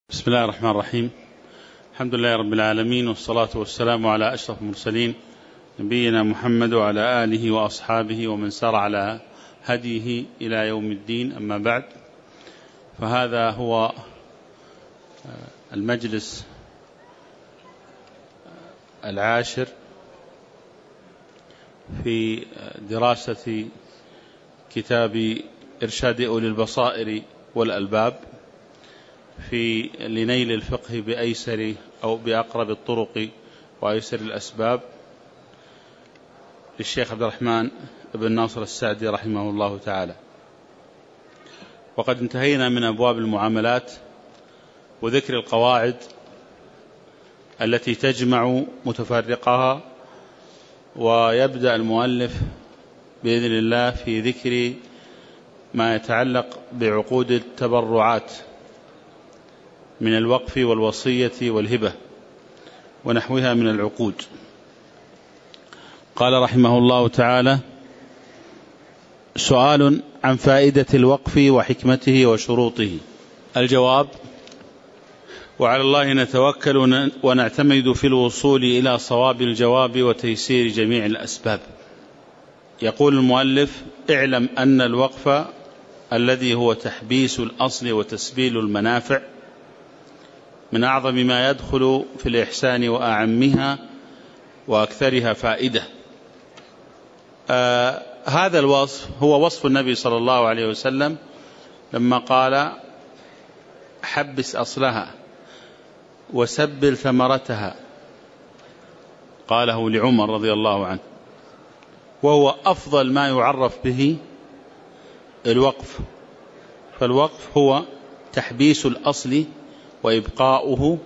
بسم الله الرحمن الرحيم. الحمد لله رب العالمين، والصلاة والسلام على أشرف المرسلين نبينا محمد وعلى آله وأصحابه ومن سار على هديه إلى يوم الدين. أما بعد، فهذا هو المجلس العاشر في دراسة كتاب إرشاد أولي البصائر والألباب في لنيل الفقه بأيسر أو بأقرب الطرق وأيسر الأسباب للشيخ عبد الرحمن بن ناصر السعدي رحمه الله تعالى. وقد انتهينا من أبواب المعاملات وذكر القواعد التي تجمع متفرقها، ويبدأ المؤلف بإذن الله في ذكر ما يتعلق بعقود التبرعات من الوقف والوصية والهبة ونحوها من العقود. قال رحمه الله تعالى: سؤال عن فائدة الوقف وحكمته وشروطه. الجواب: وعلى الله نتوكل ونعتمد في الوصول إلى صواب الجواب وتيسير جميع الأسباب. يقول المؤلف: اعلم أن الوقف الذي هو تحبيس الأصل وتسبيل المنافع من أعظم ما يدخل في الإحسان وأعمها وأكثرها فائدة. هذا الوصف هو وصف النبي صلى الله عليه وسلم لما قال: حبس أصلها وسبل ثمرتها، قاله لعمر رضي الله عنه، وهو أفضل ما يعرف به الوقف. فالوقف هو تحبيس الأصل وإبقاؤه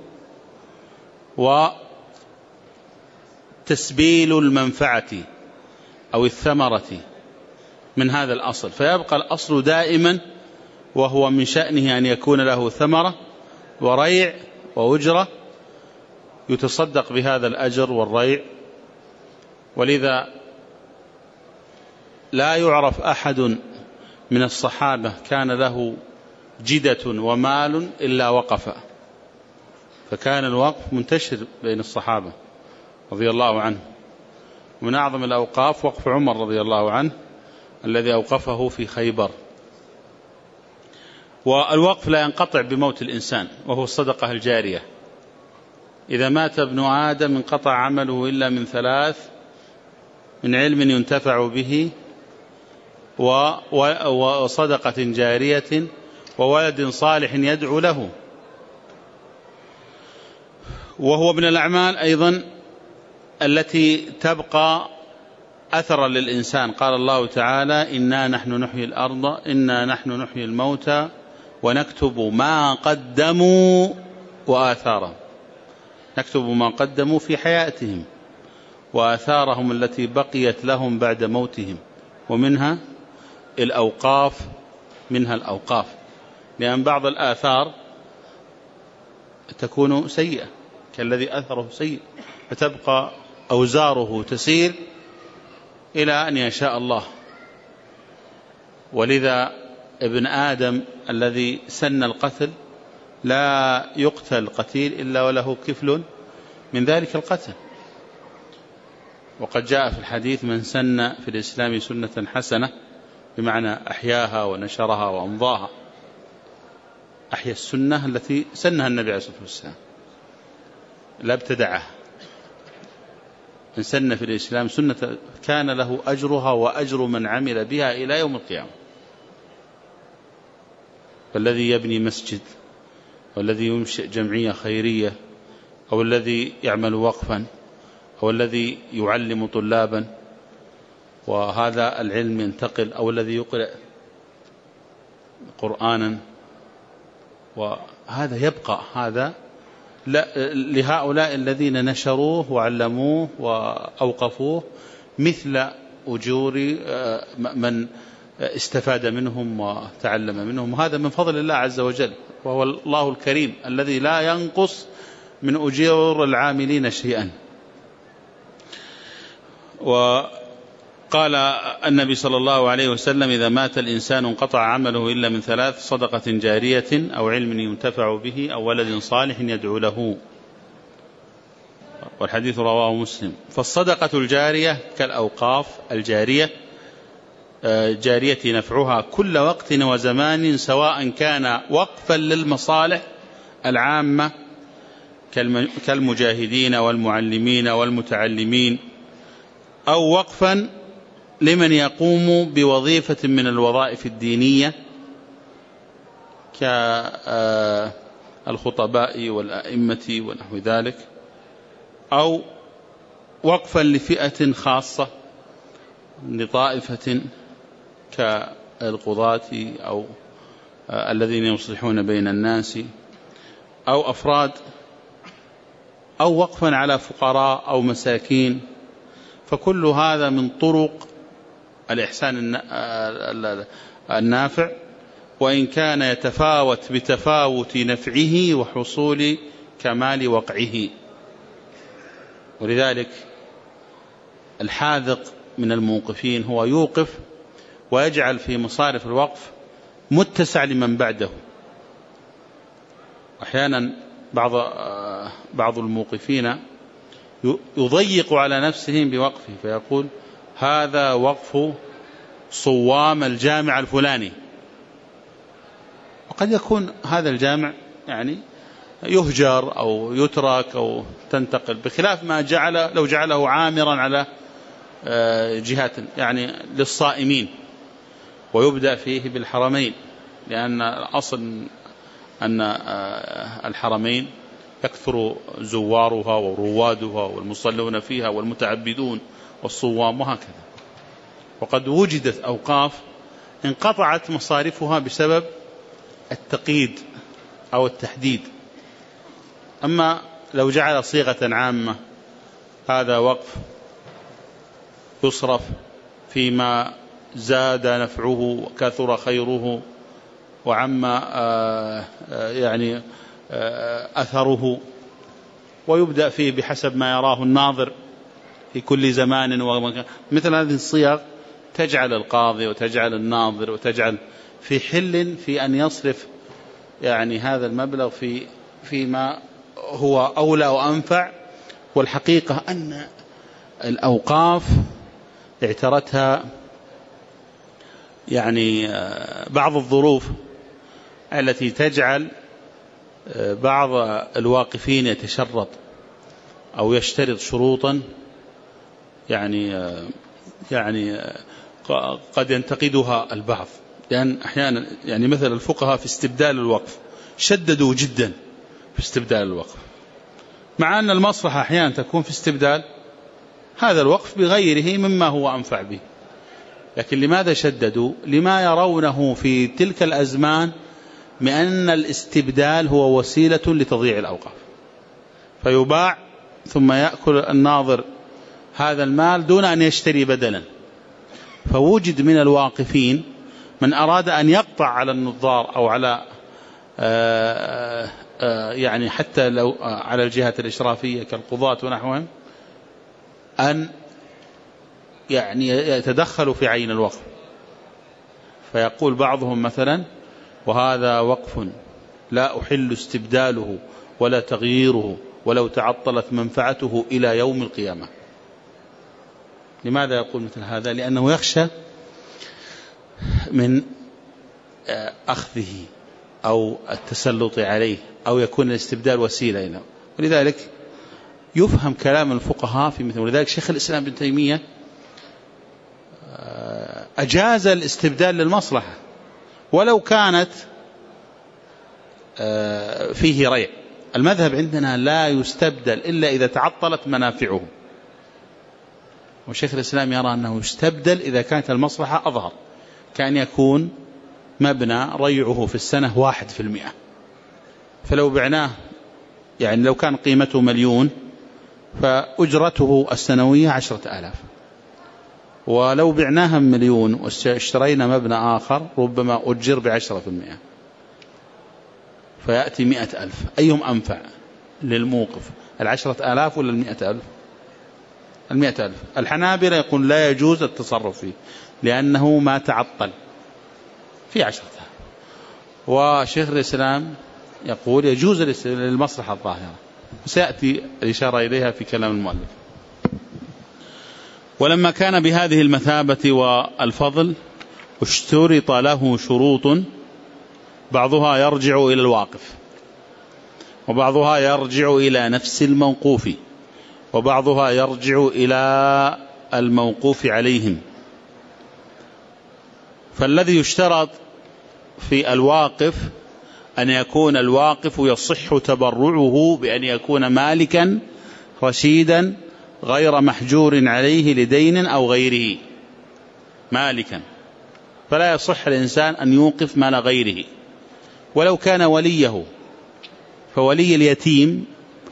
وتسبيل المنفعة أو الثمرة من هذا الأصل، فيبقى الأصل دائما، وهو من شأنه أن يكون له ثمرة وريع وأجرة يتصدق بهذا الأجر والريع. ولذا لا يعرف أحد من الصحابة كان له جدة ومال إلا وقف، فكان الوقف منتشر بين الصحابة رضي الله عنه. ومن أعظم الأوقاف وقف عمر رضي الله عنه الذي أوقفه في خيبر. والوقف لا ينقطع بموت الإنسان، وهو الصدقة الجارية. إذا مات ابن آدم انقطع عمله إلا من ثلاث: من علم ينتفع به، وصدقة جارية، وولد صالح يدعو له. وهو من الأعمال أيضا التي تبقى أثرا للإنسان. قال الله تعالى: إنا نحن نحيي الأرض إنا نحن نحيي الموتى ونكتب ما قدموا وآثارهم. نكتب ما قدموا في حياتهم وآثارهم التي بقيت لهم بعد موتهم، ومنها الأوقاف. لأن بعض الآثار تكون سيئة كالذي أثره سيء، فتبقى أوزاره تسير إلى أن يشاء الله. ولذا ابن آدم الذي سن القتل لا يقتل قتيل إلا وله كفل من ذلك القتل. وقد جاء في الحديث: من سن في الإسلام سنة حسنة، بمعنى أحياها ونشرها وأمضاها. أحيا السنة التي سنها النبي عليه الصلاة والسلام، لا ابتدعها. من سن في الإسلام سنة كان له أجرها وأجر من عمل بها إلى يوم القيامة. فالذي يبني مسجد، والذي ينشئ جمعية خيرية، أو الذي يعمل وقفا، أو الذي يعلم طلابا وهذا العلم ينتقل، أو الذي يقرأ قرآنا، وهذا يبقى هذا لهؤلاء الذين نشروه وعلموه وأوقفوه مثل أجور من استفاد منهم وتعلم منهم. وهذا من فضل الله عز وجل، وهو الله الكريم الذي لا ينقص من أجور العاملين شيئا. قال النبي صلى الله عليه وسلم: إذا مات الإنسان انقطع عمله إلا من ثلاث: صدقة جارية أو علم ينتفع به أو ولد صالح يدعو له. والحديث رواه مسلم. فالصدقة الجارية كالأوقاف الجارية، جارية نفعها كل وقت وزمان، سواء كان وقفا للمصالح العامة كالمجاهدين والمعلمين والمتعلمين، أو وقفا لمن يقوم بوظيفة من الوظائف الدينية كالخطباء والأئمة ونحو ذلك، أو وقفا لفئة خاصة لطائفة كالقضاة أو الذين يصلحون بين الناس أو أفراد، أو وقفا على فقراء أو مساكين. فكل هذا من طرق الإحسان النافع، وإن كان يتفاوت بتفاوت نفعه وحصول كمال وقعه. ولذلك الحاذق من الموقفين هو يوقف ويجعل في مصارف الوقف متسع لمن بعده. أحيانا بعض الموقفين يضيق على نفسه بوقفه، فيقول: هذا وقف صوام الجامع الفلاني. وقد يكون هذا الجامع يعني يهجر أو يترك أو تنتقل، بخلاف ما لو جعله عامرا على جهات يعني للصائمين، ويبدأ فيه بالحرمين، لأن الأصل أن الحرمين يكثر زوارها وروادها والمصلون فيها والمتعبدون والصوام وهكذا. وقد وجدت أوقاف انقطعت مصارفها بسبب التقييد أو التحديد. أما لو جعل صيغة عامة: هذا وقف يصرف فيما زاد نفعه وكثر خيره وعم يعني أثره، ويبدأ فيه بحسب ما يراه الناظر في كل زمان ومكان. مثل هذه الصيغ تجعل القاضي وتجعل الناظر وتجعل في حل في أن يصرف يعني هذا المبلغ فيما هو أولى وأنفع. والحقيقة أن الأوقاف اعترتها يعني بعض الظروف التي تجعل بعض الواقفين يتشرط أو يشترط شروطا يعني قد ينتقدها البعض، لأن أحيانا يعني مثل الفقهاء في استبدال الوقف شددوا جدا في استبدال الوقف، مع أن المصلحة أحيانا تكون في استبدال هذا الوقف بغيره مما هو أنفع به. لكن لماذا شددوا؟ لما يرونه في تلك الأزمان من أن الاستبدال هو وسيلة لتضييع الأوقاف، فيباع ثم يأكل الناظر هذا المال دون أن يشتري بدلا. فوجد من الواقفين من أراد أن يقطع على النظار أو على يعني حتى لو على الجهات الإشرافية كالقضاة ونحوهم أن يعني يتدخلوا في عين الوقف. فيقول بعضهم مثلا: وهذا وقف لا أحل استبداله ولا تغييره ولو تعطلت منفعته إلى يوم القيامة. لماذا يقول مثل هذا؟ لأنه يخشى من أخذه أو التسلط عليه أو يكون الاستبدال وسيلة له. ولذلك يفهم كلام الفقهاء في مثل. ولذلك شيخ الإسلام ابن تيمية أجاز الاستبدال للمصلحة ولو كانت فيه ريع. المذهب عندنا لا يستبدل إلا إذا تعطلت منافعه، وشيخ الإسلام يرى أنه يستبدل إذا كانت المصلحة أظهر، كأن يكون مبنى ريعه في السنة 1%، فلو بعناه يعني لو كان قيمته 1,000,000 فأجرته السنوية 10,000، ولو بعناها 1,000,000 واشترينا مبنى آخر ربما أجر ب10%، فيأتي 100,000. أيهم أنفع للموقف، 10,000 ولا 100,000؟ 100,000. الحنابلة يقول لا يجوز التصرف فيه لأنه ما تعطل في 10,000. وشيخ الإسلام يقول يجوز للمصلحة الظاهرة، وسيأتي الإشارة إليها في كلام المؤلف. ولما كان بهذه المثابة والفضل اشترط له شروط، بعضها يرجع إلى الواقف، وبعضها يرجع إلى نفس الموقوف، وبعضها يرجع إلى الموقوف عليهم. فالذي يشترط في الواقف أن يكون الواقف يصح تبرعه بأن يكون مالكا رشيدا غير محجور عليه لدين أو غيره، مالكا، فلا يصح الإنسان أن يوقف مال غيره. ولو كان وليه، فولي اليتيم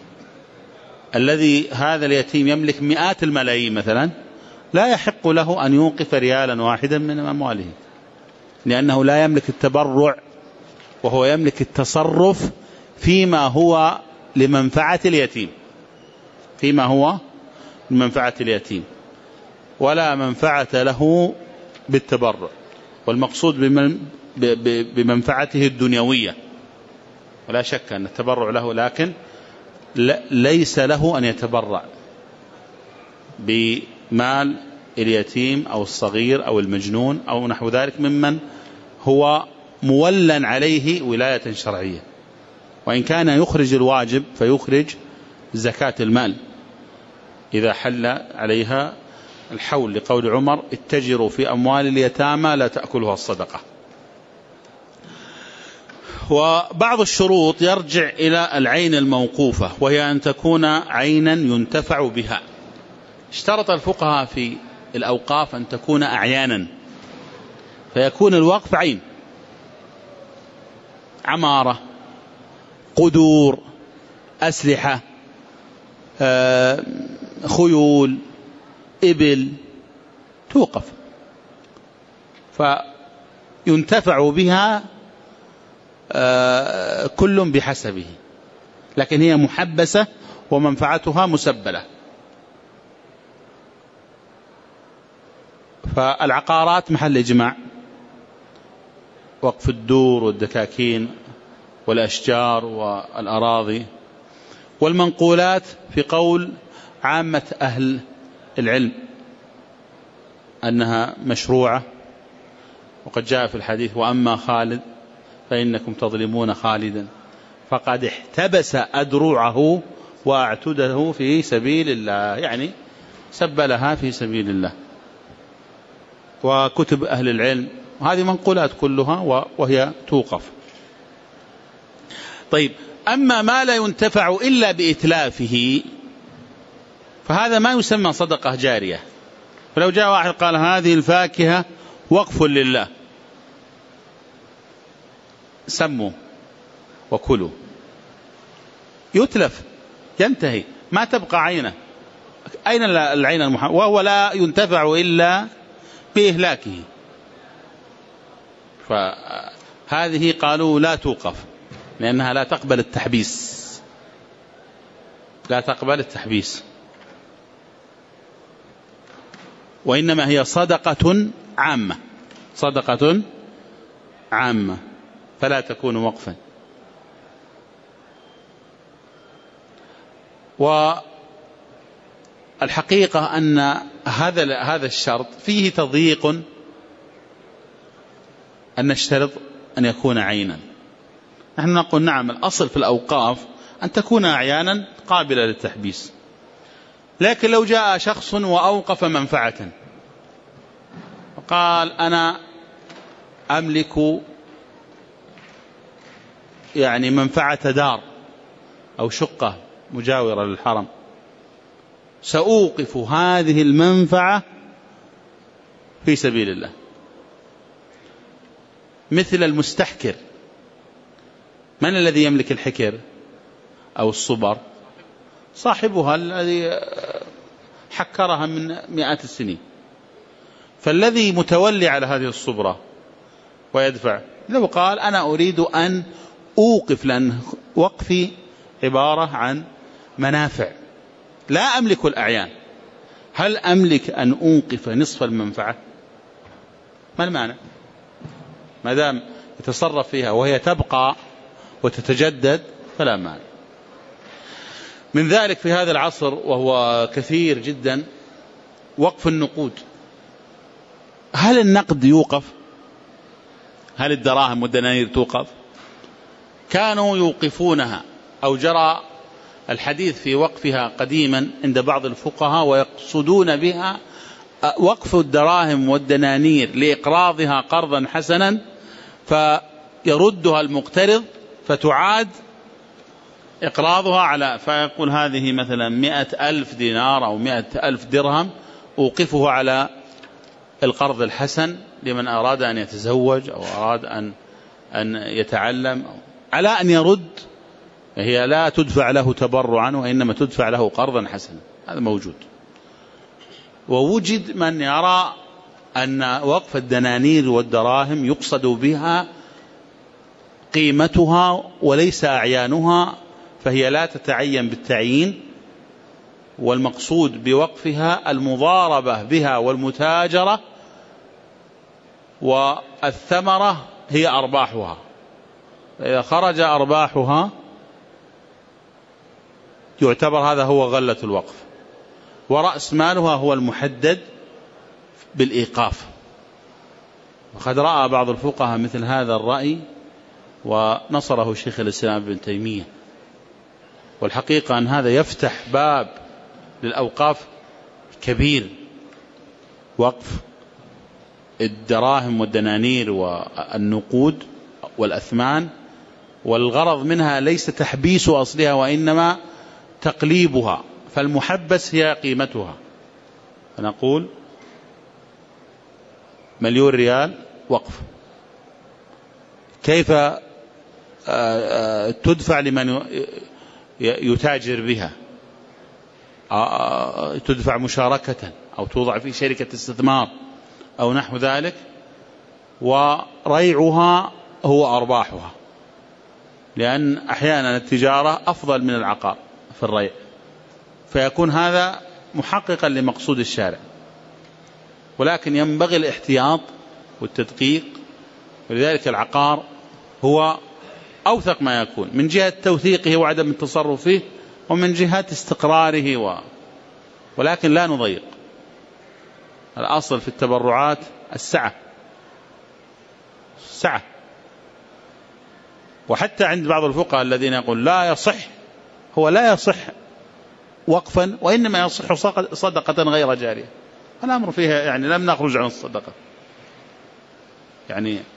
الذي هذا اليتيم يملك مئات الملايين مثلا، لا يحق له أن يوقف ريالا واحدا من أمواله، لأنه لا يملك التبرع، وهو يملك التصرف فيما هو لمنفعة اليتيم، فيما هو لمنفعة اليتيم، ولا منفعة له بالتبرع. والمقصود بمنفعته الدنيوية، ولا شك أن التبرع له، لكن ليس له أن يتبرع بمال اليتيم أو الصغير أو المجنون أو نحو ذلك ممن هو مولا عليه ولاية شرعية. وإن كان يخرج الواجب فيخرج زكاة المال إذا حل عليها الحول، لقول عمر اتجروا في أموال اليتامى لا تأكلها الصدقة. وبعض الشروط يرجع إلى العين الموقوفة، وهي أن تكون عينا ينتفع بها. اشترط الفقهاء في الأوقاف أن تكون أعيانا، فيكون الوقف عين، عمارة، قدور، أسلحة، خيول، إبل، توقف، فينتفع بها كل بحسبه، لكن هي محبسة ومنفعتها مسبلة. فالعقارات محل إجماع، وقف الدور والدكاكين والأشجار والأراضي. والمنقولات في قول عامة أهل العلم أنها مشروعة، وقد جاء في الحديث وأما خالد فإنكم تظلمون خالدا فقد احتبس أدرعه وأعتده في سبيل الله، يعني سبلها في سبيل الله. وكتب أهل العلم، هذه منقولات كلها وهي توقف. طيب، أما ما لا ينتفع إلا بإتلافه فهذا ما يسمى صدقة جارية. فلو جاء واحد قال هذه الفاكهة وقف لله، سموا وكلوا، يتلف، ينتهي، ما تبقى عينه. أين العين المحرمة؟ وهو لا ينتفع إلا بإهلاكه. فهذه قالوا لا توقف، لأنها لا تقبل التحبيس، لا تقبل التحبيس، وإنما هي صدقة عامة، صدقة عامة، فلا تكون وقفا. والحقيقة أن هذا الشرط فيه تضييق، أن نشترط أن يكون عينا. نحن نقول نعم، الأصل في الأوقاف أن تكون أعيانا قابلة للتحبيس، لكن لو جاء شخص وأوقف منفعة وقال أنا أملك يعني منفعة دار أو شقة مجاورة للحرم، سأوقف هذه المنفعة في سبيل الله، مثل المستحكر. من الذي يملك الحكر أو الصبر؟ صاحبها الذي حكرها من مئات السنين. فالذي متولي على هذه الصبرة ويدفع، لو قال أنا أريد أن أوقف، لأن وقفي عبارة عن منافع، لا أملك الأعيان، هل أملك أن أنقف نصف المنفعة؟ ما المعنى؟ ما دام يتصرف فيها وهي تبقى وتتجدد فلا معنى. من ذلك في هذا العصر وهو كثير جدا وقف النقود. هل النقد يوقف؟ هل الدراهم والدنانير توقف؟ كانوا يوقفونها أو جرى الحديث في وقفها قديما عند بعض الفقهاء، ويقصدون بها وقف الدراهم والدنانير لإقراضها قرضا حسنا فيردها المقترض فتعاد إقراضها على، فيقول هذه مثلا 100,000 دينار أو 100,000 درهم أوقفه على القرض الحسن لمن أراد أن يتزوج أو أراد أن يتعلم، على أن يرد. هي لا تدفع له تبرعا وإنما تدفع له قرضا حسنا. هذا موجود. ووجد من يرى أن وقف الدنانير والدراهم يقصد بها قيمتها وليس أعيانها، فهي لا تتعين بالتعيين، والمقصود بوقفها المضاربة بها والمتاجرة، والثمرة هي أرباحها. فإذا خرج أرباحها يعتبر هذا هو غلة الوقف، ورأس مالها هو المحدد بالإيقاف. وقد رأى بعض الفقهاء مثل هذا الرأي ونصره شيخ الإسلام ابن تيمية. والحقيقة أن هذا يفتح باب للأوقاف كبير، وقف الدراهم والدنانير والنقود والأثمان، والغرض منها ليس تحبيس أصلها وإنما تقليبها، فالمحبس هي قيمتها. فنقول 1,000,000 ريال وقف، كيف تدفع لمن يتاجر بها؟ تدفع مشاركة أو توضع في شركة استثمار أو نحو ذلك، وريعها هو أرباحها، لأن أحيانا التجارة أفضل من العقار في الريع، فيكون هذا محققا لمقصود الشارع. ولكن ينبغي الاحتياط والتدقيق، ولذلك العقار هو أوثق ما يكون من جهة توثيقه وعدم التصرف فيه، ومن جهة استقراره ولكن لا نضيق. الأصل في التبرعات السعة. وحتى عند بعض الفقهاء الذين يقول لا يصح، هو لا يصح وقفا وإنما يصح صدقة غير جارية. الأمر فيها يعني لم نخرج عن الصدقة. يعني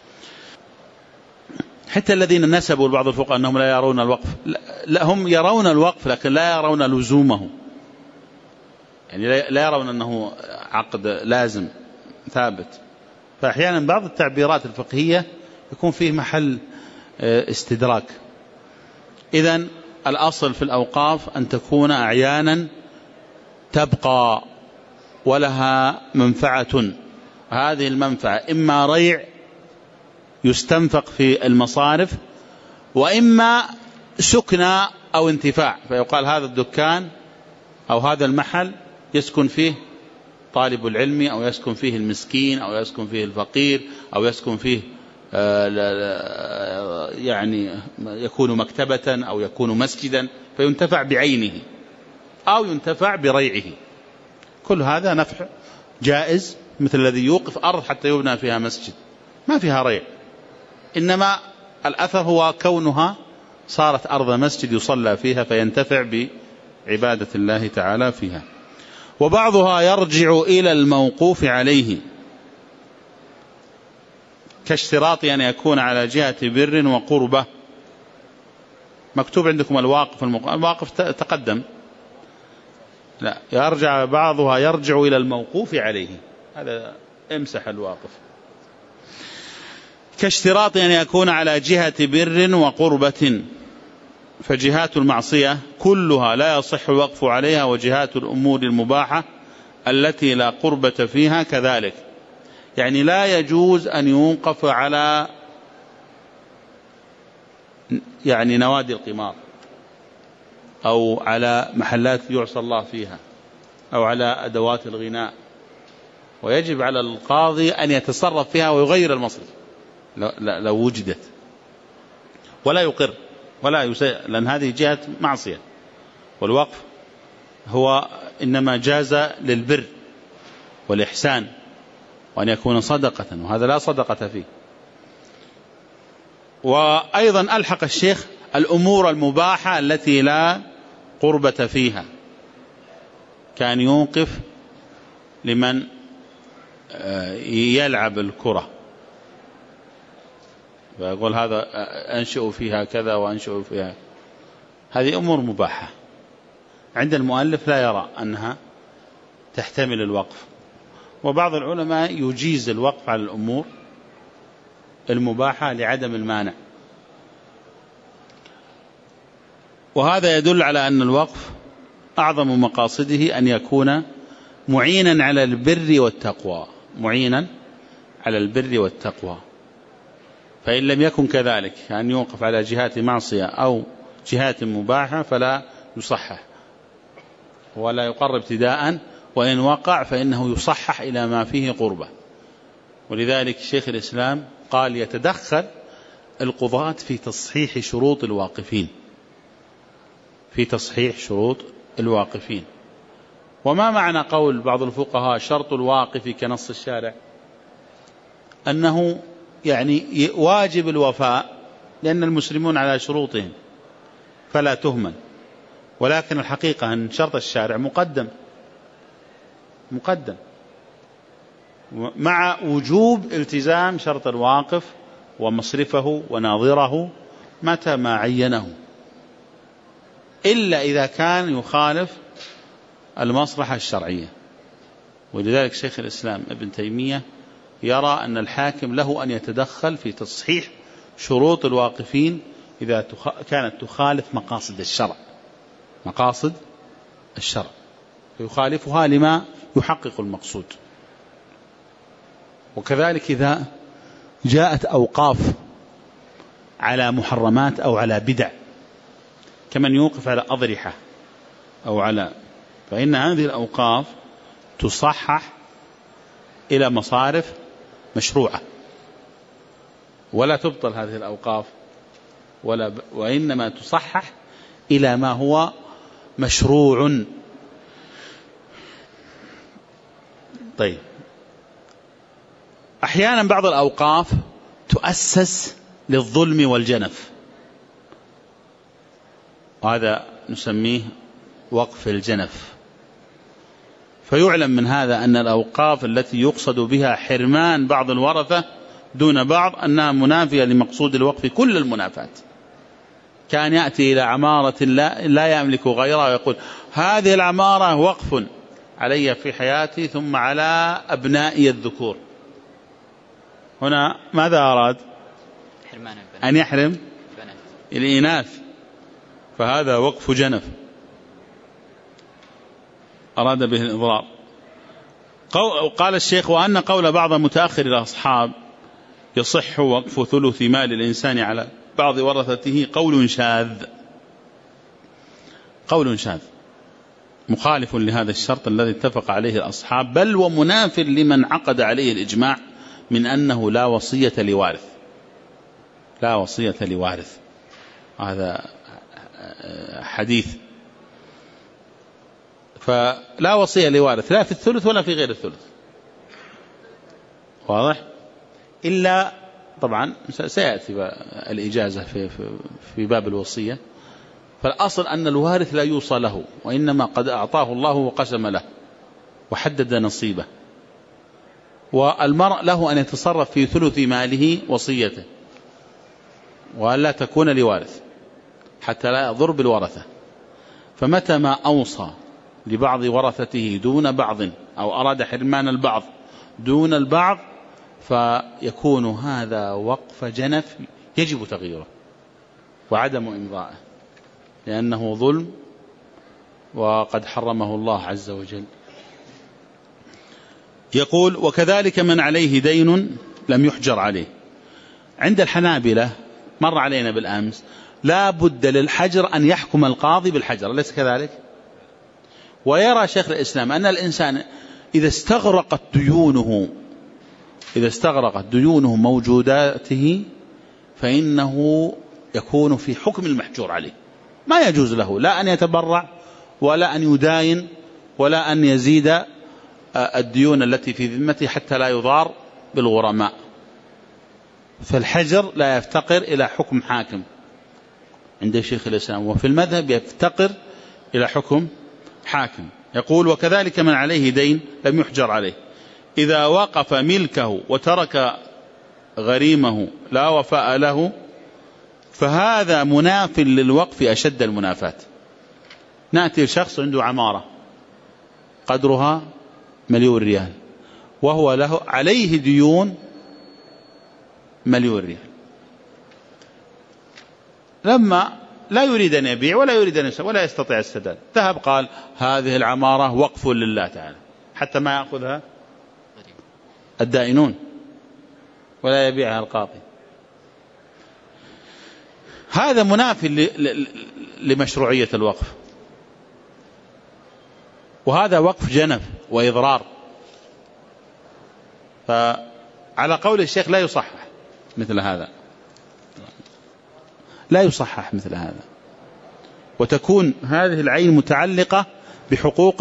حتى الذين نسبوا لبعض الفقهاء أنهم لا يرون الوقف، لا هم يرون الوقف لكن لا يرون لزومه، يعني لا يرون أنه عقد لازم ثابت. فأحيانا بعض التعبيرات الفقهية يكون فيه محل استدراك. إذن الأصل في الأوقاف أن تكون أعيانا تبقى ولها منفعة. هذه المنفعة إما ريع يستنفق في المصارف، وإما سكنى أو انتفاع، فيقال هذا الدكان أو هذا المحل يسكن فيه طالب العلم، أو يسكن فيه المسكين، أو يسكن فيه الفقير، أو يسكن فيه يعني يكون مكتبة أو يكون مسجدا، فينتفع بعينه أو ينتفع بريعه. كل هذا نفع جائز، مثل الذي يوقف أرض حتى يبنى فيها مسجد ما فيها ريع، إنما الأثر هو كونها صارت أرض مسجد يصلى فيها فينتفع بعبادة الله تعالى فيها. وبعضها يرجع إلى الموقوف عليه، كاشتراط أن يكون على جهة بر وقربة. مكتوب عندكم الواقف الواقف تقدم، لا يرجع، بعضها يرجع إلى الموقوف عليه، هذا امسح الواقف. كاشتراط أن يكون على جهة بر وقربة، فجهات المعصية كلها لا يصح الوقف عليها، وجهات الأمور المباحة التي لا قربة فيها كذلك. يعني لا يجوز أن يوقف على يعني نوادي القمار أو على محلات يعصى الله فيها أو على أدوات الغناء، ويجب على القاضي أن يتصرف فيها ويغير المصرف لو وجدت، ولا يقر ولا يسيء، لأن هذه جهة معصية. والوقف هو إنما جاز للبر والإحسان، وأن يكون صدقة، وهذا لا صدقة فيه. وأيضا ألحق الشيخ الأمور المباحة التي لا قربة فيها، كان يوقف لمن يلعب الكرة، فيقول هذا أنشئ فيها كذا وأنشئ فيها، هذه أمور مباحة. عند المؤلف لا يرى أنها تحتمل الوقف، وبعض العلماء يجيز الوقف على الأمور المباحة لعدم المانع. وهذا يدل على أن الوقف أعظم مقاصده أن يكون معينا على البر والتقوى، معينا على البر والتقوى. فإن لم يكن كذلك، أن يوقف على جهات معصية أو جهات مباحة، فلا يصحح ولا يقر ابتداء، وإن وقع فإنه يصحح إلى ما فيه قربة. ولذلك شيخ الإسلام قال يتدخل القضاة في تصحيح شروط الواقفين، في تصحيح شروط الواقفين. وما معنى قول بعض الفقهاء شرط الواقف كنص الشارع؟ أنه يعني واجب الوفاء، لأن المسلمون على شروطهم فلا تهمل، ولكن الحقيقة أن شرط الشارع مقدم مع وجوب التزام شرط الواقف ومصرفه وناظره متى ما عينه، إلا إذا كان يخالف المصلحة الشرعية. ولذلك شيخ الإسلام ابن تيمية يرى أن الحاكم له أن يتدخل في تصحيح شروط الواقفين إذا كانت تخالف مقاصد الشرع، فيخالفها لما يحقق المقصود. وكذلك إذا جاءت أوقاف على محرمات أو على بدع، كمن يوقف على أضرحة أو على، فإن هذه الأوقاف تصحح إلى مصارف مشروعة، ولا تبطل هذه الأوقاف وإنما تصحح إلى ما هو مشروع. طيب، أحيانا بعض الأوقاف تؤسس للظلم والجنف، وهذا نسميه وقف الجنف. فيعلم من هذا أن الأوقاف التي يقصد بها حرمان بعض الورثة دون بعض أنها منافية لمقصود الوقف كل المنافات. كان يأتي إلى عمارة لا يملك غيرها ويقول هذه العمارة وقف علي في حياتي ثم على أبنائي الذكور. هنا ماذا أراد؟ أن يحرم الإناث، فهذا وقف جنف، أراد به الإضرار. قال الشيخ وأن قول بعض متأخر الأصحاب يصح وقف ثلث مال الإنسان على بعض ورثته قول شاذ مخالف لهذا الشرط الذي اتفق عليه الأصحاب، بل ومنافر لمن عقد عليه الإجماع من أنه لا وصية لوارث. هذا حديث، فلا وصية لوارث لا في الثلث ولا في غير الثلث، واضح؟ إلا طبعا سيأتي الإجازة في باب الوصية. فالأصل أن الوارث لا يوصى له، وإنما قد أعطاه الله وقسم له وحدد نصيبه، والمرء له أن يتصرف في ثلث ماله وصيته، وألا تكون لوارث حتى لا يضر بالورثة. فمتى ما أوصى لبعض ورثته دون بعض، أو أراد حرمان البعض دون البعض، فيكون هذا وقف جنف يجب تغييره وعدم إمضائه، لأنه ظلم وقد حرمه الله عز وجل. يقول وكذلك من عليه دين لم يحجر عليه. عند الحنابلة مر علينا بالأمس لا بد للحجر أن يحكم القاضي بالحجر، أليس كذلك؟ ويرى شيخ الإسلام أن الإنسان إذا استغرقت ديونه موجوداته فإنه يكون في حكم المحجور عليه، ما يجوز له لا أن يتبرع ولا أن يداين ولا أن يزيد الديون التي في ذمته حتى لا يضار بالغرماء. فالحجر لا يفتقر إلى حكم حاكم عند شيخ الإسلام، وفي المذهب يفتقر إلى حكم حاكم. يقول: وكذلك من عليه دين لم يحجر عليه إذا وقف ملكه وترك غريمه لا وفاء له، فهذا مناف للوقف أشد المنافاة. نأتي لشخص عنده عمارة قدرها 1,000,000 ريال وهو له عليه ديون 1,000,000 ريال، لما لا يريد أن يبيع ولا يريد أن يسدد ولا يستطيع السداد، ذهب قال: هذه العمارة وقف لله تعالى، حتى ما يأخذها الدائنون ولا يبيعها القاضي. هذا مناف لمشروعية الوقف، وهذا وقف جنف وإضرار. فعلى قول الشيخ لا يصحح مثل هذا، لا يصحح مثل هذا، وتكون هذه العين متعلقة بحقوق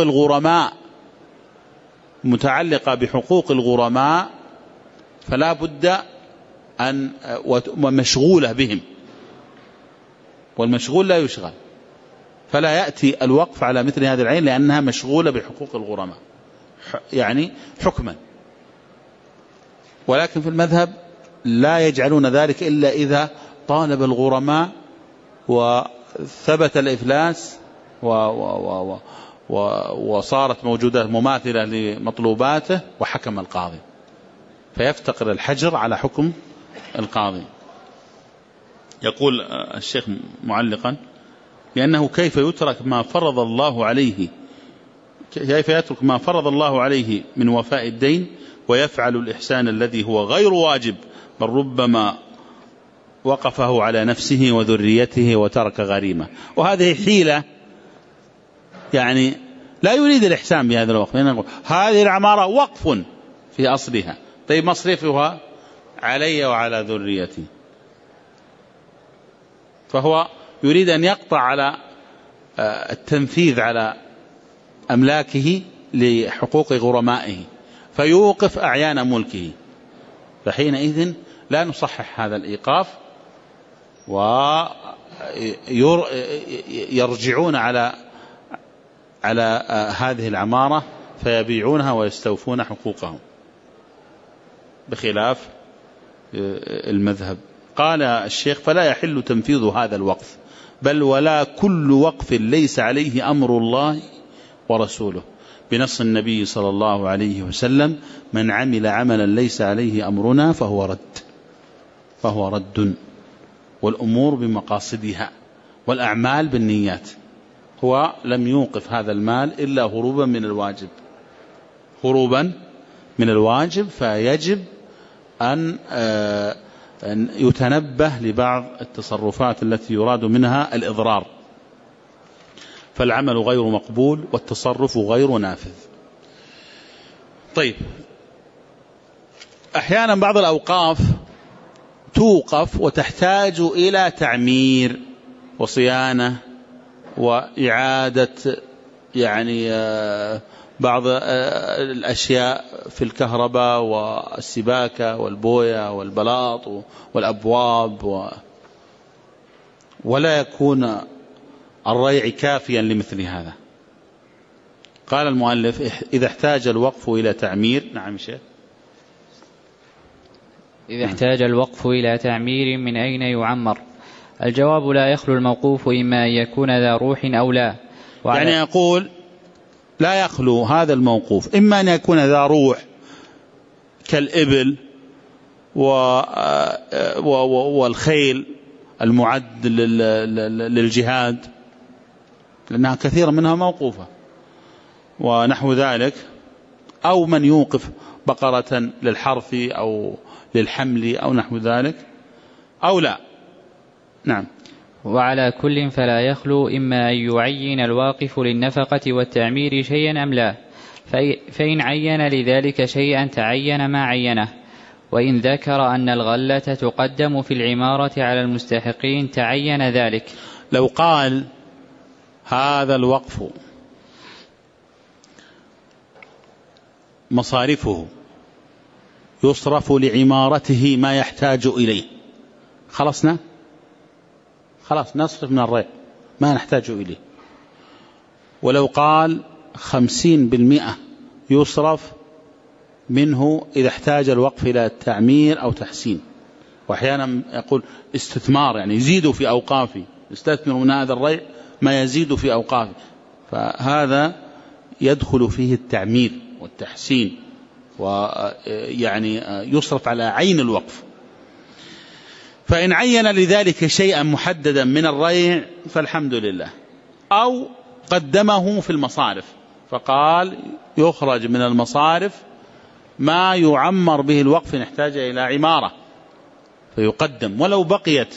الغرماء، فلا بد أن ومشغولة بهم، والمشغول لا يشغل، فلا يأتي الوقف على مثل هذه العين لأنها مشغولة بحقوق الغرماء يعني حكما. ولكن في المذهب لا يجعلون ذلك إلا إذا طالب الغرماء وثبت الإفلاس وصارت موجودة مماثلة لمطلوباته وحكم القاضي، فيفتقر الحجر على حكم القاضي. يقول الشيخ معلقا: لأنه كيف يترك ما فرض الله عليه من وفاء الدين ويفعل الإحسان الذي هو غير واجب، بل ربما وقفه على نفسه وذريته وترك غريمة. وهذه حيلة، يعني لا يريد الإحسان بهذا الوقف. هذه العمارة وقف في أصلها، طيب مصرفها علي وعلى ذريتي، فهو يريد أن يقطع على التنفيذ على أملاكه لحقوق غرمائه، فيوقف أعيان ملكه، فحينئذ لا نصحح هذا الإيقاف، ويرجعون على هذه العمارة فيبيعونها ويستوفون حقوقهم، بخلاف المذهب. قال الشيخ: فلا يحل تنفيذ هذا الوقف، بل ولا كل وقف ليس عليه أمر الله ورسوله، بنص النبي صلى الله عليه وسلم: من عمل عملا ليس عليه أمرنا فهو رد، والأمور بمقاصدها والأعمال بالنيات. هو لم يوقف هذا المال إلا هروبا من الواجب، فيجب أن يتنبه لبعض التصرفات التي يراد منها الإضرار، فالعمل غير مقبول والتصرف غير نافذ. طيب، أحيانا بعض الأوقاف توقف وتحتاج إلى تعمير وصيانة وإعادة يعني بعض الأشياء في الكهرباء والسباكة والبوية والبلاط والأبواب، ولا يكون الريع كافيا لمثل هذا. قال المؤلف: إذا احتاج الوقف إلى تعمير. نعم شيخ. إذا احتاج الوقف إلى تعمير من أين يعمر؟ الجواب: لا يخلو الموقوف إما أن يكون ذا روح أو لا. يعني يقول لا يخلو هذا الموقوف إما أن يكون ذا روح كالإبل والخيل المعد للجهاد، لأنها كثيرا منها موقوفة ونحو ذلك، أو من يوقف بقرة للحرث أو للحمل أو نحو ذلك، أو لا. نعم. وعلى كل فلا يخلو إما أن يعين الواقف للنفقة والتعمير شيئا أم لا، فإن عين لذلك شيئا تعين ما عينه، وإن ذكر أن الغلة تقدم في العمارة على المستحقين تعين ذلك. لو قال هذا الوقف مصارفه يصرف لعمارته ما يحتاج إليه، خلصنا، خلاص نصرف من الريع ما نحتاج إليه. ولو قال 50% يصرف منه إذا احتاج الوقف إلى التعمير أو تحسين، وأحيانا يقول استثمار، يعني يزيد في أوقافه، يستثمر من هذا الريع ما يزيد في أوقافه، فهذا يدخل فيه التعمير والتحسين، ويعني يصرف على عين الوقف. فإن عين لذلك شيئا محددا من الريع فالحمد لله، أو قدمه في المصارف فقال يخرج من المصارف ما يعمر به الوقف إن احتاج إلى عمارة فيقدم، ولو بقيت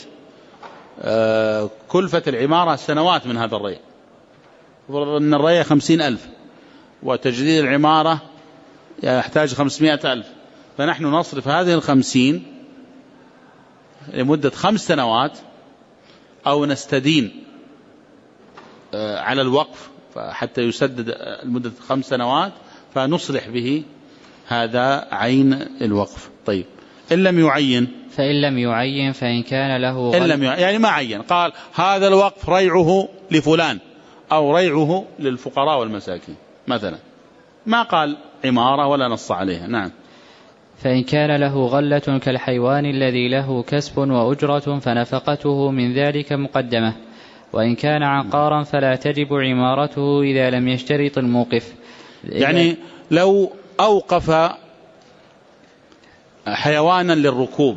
كلفة العمارة سنوات من هذا الريع، أن الريع 50,000 وتجديد العمارة يحتاج 500,000، فنحن نصرف هذه 50 لمدة 5 سنوات، أو نستدين على الوقف حتى يسدد لمدة 5 سنوات فنصلح به هذا عين الوقف. طيب إن لم يعين، فإن لم يعين فإن كان له إن لم يعين يعني ما عين، قال هذا الوقف ريعه لفلان أو ريعه للفقراء والمساكين مثلا، ما قال عمارة ولا نص عليها. نعم. فإن كان له غلة كالحيوان الذي له كسب وأجرة فنفقته من ذلك مقدمة، وإن كان عقارا فلا تجب عمارته إذا لم يشترط الموقف. يعني لو أوقف حيوانا للركوب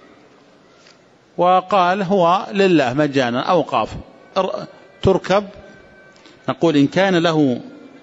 وقال هو لله مجانا، أوقاف تركب، نقول إن كان له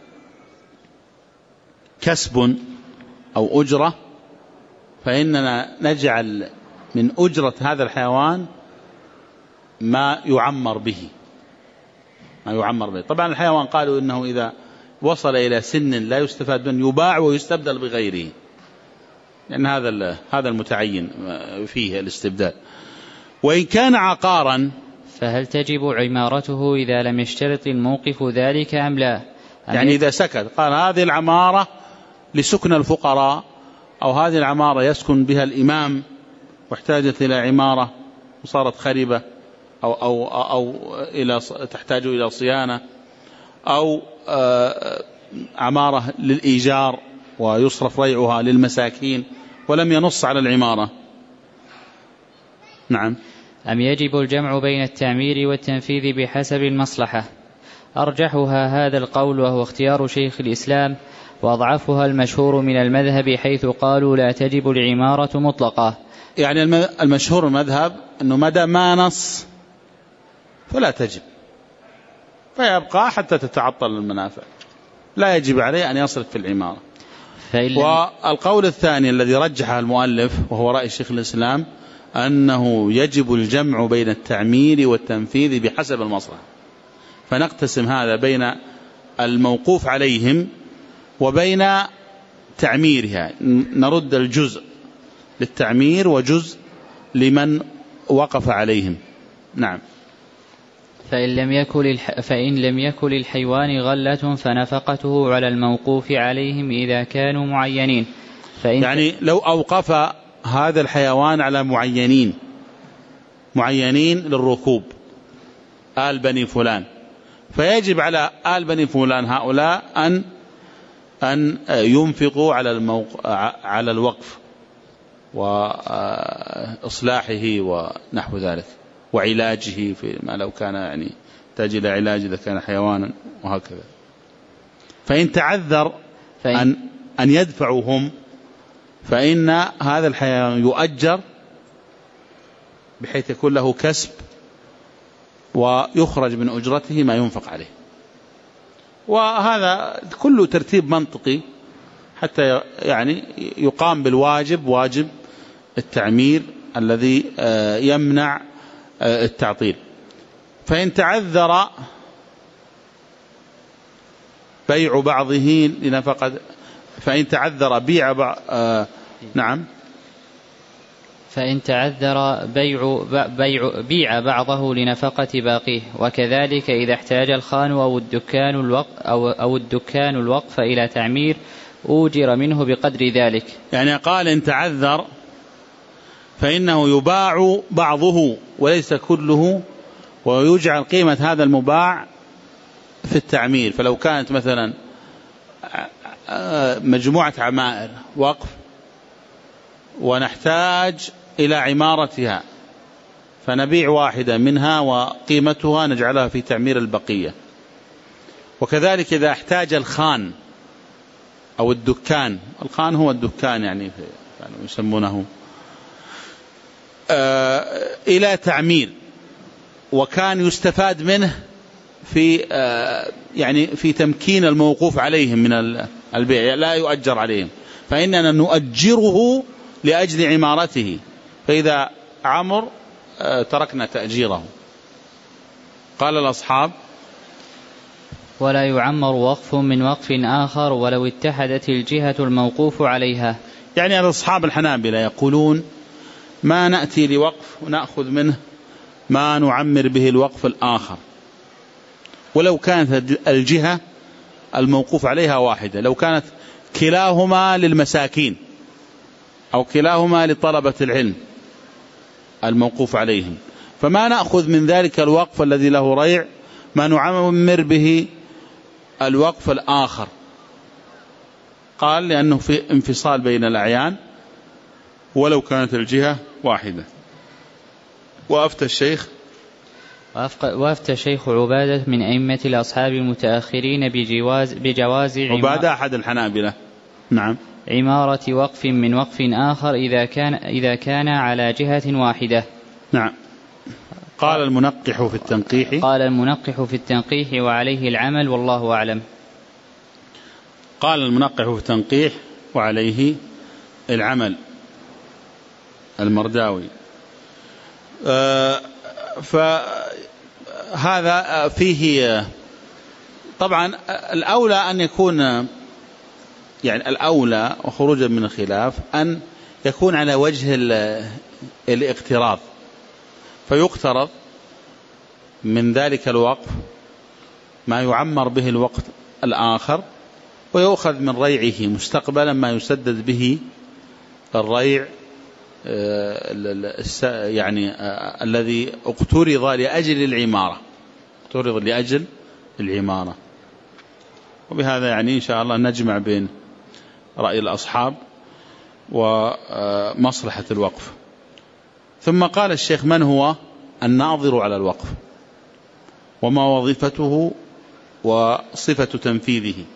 كسب أو أجرة فإننا نجعل من أجرة هذا الحيوان ما يعمر به، ما يعمر به. طبعا الحيوان قالوا إنه إذا وصل إلى سن لا يستفاد منه يباع ويستبدل بغيره، لأن هذا المتعين فيه الاستبدال. وإن كان عقارا فهل تجب عمارته إذا لم يشترط الموقف ذلك أم لا؟ يعني إذا سكت قال هذه العمارة لسكن الفقراء، أو هذه العمارة يسكن بها الإمام واحتاجت إلى عمارة وصارت خربة، أو تحتاج إلى صيانة، أو عمارة للإيجار ويصرف ريعها للمساكين ولم ينص على العمارة. نعم. أم يجب الجمع بين التعمير والتنفيذ بحسب المصلحة؟ أرجحها هذا القول وهو اختيار شيخ الإسلام، وأضعفها المشهور من المذهب حيث قالوا لا تجب العمارة مطلقة. يعني المشهور المذهب أنه مدى ما نص فلا تجب، فيبقى حتى تتعطل المنافع، لا يجب عليه أن يصرف في العمارة. والقول الثاني الذي رجحه المؤلف وهو رأي شيخ الإسلام أنه يجب الجمع بين التعمير والتنفيذ بحسب المصلحة، فنقتسم هذا بين الموقوف عليهم وبين تعميرها، نرد الجزء للتعمير وجزء لمن وقف عليهم. نعم. فإن لم يكن للحيوان غلة فنفقته على الموقوف عليهم إذا كانوا معينين. يعني لو أوقف هذا الحيوان على معينين للركوب، آل بني فلان، فيجب على آل بني فلان هؤلاء أن ينفقوا على الوقف وإصلاحه ونحو ذلك، وعلاجه فيما لو كان يعني يحتاج إلى علاج إذا كان حيوانا، وهكذا. فإن تعذر أن يدفعوا هم فإن هذا الحيوان يؤجر بحيث يكون له كسب ويخرج من أجرته ما ينفق عليه. وهذا كله ترتيب منطقي حتى يعني يقام بالواجب، واجب التعمير الذي يمنع التعطيل. فإن تعذر بيع بعضه لنفقة، فإن تعذر نعم، فإن تعذر بيع بعضه لنفقة باقيه. وكذلك إذا احتاج الخان أو الدكان الوقف إلى تعمير أوجر منه بقدر ذلك. يعني قال إن تعذر فإنه يباع بعضه وليس كله، ويجعل قيمة هذا المباع في التعمير. فلو كانت مثلا مجموعة عمائر وقف ونحتاج إلى عمارتها، فنبيع واحدة منها وقيمتها نجعلها في تعمير البقية. وكذلك إذا احتاج الخان أو الدكان، الخان هو الدكان يعني يسمونه، إلى تعمير، وكان يستفاد منه في يعني في تمكين الموقوف عليهم من البيع، لا يؤجر عليهم، فإننا نؤجره لأجل عمارته، فإذا عمر تركنا تأجيره. قال الأصحاب: ولا يعمر وقف من وقف آخر ولو اتحدت الجهة الموقوف عليها. يعني الأصحاب الحنابلة يقولون ما نأتي لوقف ونأخذ منه ما نعمر به الوقف الآخر، ولو كانت الجهة الموقوف عليها واحدة، لو كانت كلاهما للمساكين أو كلاهما لطلبة العلم الموقوف عليهم، فما نأخذ من ذلك الوقف الذي له ريع ما نعمر به الوقف الآخر. قال لأنه في انفصال بين الأعيان ولو كانت الجهة واحدة. وأفتى الشيخ عبادة من أئمة الأصحاب المتأخرين بجواز عبادة أحد الحنابلة، نعم، عمارة وقف من وقف آخر إذا كان على جهة واحدة. نعم. قال المنقح في التنقيح وعليه العمل والله أعلم. قال المنقح في التنقيح وعليه العمل، المرداوي. فهذا فيه طبعا الأولى أن يكون، يعني الأولى وخروجا من الخلاف أن يكون على وجه الاقتراض، فيقترض من ذلك الوقف ما يعمر به الوقت الآخر، ويؤخذ من ريعه مستقبلا ما يسدد به الريع يعني الذي اقترض لأجل العمارة. وبهذا يعني إن شاء الله نجمع بين رأي الأصحاب ومصلحة الوقف. ثم قال الشيخ: من هو الناظر على الوقف وما وظيفته وصفة تنفيذه؟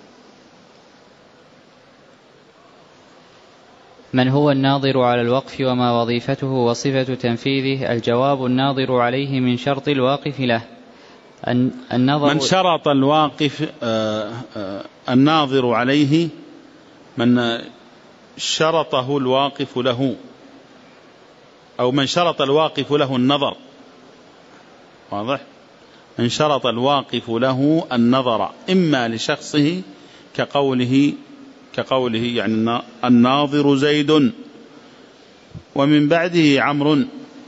من هو الناظر على الوقف وما وظيفته وصفة تنفيذه؟ الجواب: الناظر عليه من شرط الواقف له من شرط الواقف الناظر عليه من شرطه الواقف له، أو من شرط الواقف له النظر. واضح؟ من شرط الواقف له النظر إما لشخصه كقوله يعني الناظر زيد ومن بعده عمرو،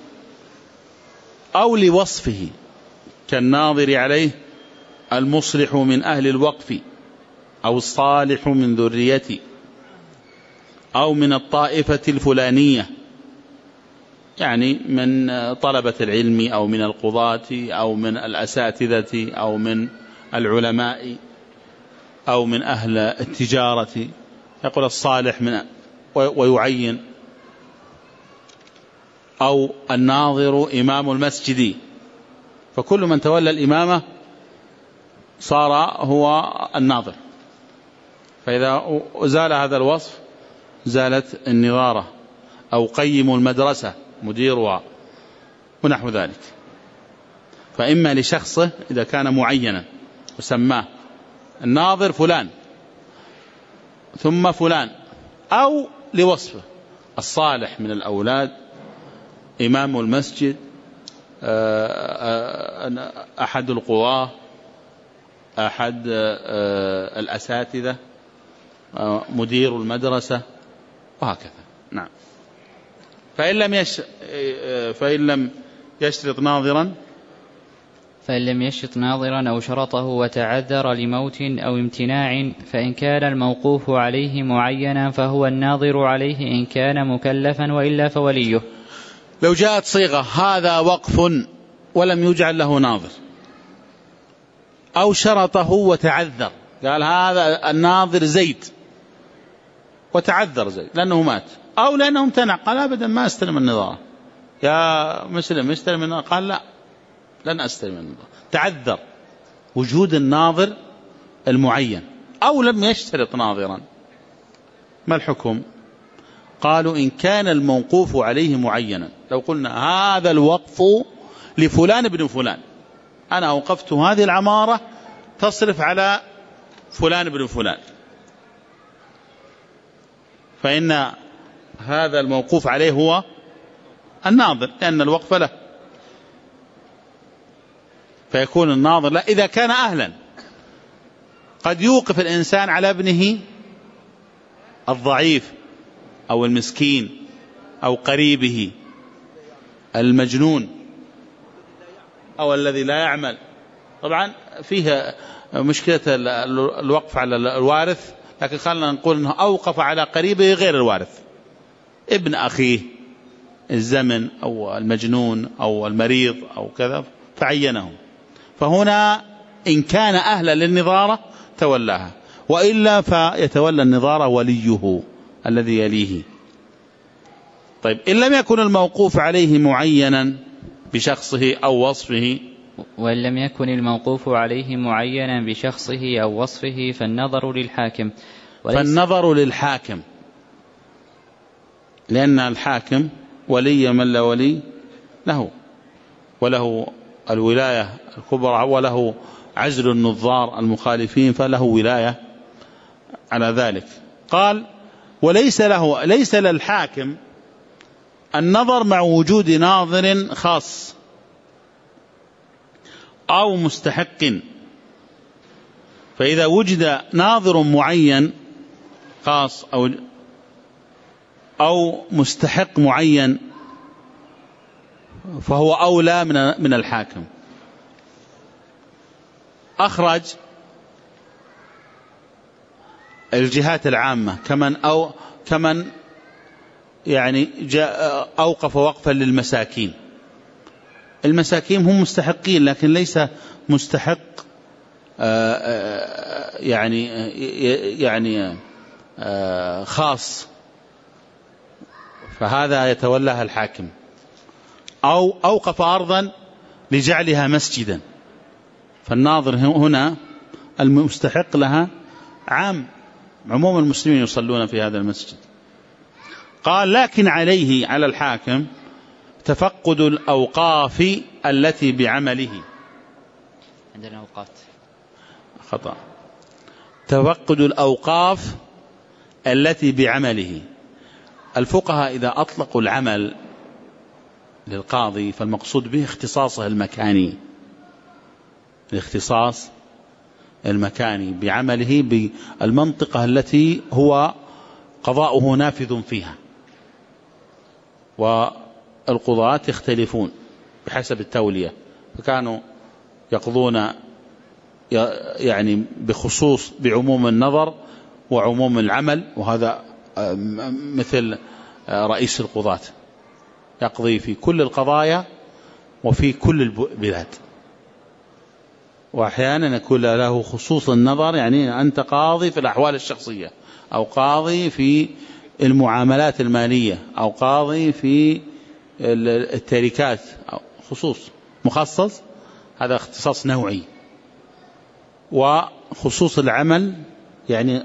أو لوصفه كالناظر عليه المصلح من أهل الوقف، أو الصالح من ذريتي، أو من الطائفة الفلانية، يعني من طلبة العلم أو من القضاة أو من الأساتذة أو من العلماء أو من أهل التجارة. يقول الصالح من ويعين، أو الناظر إمام المسجد، فكل من تولى الإمامة صار هو الناظر، فإذا زال هذا الوصف زالت النظارة. أو قيم المدرسة مديرها ونحو ذلك. فإما لشخصه إذا كان معينا وسماه الناظر فلان ثم فلان، أو لوصفه الصالح من الأولاد، إمام المسجد، أحد القضاة، أحد الأساتذة، مدير المدرسة، وهكذا. نعم. فإن لم يشترط ناظرا أو شرطه وتعذر لموت أو امتناع، فإن كان الموقوف عليه معينا فهو الناظر عليه إن كان مكلفا، وإلا فوليه. لو جاءت صيغة هذا وقف ولم يجعل له ناظر، أو شرطه وتعذر، قال هذا الناظر زيد وتعذر زيد لأنه مات أو لأنه امتنع، قال أبدا ما أستلم النظارة، يا مسلم استلم النظارة، قال لا لن أستلم النظارة، تعذر وجود الناظر المعين. أو لم يشترط ناظرا، ما الحكم؟ قالوا إن كان الموقوف عليه معينا، لو قلنا هذا الوقف لفلان بن فلان، أنا أوقفت هذه العمارة تصرف على فلان بن فلان، فإن هذا الموقوف عليه هو الناظر لأن الوقف له، فيكون الناظر لا. إذا كان أهلا، قد يوقف الإنسان على ابنه الضعيف أو المسكين أو قريبه المجنون أو الذي لا يعمل. طبعا فيها مشكلة الوقف على الوارث، لكن خلنا نقول أنه أوقف على قريبه غير الوارث، ابن أخيه الزمن أو المجنون أو المريض أو كذا، فعينه. فهنا إن كان أهلا للنظارة تولاها، وإلا فيتولى النظارة وليه الذي يليه. طيب إن لم يكن الموقوف عليه معينا بشخصه أو وصفه، وإن لم يكن الموقوف عليه معينا بشخصه أو وصفه فالنظر للحاكم، لأن الحاكم ولي من لا ولي له، وله الولاية الكبرى، وله عزل النظار المخالفين، فله ولاية على ذلك. قال ليس للحاكم النظر مع وجود ناظر خاص أو مستحق، فإذا وجد ناظر معين خاص أو مستحق معين فهو أولى من الحاكم. أخرج الجهات العامة كمن يعني أوقف وقفا للمساكين. المساكين هم مستحقين، لكن ليس مستحق يعني خاص، فهذا يتولاها الحاكم. أو أوقف أرضا لجعلها مسجدا، فالناظر هنا المستحق لها عموم المسلمين يصلون في هذا المسجد. قال لكن على الحاكم تفقد الأوقاف التي بعمله. عندنا أوقات خطأ، تفقد الأوقاف التي بعمله. الفقهاء إذا أطلقوا العمل للقاضي فالمقصود به اختصاصه المكاني، الاختصاص المكاني بعمله بالمنطقة التي هو قضاؤه نافذ فيها. والقضاة يختلفون بحسب التولية، فكانوا يقضون يعني بخصوص بعموم النظر وعموم العمل، وهذا مثل رئيس القضاة يقضي في كل القضايا وفي كل البلاد. وأحيانا يكون له خصوص النظر، يعني أنت قاضي في الأحوال الشخصية، أو قاضي في المعاملات المالية، أو قاضي في التركات، أو خصوص مخصص، هذا اختصاص نوعي. وخصوص العمل يعني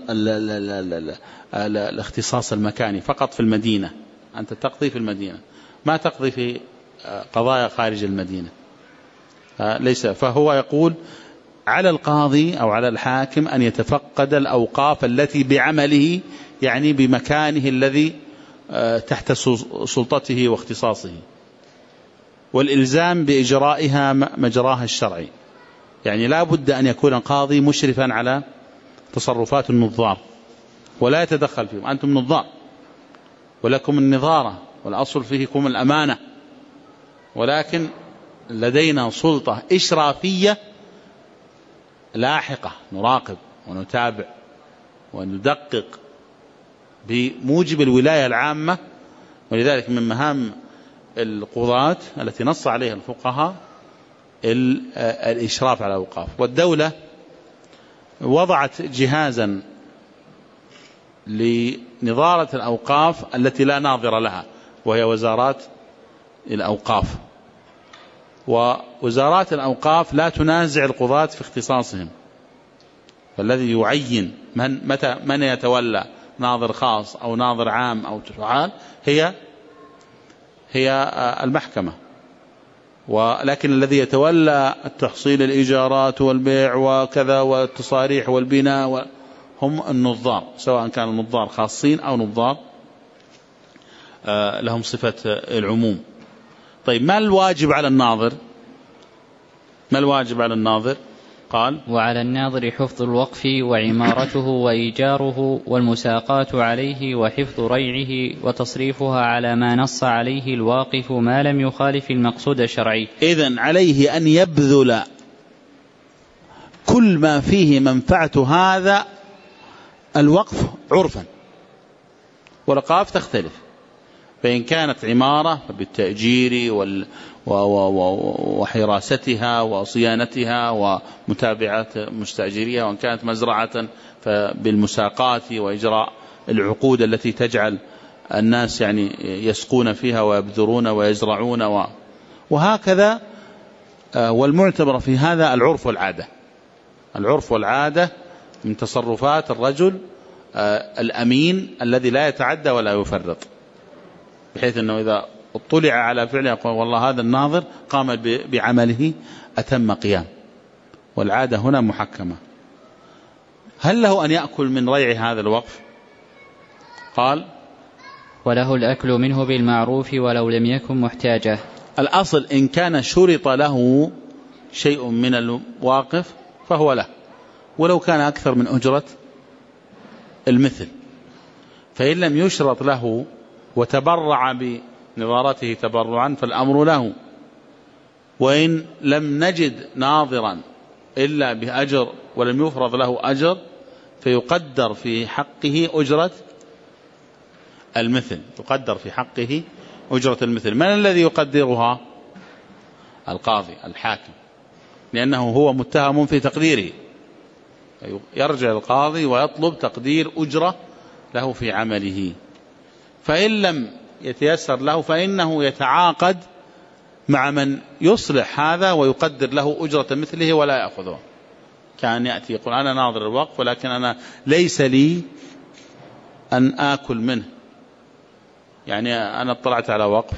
الاختصاص المكاني فقط في المدينة، أنت تقضي في المدينة، ما تقضي في قضايا خارج المدينة ليس. فهو يقول على القاضي أو على الحاكم أن يتفقد الأوقاف التي بعمله، يعني بمكانه الذي تحت سلطته واختصاصه. والإلزام بإجرائها مجراها الشرعي. يعني لا بد أن يكون القاضي مشرفا على تصرفات النظار ولا يتدخل فيهم. أنتم نظار ولكم النظارة والأصل فيكم الأمانة، ولكن لدينا سلطة إشرافية لاحقة نراقب ونتابع وندقق بموجب الولاية العامة. ولذلك من مهام القضاة التي نص عليها الفقهاء الإشراف على الأوقاف. والدولة وضعت جهازا لنظارة الأوقاف التي لا ناظر لها، وهي وزارات الأوقاف. ووزارات الأوقاف لا تنازع القضاة في اختصاصهم، فالذي يعين من يتولى ناظر خاص أو ناظر عام أو تفعال هي المحكمة. ولكن الذي يتولى التحصيل الإيجارات والبيع وكذا والتصاريح والبناء هم النظار، سواء كانوا النظار خاصين أو نظار لهم صفة العموم. طيب ما الواجب على الناظر؟ ما الواجب على الناظر؟ قال: وعلى الناظر حفظ الوقف وعمارته وإيجاره والمساقات عليه وحفظ ريعه وتصريفها على ما نص عليه الواقف ما لم يخالف المقصود الشرعي. إذن عليه أن يبذل كل ما فيه منفعة هذا الوقف عرفا، والأوقاف تختلف، فإن كانت عمارة فبالتأجير وحراستها وصيانتها ومتابعة مستأجريها، وإن كانت مزرعة فبالمساقات وإجراء العقود التي تجعل الناس يعني يسقون فيها ويبذرون ويزرعون وهكذا. والمعتبر في هذا العرف والعادة. العرف والعادة من تصرفات الرجل الأمين الذي لا يتعدى ولا يفرط، بحيث أنه إذا اطلع على فعله يقول والله هذا الناظر قام بعمله أتم قيام. والعادة هنا محكمة. هل له أن يأكل من ريع هذا الوقف؟ قال: وله الأكل منه بالمعروف ولو لم يكن محتاجه. الأصل إن كان شرط له شيء من الواقف فهو له، ولو كان أكثر من أجرة المثل. فإن لم يشرط له وتبرع بنظارته تبرعا فالأمر له. وإن لم نجد ناظرا إلا بأجر ولم يفرض له أجر فيقدر في حقه أجرة المثل. تقدر في حقه أجرة المثل. من الذي يقدرها؟ القاضي الحاكم، لأنه هو متهم في تقديره. يرجع القاضي ويطلب تقدير أجرة له في عمله. فإن لم يتيسر له فإنه يتعاقد مع من يصلح هذا ويقدر له أجرة مثله ولا يأخذه. كان يأتي يقول أنا ناظر الوقف ولكن أنا ليس لي أن آكل منه. يعني أنا اطلعت على وقف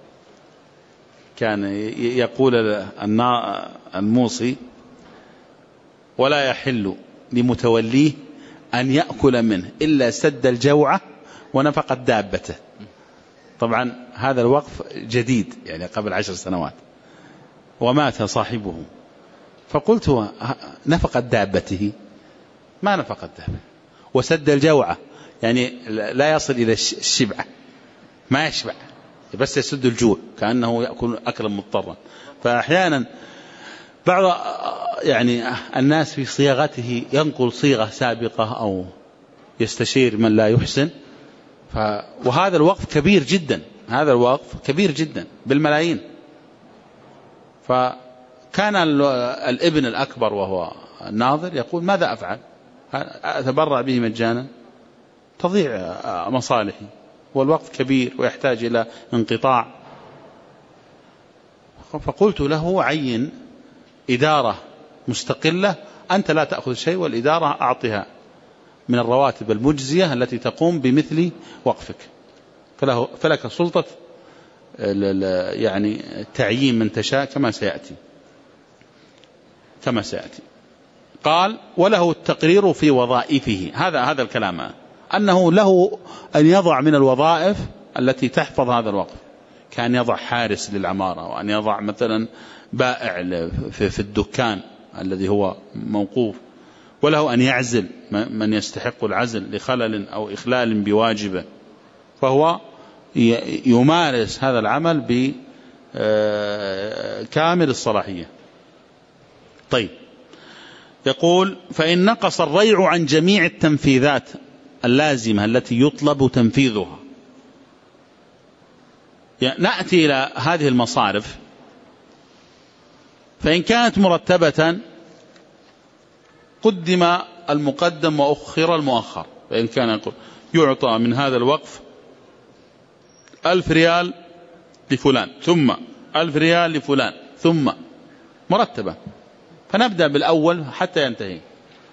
كان يقول الموصي: ولا يحل لمتوليه أن يأكل منه إلا سد الجوعة ونفقة دابته. طبعا هذا الوقف جديد يعني قبل 10 سنوات، ومات صاحبه. فقلت: نفقة دابته؟ ما نفقة دابته. وسد الجوعة يعني لا يصل إلى الشبعة، ما يشبع بس يسد الجوع، كأنه يأكل أكلا مضطرا. فأحيانا بعض يعني الناس في صياغته ينقل صيغة سابقة أو يستشير من لا يحسن. وهذا الوقف كبير جدا، هذا الوقف كبير جدا بالملايين. فكان الابن الأكبر وهو الناظر يقول: ماذا أفعل؟ أتبرع به مجانا؟ تضيع مصالحي، والوقف كبير ويحتاج إلى انقطاع. فقلت له: عين إدارة مستقلة، أنت لا تأخذ شيء والإدارة أعطها من الرواتب المجزية التي تقوم بمثل وقفك، فلك سلطة يعني تعيين من تشاء كما سيأتي. قال: وله التقرير في وظائفه. هذا الكلام، أنه له أن يضع من الوظائف التي تحفظ هذا الوقف. كان يضع حارس للعمارة، وأن يضع مثلا بائع في الدكان الذي هو موقوف، وله أن يعزل من يستحق العزل لخلل أو إخلال بواجبه، فهو يمارس هذا العمل بكامل الصلاحية. طيب، يقول: فإن نقص الريع عن جميع التنفيذات اللازمة التي يطلب تنفيذها. نأتي إلى هذه المصارف، فإن كانت مرتبة قدم المقدم وأخر المؤخر. فإن كان يعطى من هذا الوقف 1000 ريال لفلان، ثم 1000 ريال لفلان، ثم مرتبة، فنبدأ بالأول حتى ينتهي.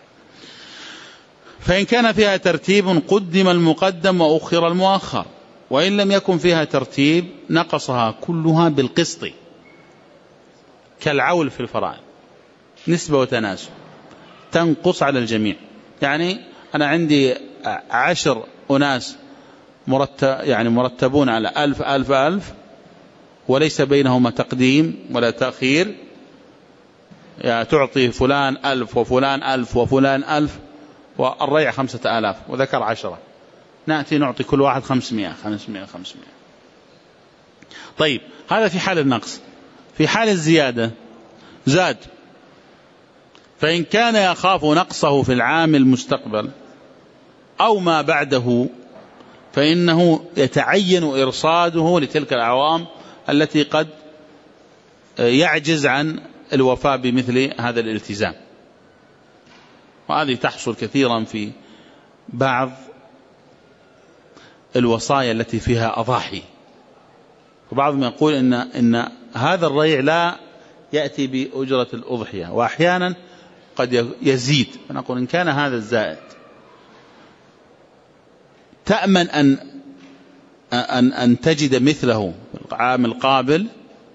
فإن كان فيها ترتيب قدم المقدم وأخر المؤخر، وإن لم يكن فيها ترتيب نقصها كلها بالقسط، كالعول في الفرائض، نسبة وتناسب، تنقص على الجميع. يعني أنا عندي 10 أناس مرتبون على 1000 1000 1000، وليس بينهما تقديم ولا تأخير، يعني تعطي فلان 1000 وفلان 1000 وفلان 1000، والريع 5000 وذكر 10، نأتي نعطي كل واحد 500 500 500. طيب، هذا في حال النقص. في حال الزيادة زاد، فإن كان يخاف نقصه في العام المستقبل أو ما بعده فإنه يتعين إرصاده لتلك الأعوام التي قد يعجز عن الوفاء بمثل هذا الالتزام. وهذه تحصل كثيرا في بعض الوصايا التي فيها أضاحي، وبعضهم يقول إن هذا الريع لا يأتي بأجرة الأضحية، وأحيانا قد يزيد. فنقول إن كان هذا الزائد تأمن أن تجد مثله في العام القابل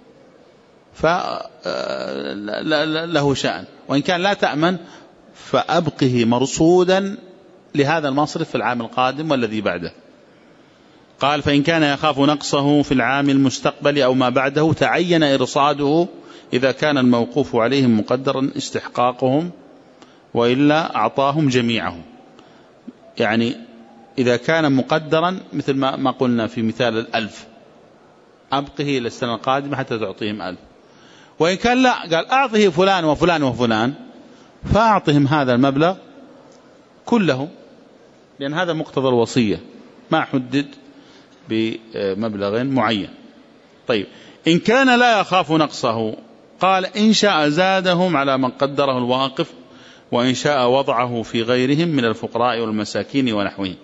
فله شأن، وإن كان لا تأمن فأبقه مرصودا لهذا المصرف في العام القادم والذي بعده. قال: فإن كان يخاف نقصه في العام المستقبل أو ما بعده تعين إرصاده إذا كان الموقوف عليهم مقدرا استحقاقهم، وإلا أعطاهم جميعهم. يعني إذا كان مقدرا مثل ما قلنا في مثال 1000، أبقه إلى السنة القادمة حتى تعطيهم 1000. وإن كان لا، قال أعطه فلان وفلان وفلان، فأعطهم هذا المبلغ كله، لأن هذا مقتضى الوصية، ما حدد بمبلغ معين. طيب، إن كان لا يخاف نقصه قال: إن شاء زادهم على من قدره الواقف، وإن شاء وضعه في غيرهم من الفقراء والمساكين ونحوهم.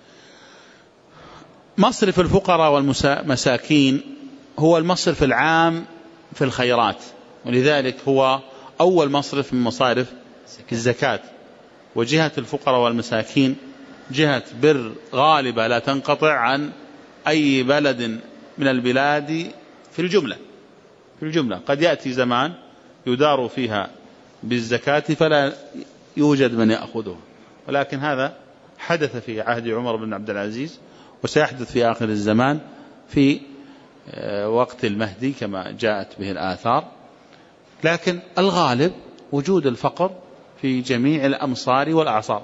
مصرف الفقراء والمساكين هو المصرف العام في الخيرات، ولذلك هو أول مصرف من مصارف الزكاة. وجهة الفقراء والمساكين جهة بر غالبة لا تنقطع عن أي بلد من البلاد في الجملة. قد يأتي زمان يدار فيها بالزكاة فلا يوجد من يأخذه، ولكن هذا حدث في عهد عمر بن عبد العزيز، وسيحدث في آخر الزمان في وقت المهدي كما جاءت به الآثار. لكن الغالب وجود الفقر في جميع الأمصار والأعصار،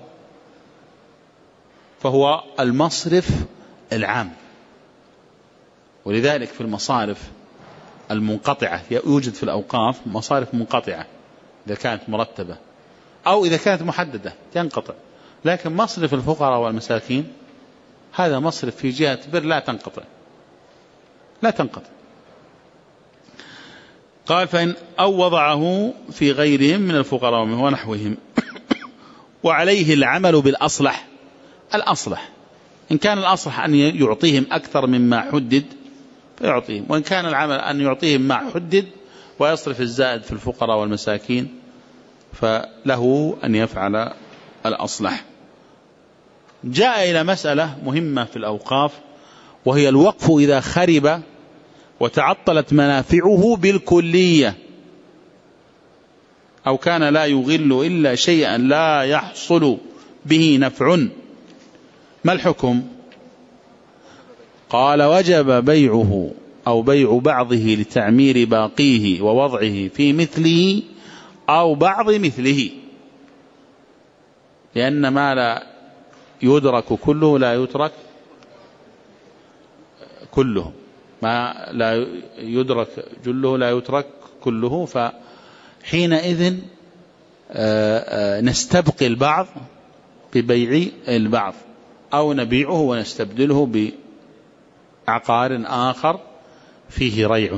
فهو المصرف العام. ولذلك في المصارف المنقطعة يوجد في الأوقاف مصارف منقطعة إذا كانت مرتبة، أو إذا كانت محددة ينقطع. لكن مصرف الفقراء والمساكين هذا مصرف في جهة بر لا تنقطع. قال: فإن أو وضعه في غيرهم من الفقراء ونحوهم وعليه العمل بالأصلح. إن كان الأصلح أن يعطيهم أكثر مما حدد فيعطيهم، وإن كان العمل أن يعطيهم ما حدد ويصرف الزائد في الفقراء والمساكين فله أن يفعل الأصلح. جاء إلى مسألة مهمة في الأوقاف، وهي الوقف إذا خرب وتعطلت منافعه بالكلية، أو كان لا يغل إلا شيئا لا يحصل به نفع، ما الحكم؟ قال: وجب بيعه أو بيع بعضه لتعمير باقيه ووضعه في مثله أو بعض مثله، لأن ما لا يدرك كله لا يترك كله، ما لا يدرك جله لا يترك كله. فحينئذ نستبقي البعض ببيع البعض، أو نبيعه ونستبدله بعقار آخر فيه ريع.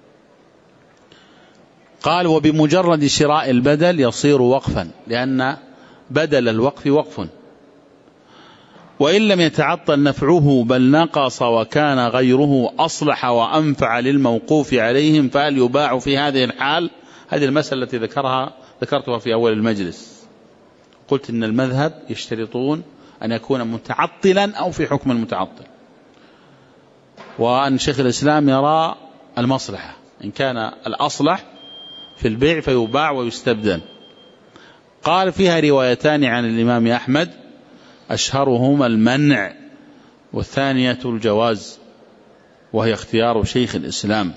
قال وبمجرد شراء البدل يصير وقفا، لأن بدل الوقف وقف، وإن لم يتعطل نفعه بل نقص وكان غيره أصلح وأنفع للموقوف عليهم، فهل يباع في هذه الحال؟ هذه المسألة التي ذكرتها في أول المجلس. قلت إن المذهب يشترطون أن يكون متعطلا أو في حكم المتعطل، وأن شيخ الإسلام يرى المصلحة، إن كان الأصلح في البيع فيباع ويستبدل. قال فيها روايتان عن الإمام أحمد، أشهرهما المنع والثانية الجواز، وهي اختيار شيخ الإسلام.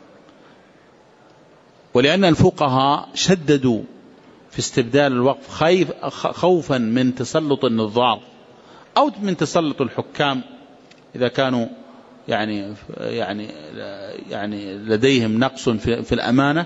ولأن الفقهاء شددوا في استبدال الوقف خوفا من تسلط النظار أو من تسلط الحكام إذا كانوا يعني لديهم نقص في الأمانة،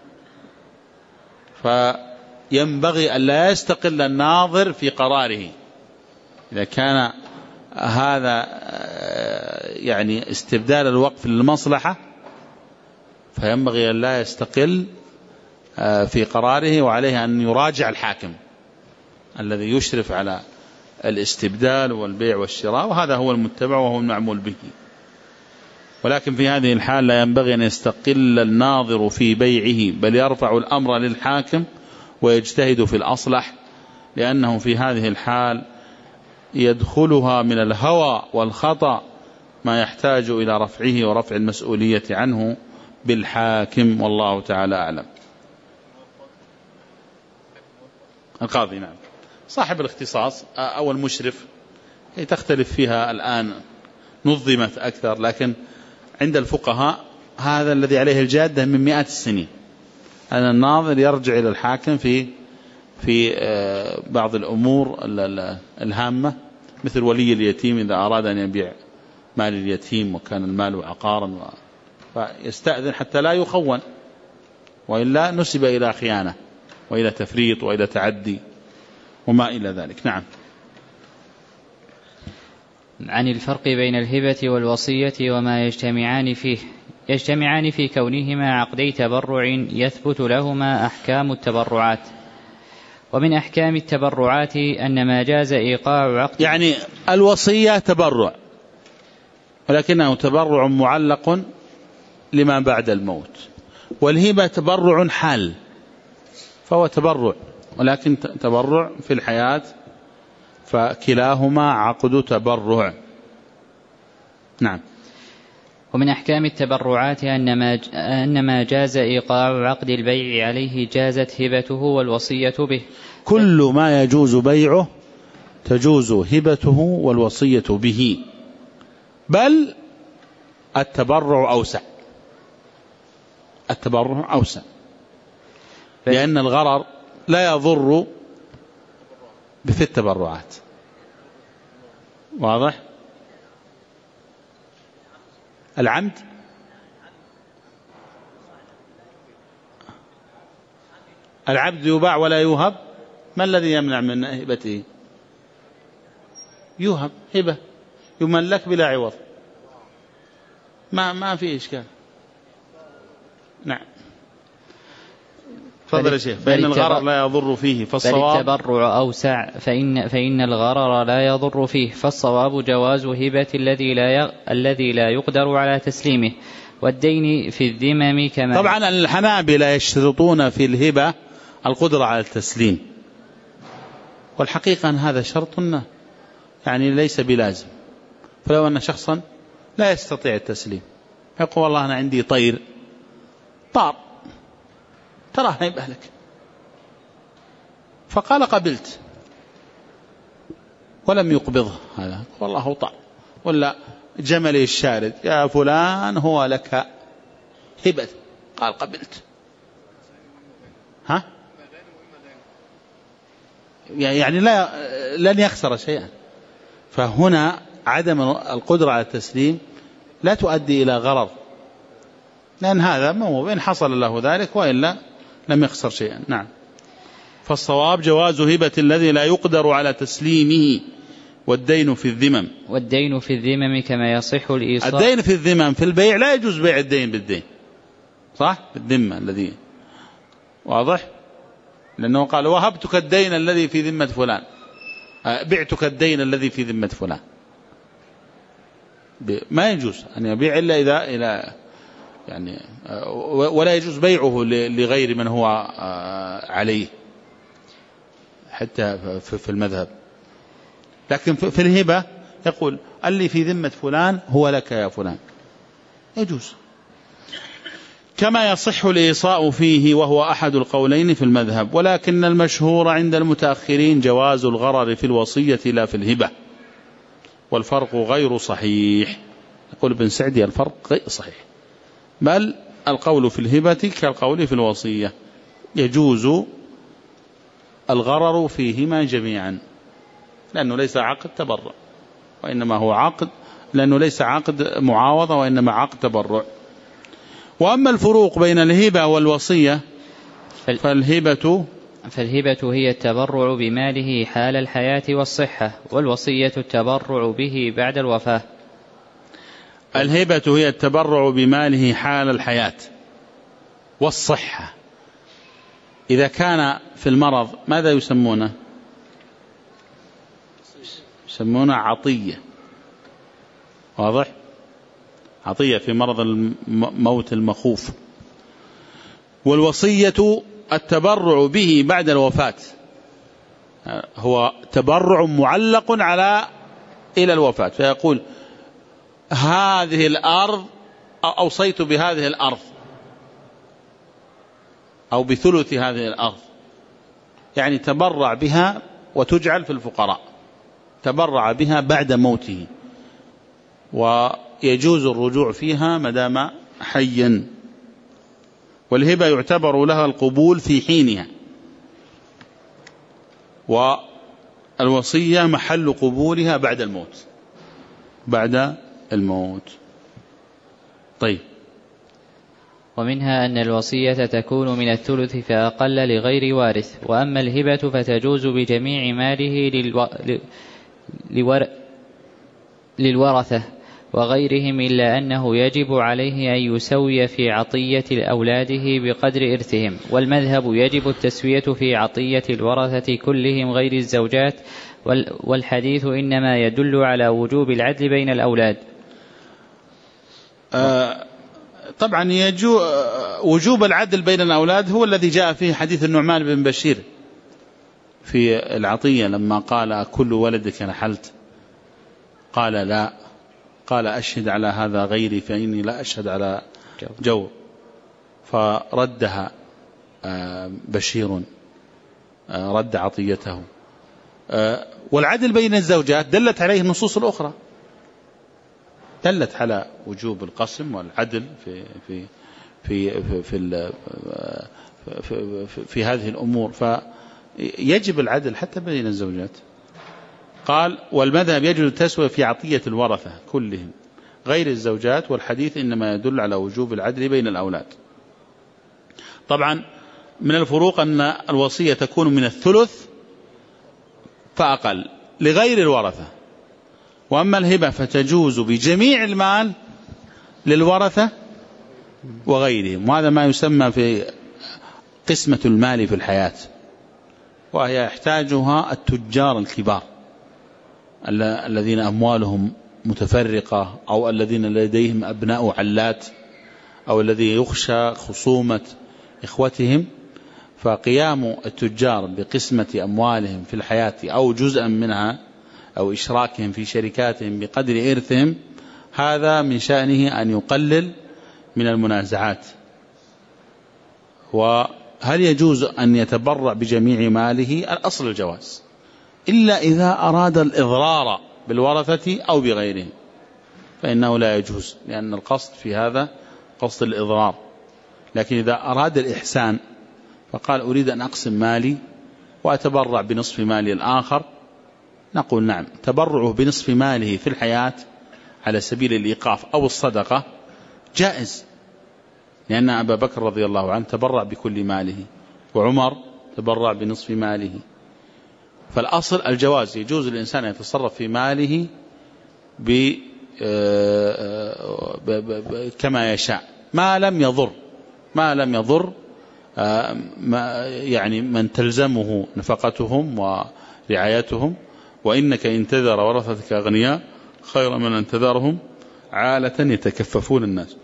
فينبغي أن لا يستقل الناظر في قراره. إذا كان هذا يعني استبدال الوقف للمصلحة فينبغي أن لا يستقل في قراره، وعليه أن يراجع الحاكم الذي يشرف على الاستبدال والبيع والشراء، وهذا هو المتبع وهو المعمول به. ولكن في هذه الحال لا ينبغي أن يستقل الناظر في بيعه، بل يرفع الأمر للحاكم ويجتهد في الأصلح، لأنه في هذه الحال يدخلها من الهوى والخطأ ما يحتاج إلى رفعه ورفع المسؤولية عنه بالحاكم، والله تعالى أعلم. القاضي نعم صاحب الاختصاص أو المشرف تختلف فيها الآن، نظمت أكثر، لكن عند الفقهاء هذا الذي عليه الجادة من مئات السنين، أن الناظر يرجع إلى الحاكم في بعض الأمور الهامة، مثل ولي اليتيم إذا أراد أن يبيع مال اليتيم وكان المال عقارا، فيستأذن حتى لا يخون، وإلا نسب إلى خيانة وإلى تفريط وإلى تعدي وما إلى ذلك. نعم. عن الفرق بين الهبة والوصية وما يجتمعان في كونهما عقدي تبرع يثبت لهما أحكام التبرعات. ومن أحكام التبرعات أن ما جاز إيقاع عقد، يعني الوصية تبرع، ولكنه تبرع معلق لما بعد الموت، والهبة تبرع حال، فهو تبرع ولكن تبرع في الحياة، فكلاهما عقد تبرع. نعم. ومن أحكام التبرعات أن ما جاز إيقاع عقد البيع عليه جازت هبته والوصية به. كل ما يجوز بيعه تجوز هبته والوصية به، بل التبرع أوسع، التبرع أوسع، لأن الغرر لا يضر في التبرعات. واضح؟ العمد العبد يباع ولا يوهب، ما الذي يمنع من هبته؟ يوهب هبة، يملك بلا عوض، ما في إشكال. نعم. تفضل يا شيخ. فإن الغرر لا يضر فيه فالصواب، التبرع أوسع فإن الغرر لا يضر فيه، فالصواب جواز هبة الذي لا يقدر على تسليمه، والدين في الذمم كما. طبعا الحنابلة يشترطون في الهبة القدرة على التسليم، والحقيقة أن هذا شرط يعني ليس بلازم. فلو أن شخصا لا يستطيع التسليم يقول والله أنا عندي طير تراه هيبه لك، فقال قبلت ولم يقبضه، هذا والله طار، ولا جملي الشارد: يا فلان هو لك هبة، قال قبلت. ها؟ يعني لن يخسر شيئا. فهنا عدم القدرة على التسليم لا تؤدي إلى غرر، لأن هذا موهوب، إن حصل له ذلك وإلا لم يخسر شيئا. نعم. فالصواب جواز هبة الذي لا يقدر على تسليمه، والدين في الذمم. والدين في الذمم كما يصح الإيصال. الدين في الذمم في البيع لا يجوز بيع الدين بالدين، صح؟ بالذمة الذي واضح، لأنه قال: وهبتك الدين الذي في ذمة فلان، بعتك الدين الذي في ذمة فلان. ما يجوز أن يبيع إلا إذا يعني ولا يجوز بيعه لغير من هو عليه حتى في المذهب. لكن في الهبة يقول: اللي في ذمة فلان هو لك يا فلان، يجوز. كما يصح الإيصاء فيه، وهو أحد القولين في المذهب، ولكن المشهور عند المتأخرين جواز الغرر في الوصية لا في الهبة، والفرق غير صحيح. يقول ابن سعدي: الفرق غير صحيح، بل القول في الهبة كالقول في الوصية، يجوز الغرر فيهما جميعا، لأنه ليس عقد تبرع وإنما هو عقد، لأنه ليس عقد معاوضة وإنما عقد تبرع. وأما الفروق بين الهبة والوصية فالهبة هي التبرع بماله حال الحياة والصحة، والوصية التبرع به بعد الوفاة. الهبة هي التبرع بماله حال الحياة والصحة. إذا كان في المرض ماذا يسمونه؟ يسمونه عطية، واضح؟ عطية في مرض الموت المخوف. والوصية التبرع به بعد الوفاة، هو تبرع معلق إلى الوفاة، فيقول: هذه الأرض أوصيت بهذه الأرض أو بثلث هذه الأرض، يعني تبرع بها وتجعل في الفقراء، تبرع بها بعد موته، ويجوز الرجوع فيها مدام حيا. والهبة يعتبر لها القبول في حينها، والوصية محل قبولها بعد الموت. طيب. ومنها أن الوصية تكون من الثلث فأقل لغير وارث. وأما الهبة فتجوز بجميع ماله للورثة وغيرهم، إلا أنه يجب عليه أن يسوي في عطية أولاده بقدر إرثهم. والمذهب يجب التسوية في عطية الورثة كلهم غير الزوجات، والحديث إنما يدل على وجوب العدل بين الأولاد. طبعا وجوب العدل بين الأولاد هو الذي جاء فيه حديث النعمان بن بشير في العطية لما قال: كل ولدك نحلت؟ قال: لا. قال: أشهد على هذا غيري فإني لا أشهد على جو. فردها بشير، رد عطيته. والعدل بين الزوجات دلت عليه النصوص الأخرى، دلت على وجوب القسم والعدل في في في في في هذه الأمور، فيجب العدل حتى بين الزوجات. قال: والمذهب يجب التسوية في عطية الورثة كلهم غير الزوجات، والحديث إنما يدل على وجوب العدل بين الأولاد. طبعا من الفروق أن الوصية تكون من الثلث فأقل لغير الورثة، وأما الهبة فتجوز بجميع المال للورثة وغيرهم، وهذا ما يسمى في قسمة المال في الحياة، وهي يحتاجها التجار الكبار الذين أموالهم متفرقة، أو الذين لديهم أبناء علات، أو الذي يخشى خصومة إخوتهم. فقيام التجار بقسمة أموالهم في الحياة أو جزءا منها أو إشراكهم في شركاتهم بقدر إرثهم، هذا من شأنه أن يقلل من المنازعات. وهل يجوز أن يتبرع بجميع ماله؟ الأصل الجواز، إلا إذا أراد الإضرار بالورثة أو بغيرهم، فإنه لا يجوز، لأن القصد في هذا قصد الإضرار. لكن إذا أراد الإحسان فقال أريد أن أقسم مالي وأتبرع بنصف مالي الآخر، نقول نعم، تبرعه بنصف ماله في الحياة على سبيل الإيقاف أو الصدقة جائز، لأن أبا بكر رضي الله عنه تبرع بكل ماله، وعمر تبرع بنصف ماله. فالأصل الجواز، يجوز الإنسان أن يتصرف في ماله كما يشاء ما لم يضر يعني من تلزمه نفقتهم ورعايتهم. وإنك إن تذر ورثتك أغنياء خير من أن تذرهم عالة يتكففون الناس.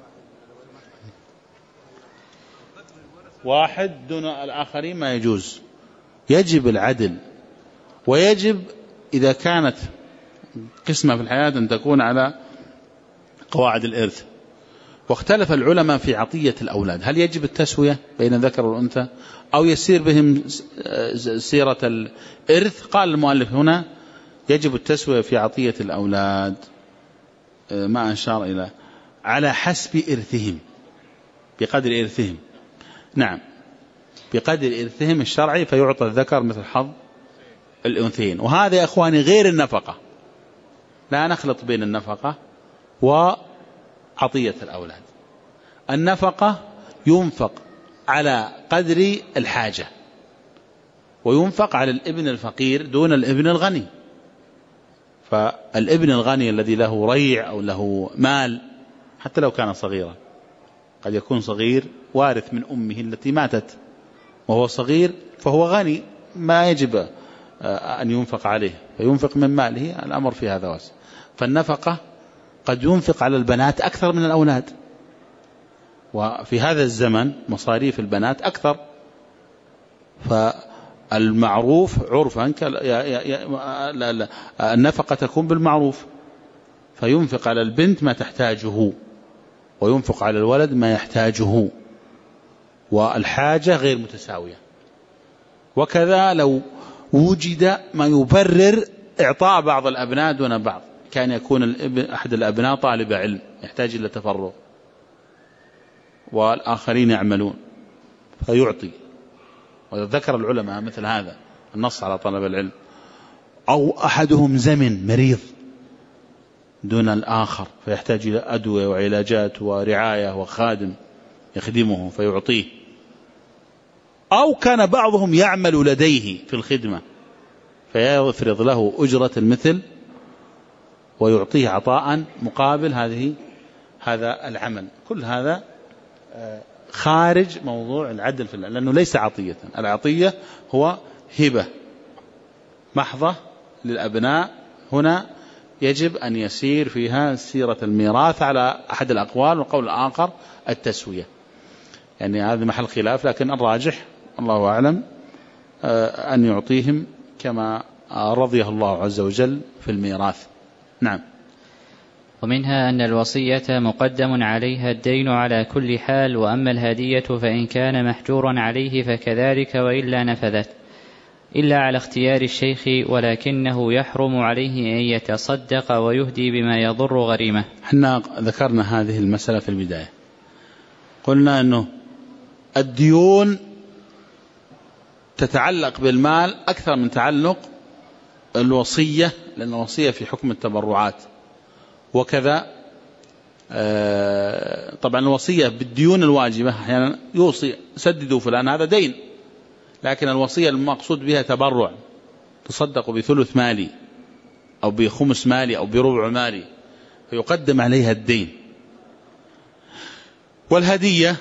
واحد دون الآخرين ما يجوز، يجب العدل، ويجب إذا كانت قسمة في الحياة أن تكون على قواعد الإرث. واختلف العلماء في عطية الأولاد، هل يجب التسوية بين الذكر والأنثى أو يسير بهم سيرة الإرث؟ قال المؤلف هنا يجب التسوية في عطية الأولاد، ما أشار إلى على حسب إرثهم، بقدر إرثهم. نعم، بقدر إرثهم الشرعي، فيعطى الذكر مثل حظ الأنثيين. وهذا يا أخواني غير النفقة، لا نخلط بين النفقة وعطية الأولاد. النفقة ينفق على قدر الحاجة، وينفق على الابن الفقير دون الابن الغني. فالابن الغني الذي له ريع أو له مال حتى لو كان صغيرا، قد يكون صغير وارث من أمه التي ماتت وهو صغير، فهو غني ما يجب أن ينفق عليه، فينفق من ماله، الأمر في هذا واسع. فالنفقة قد ينفق على البنات أكثر من الأولاد، وفي هذا الزمن مصاريف البنات أكثر، فالمعروف عرفا النفقة تكون بالمعروف، فينفق على البنت ما تحتاجه وينفق على الولد ما يحتاجه، والحاجة غير متساوية. وكذا لو وجد ما يبرر إعطاء بعض الأبناء دون بعض، كان يكون أحد الأبناء طالب علم يحتاج إلى تفرغ والآخرين يعملون فيعطي، وذكر العلماء مثل هذا النص على طلب العلم. أو أحدهم زمن مريض دون الآخر فيحتاج إلى أدوية وعلاجات ورعاية وخادم يخدمه فيعطيه. أو كان بعضهم يعمل لديه في الخدمة فيفرض له أجرة المثل ويعطيه عطاء مقابل هذا العمل. كل هذا خارج موضوع العدل في لأنه ليس عطية. العطية هو هبة محضة للأبناء، هنا يجب أن يسير فيها سيرة الميراث على أحد الأقوال، والقول الآخر التسوية، يعني هذا محل خلاف، لكن الراجح الله أعلم أن يعطيهم كما رضيه الله عز وجل في الميراث. نعم. ومنها أن الوصية مقدم عليها الدين على كل حال، وأما الهدية فإن كان محجورا عليه فكذلك وإلا نفذت، إلا على اختيار الشيخ، ولكنه يحرم عليه أن يتصدق ويهدي بما يضر غريمه. احنا ذكرنا هذه المسألة في البداية، قلنا أنه الديون تتعلق بالمال أكثر من تعلق الوصية، لأن الوصية في حكم التبرعات. وكذا طبعا الوصية بالديون الواجبة أحيانا يوصي سددوا فلان، هذا دين، لكن الوصية المقصود بها تبرع، تصدق بثلث مالي أو بخمس مالي أو بربع مالي، فيقدم عليها الدين. والهدية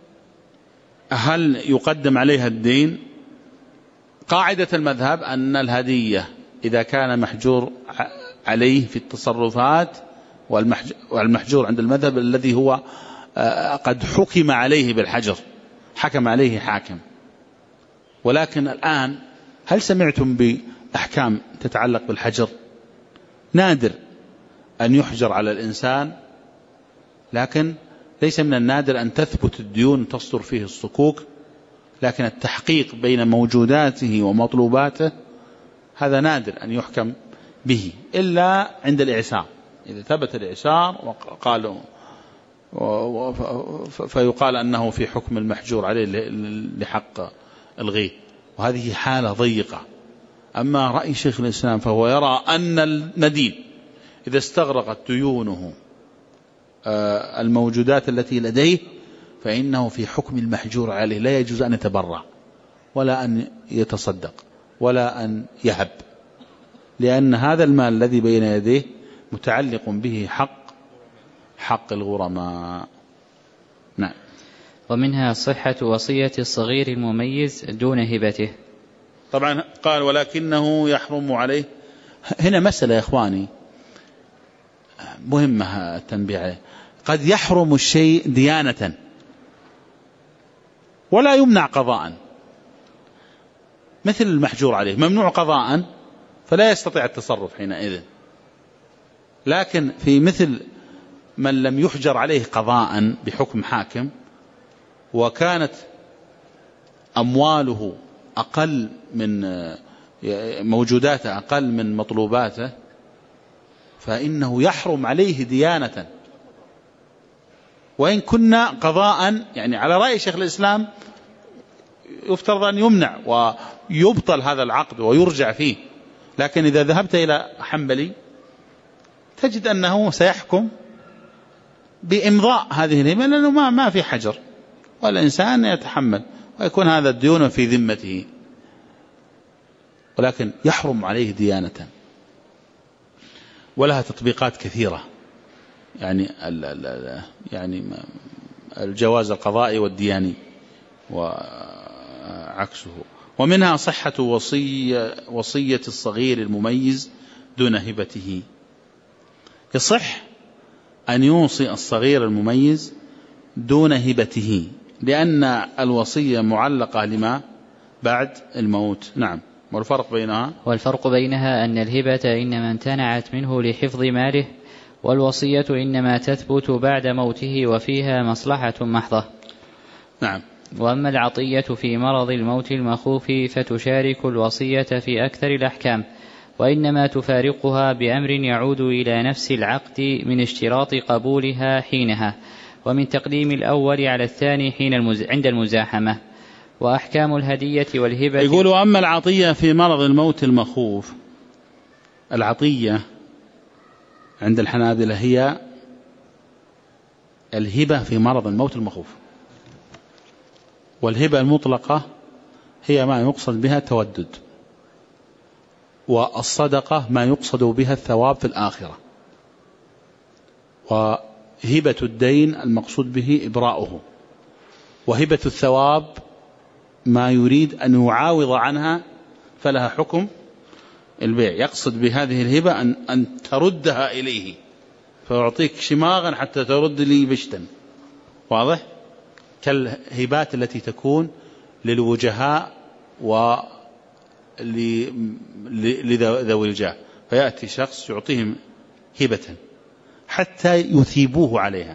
هل يقدم عليها الدين؟ قاعدة المذهب أن الهدية إذا كان محجور عليه في التصرفات، والمحجور عند المذهب الذي هو قد حكم عليه بالحجر، حكم عليه حاكم. ولكن الآن هل سمعتم بأحكام تتعلق بالحجر؟ نادر أن يحجر على الإنسان، لكن ليس من النادر أن تثبت الديون تصدر فيه الصكوك، لكن التحقيق بين موجوداته ومطلوباته هذا نادر أن يحكم به إلا عند الإعسار، إذا ثبت الإعسار قالوا فيقال أنه في حكم المحجور عليه لحق الغيث، وهذه حالة ضيقة. أما رأي شيخ الإسلام فهو يرى أن المدين إذا استغرقت ديونه الموجودات التي لديه فإنه في حكم المحجور عليه، لا يجوز أن يتبرع ولا أن يتصدق ولا أن يهب، لأن هذا المال الذي بين يديه متعلق به حق الغرماء. نعم. ومنها صحة وصية الصغير المميز دون هبته. طبعا قال ولكنه يحرم عليه. هنا مسألة يا إخواني مهمة التنبيه عليه. قد يحرم الشيء ديانة ولا يمنع قضاء، مثل المحجور عليه ممنوع قضاء فلا يستطيع التصرف حينئذ. لكن في مثل من لم يحجر عليه قضاء بحكم حاكم وكانت أمواله أقل من موجوداته أقل من مطلوباته فإنه يحرم عليه ديانة، وإن كنا قضاء يعني على رأي شيخ الإسلام يفترض أن يمنع ويبطل هذا العقد ويرجع فيه. لكن إذا ذهبت إلى حنبلي تجد أنه سيحكم بإمضاء هذه الهبة، لأنه ما في حجر والإنسان يتحمل ويكون هذا الديون في ذمته، ولكن يحرم عليه ديانة. ولها تطبيقات كثيرة، يعني الجواز القضائي والدياني وعكسه. ومنها صحة وصية الصغير المميز دون هبته. يصح أن يوصي الصغير المميز دون هبته لأن الوصية معلقة لما بعد الموت. نعم. والفرق بينها أن الهبة إنما امتنعت منه لحفظ ماله، والوصية إنما تثبت بعد موته وفيها مصلحة محضة. نعم. وأما العطية في مرض الموت المخوف فتشارك الوصية في أكثر الأحكام، وإنما تفارقها بأمر يعود إلى نفس العقد من اشتراط قبولها حينها، ومن تقديم الأول على الثاني عند المزاحمة. وأحكام الهدية والهبة. يقول وأما العطية في مرض الموت المخوف، العطية عند الحنابلة هي الهبة في مرض الموت المخوف، والهبة المطلقة هي ما يقصد بها التودد، والصدقة ما يقصد بها الثواب في الآخرة، وهبة الدين المقصود به إبراؤه، وهبة الثواب ما يريد أن يعاوض عنها فلها حكم البيع. يقصد بهذه الهبة أن تردها إليه، فيعطيك شماغا حتى ترد لي بشتا. واضح؟ كالهبات التي تكون للوجهاء ولذوي الجاه، فيأتي شخص يعطيهم هبة حتى يثيبوه عليها،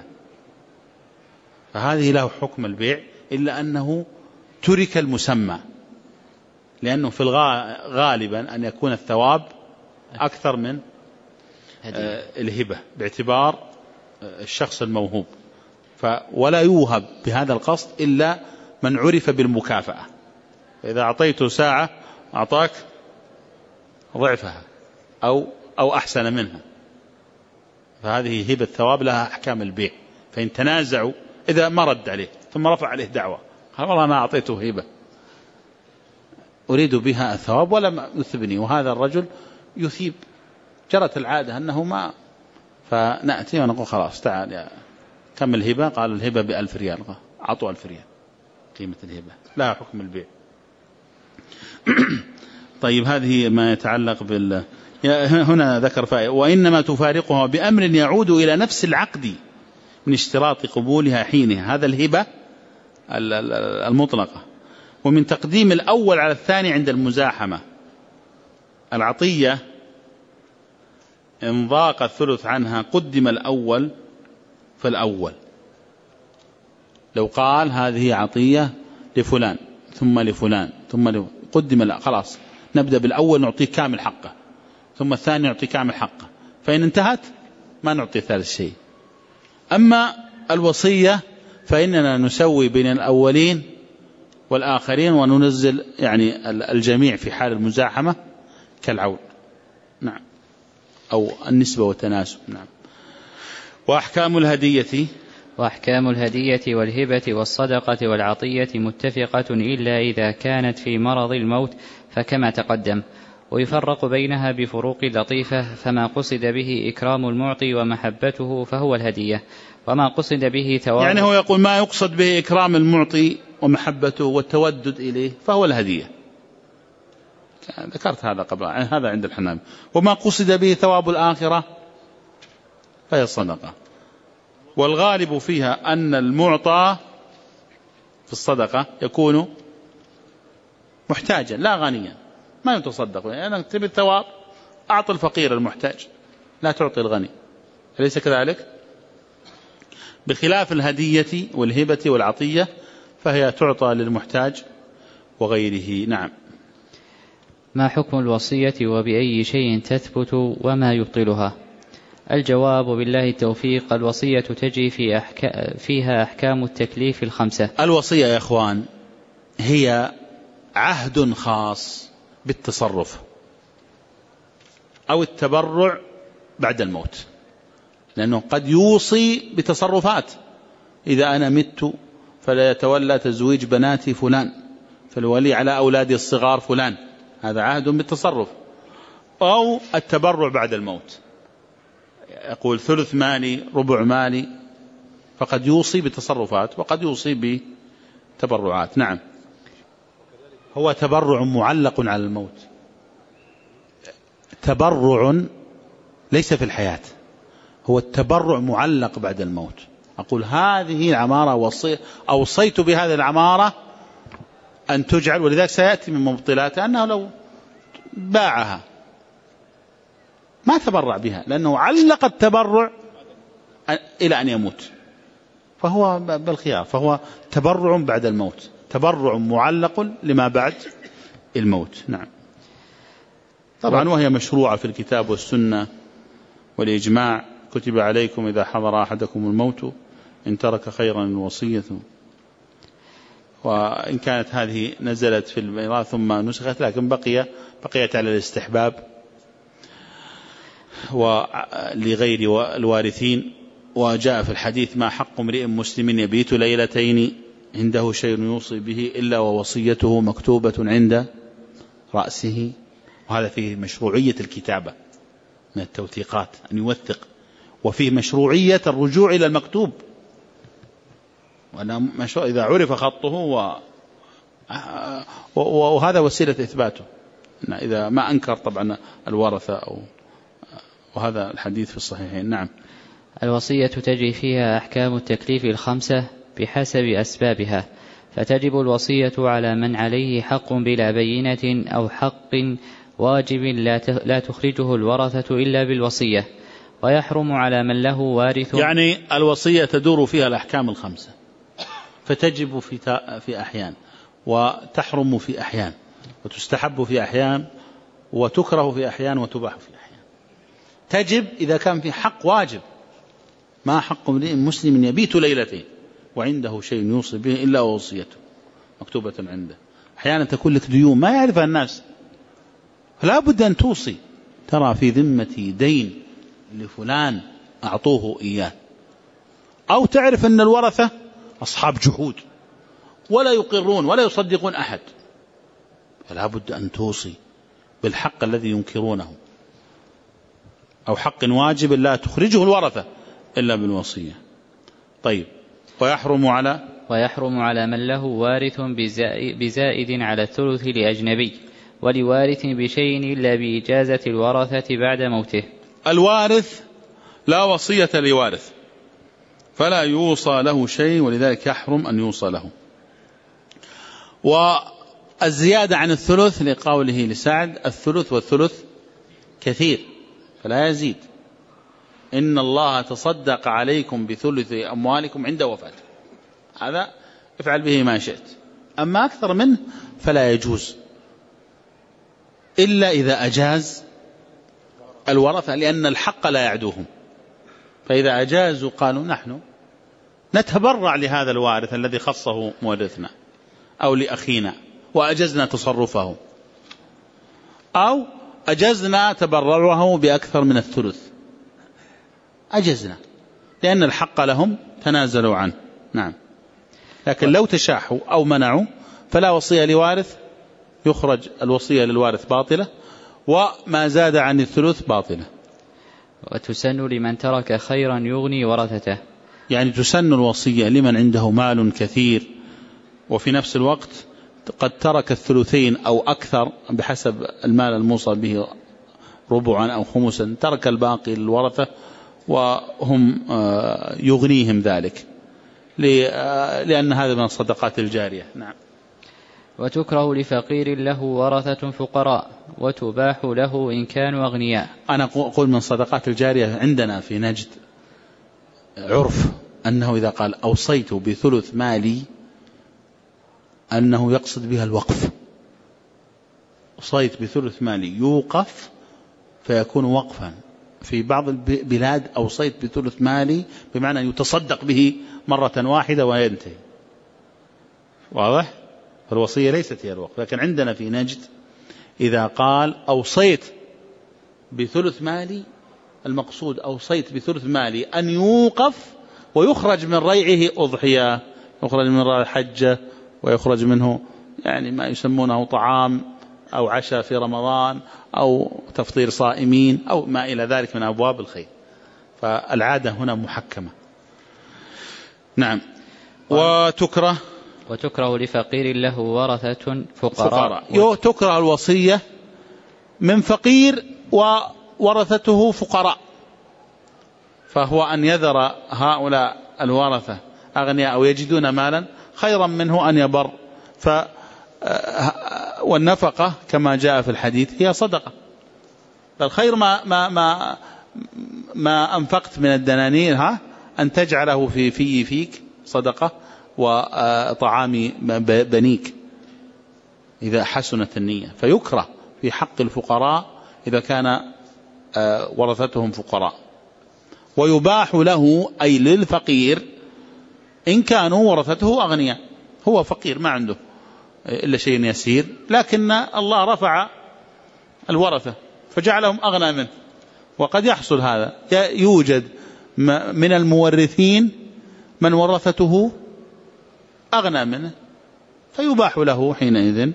فهذه له حكم البيع، إلا أنه ترك المسمى، لأنه في غالبا أن يكون الثواب أكثر من الهبة باعتبار الشخص الموهوب، ولا يوهب بهذا القصد إلا من عرف بالمكافأة. فإذا أعطيته ساعة أعطاك ضعفها أو أحسن منها، فهذه هبة الثواب لها أحكام البيع. فإن تنازعوا إذا ما رد عليه ثم رفع عليه دعوة قال والله ما أعطيته هبة أريد بها الثواب ولم يثبني، وهذا الرجل يثيب، جرت العادة أنه ما، فنأتي ونقول خلاص تعال يا كم الهبة؟ قال الهبة ب1000 ريال، أعطوا 1000 ريال قيمة الهبة، لا حكم البيع. طيب هذه ما يتعلق هنا ذكر فائدة، وإنما تفارقها بأمر يعود إلى نفس العقد من اشتراط قبولها حينها، هذا الهبة المطلقة. ومن تقديم الأول على الثاني عند المزاحمة. العطية إن ضاق الثلث عنها قدم الأول فالأول. لو قال هذه عطية لفلان ثم لفلان ثم قدم، خلاص نبدأ بالأول نعطيه كامل حقه، ثم الثاني نعطيه كامل حقه، فإن انتهت ما نعطي ثالث شيء. أما الوصية فإننا نسوي بين الأولين والآخرين وننزل يعني الجميع في حال المزاحمة كالعول. نعم، أو النسبة والتناسب. نعم. وأحكام الهدية والهبة والصدقة والعطية متفقة إلا إذا كانت في مرض الموت فكما تقدم، ويفرق بينها بفروق لطيفة، فما قصد به إكرام المعطي ومحبته فهو الهدية، وما قصد به يعني هو يقول ما يقصد به إكرام المعطي ومحبته والتودد إليه فهو الهدية. ذكرت هذا قبل، هذا عند الحنابلة. وما قصد به ثواب الآخرة فهي الصدقة. والغالب فيها أن المعطى في الصدقة يكون محتاجا لا غنيا، ما يتصدق يعني تبي الثواب أعطي الفقير المحتاج، لا تعطي الغني، أليس كذلك؟ بخلاف الهدية والهبة والعطية فهي تعطى للمحتاج وغيره. نعم. ما حكم الوصية وبأي شيء تثبت وما يبطلها؟ الجواب بالله التوفيق. الوصية تجري فيها أحكام التكليف الخمسة. الوصية يا إخوان هي عهد خاص بالتصرف أو التبرع بعد الموت، لأنه قد يوصي بتصرفات: إذا أنا مت فلا يتولى تزويج بناتي فلان، فالولي على أولادي الصغار فلان، هذا عهد بالتصرف. أو التبرع بعد الموت، يقول ثلث مالي ربع مالي، فقد يوصي بتصرفات وقد يوصي بتبرعات. نعم. هو تبرع معلق على الموت، تبرع ليس في الحياة، هو التبرع معلق بعد الموت. أقول هذه العمارة أوصيت بهذه العمارة أن تجعل، ولذلك سيأتي من مبطلاتها أنه لو باعها ما تبرع بها، لأنه علق التبرع إلى أن يموت، فهو بالخيار، فهو تبرع بعد الموت، تبرع معلق لما بعد الموت. نعم. طبعا وهي مشروعة في الكتاب والسنة والإجماع: كتب عليكم إذا حضر أحدكم الموت إن ترك خيرا الوصية. وإن كانت هذه نزلت في الميراث ثم نسخت، لكن بقيت على الاستحباب ولغير الوارثين. وجاء في الحديث: ما حق امرئ مسلم يبيت ليلتين عنده شيء يوصي به إلا ووصيته مكتوبة عند رأسه. وهذا فيه مشروعية الكتابة من التوثيقات، أن يوثق، وفيه مشروعية الرجوع إلى المكتوب، إذا عرف خطه وهذا وسيلة إثباته، إذا ما أنكر طبعا الورثة وهذا الحديث في الصحيحين. نعم. الوصية تجري فيها أحكام التكليف الخمسة بحسب أسبابها، فتجب الوصية على من عليه حق بلا بينة أو حق واجب لا تخرجه الورثة إلا بالوصية، ويحرم على من له وارث. يعني الوصية تدور فيها الأحكام الخمسة، فتجب في أحيان، وتحرم في أحيان، وتستحب في أحيان، وتكره في أحيان، وتباح في أحيان. تجب إذا كان في حق واجب: ما حق امرئ مسلم يبيت ليلتين وعنده شيء يوصي به إلا ووصيته مكتوبة عنده. أحيانا تكون لك ديون ما يعرفها الناس، فلا بد أن توصي: ترى في ذمتي دين لفلان أعطوه إياه. أو تعرف أن الورثة أصحاب جحود ولا يقرون ولا يصدقون أحد، فلا بد أن توصي بالحق الذي ينكرونه، أو حق واجب لا تخرجه الورثة إلا بالوصية. طيب. ويحرم على من له وارث بزائد على الثلث لأجنبي، ولوارث بشيء إلا بإجازة الورثة بعد موته. الوارث لا وصية لوارث فلا يوصى له شيء، ولذلك يحرم أن يوصى له. والزيادة عن الثلث لقوله لسعد: الثلث والثلث كثير فلا يزيد، إن الله تصدق عليكم بثلث أموالكم عند وفاته، هذا افعل به ما شئت، أما أكثر منه فلا يجوز إلا إذا أجاز الورثة، لأن الحق لا يعدوهم، فإذا أجازوا قالوا نحن نتبرع لهذا الوارث الذي خصه مورثنا أو لأخينا وأجزنا تصرفه، أو أجزنا تبرعه بأكثر من الثلث، أجزنا لأن الحق لهم تنازلوا عنه. نعم. لكن لو تشاحوا أو منعوا فلا وصية لوارث، يخرج الوصية للوارث باطلة، وما زاد عن الثلث باطلة. وتسن لمن ترك خيرا يغني ورثته، يعني تسن الوصية لمن عنده مال كثير وفي نفس الوقت قد ترك الثلثين أو أكثر بحسب المال الموصى به، ربعا أو خمسا، ترك الباقي للورثة وهم يغنيهم ذلك، لأن هذا من الصدقات الجارية. نعم. وتكره لفقير له ورثة فقراء وتباح له إن كانوا أغنياء. أنا أقول من الصدقات الجارية عندنا في نجد عرف أنه إذا قال أوصيت بثلث مالي أنه يقصد بها الوقف. أوصيت بثلث مالي يوقف فيكون وقفا. في بعض البلاد أوصيت بثلث مالي بمعنى يتصدق به مرة واحدة وينتهي. واضح؟ فالوصية ليست هي الوقف. لكن عندنا في نجد إذا قال أوصيت بثلث مالي، المقصود أوصيت بثلث مالي أن يوقف ويخرج من ريعه أضحية، يخرج من ريع حجة، ويخرج منه يعني ما يسمونه طعام أو عشاء في رمضان أو تفطير صائمين أو ما إلى ذلك من أبواب الخير. فالعادة هنا محكمة. نعم. وتكره لفقير له ورثة فقراء. تكره الوصية من فقير وورثته فقراء، فهو أن يذر هؤلاء الورثة أغنياء أو يجدون مالا خيرا منه أن يبر. والنفقة كما جاء في الحديث هي صدقة، فالخير ما أنفقت من الدنانير أن تجعله فيك صدقة وطعام بنيك إذا حسنت النية. فيكره في حق الفقراء إذا كان ورثتهم فقراء، ويباح له أي للفقير إن كانوا ورثته أغنياء. هو فقير ما عنده إلا شيء يسير، لكن الله رفع الورثة فجعلهم أغنى منه. وقد يحصل هذا، يوجد من المورثين من ورثته أغنى منه، فيباح له حينئذ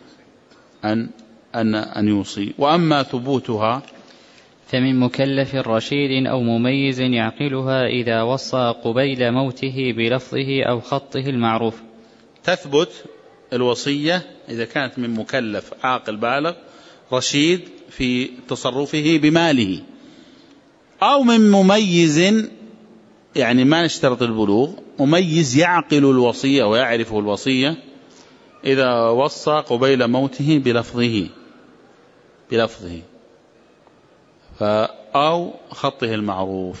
أن يوصي. وأما ثبوتها فمن مكلف رشيد أو مميز يعقلها إذا وصى قبيل موته بلفظه أو خطه المعروف. تثبت الوصية إذا كانت من مكلف عاقل بالغ رشيد في تصرفه بماله، أو من مميز، يعني ما نشترط البلوغ، مميز يعقل الوصية ويعرف الوصية إذا وصى قبيل موته بلفظه أو خطه المعروف،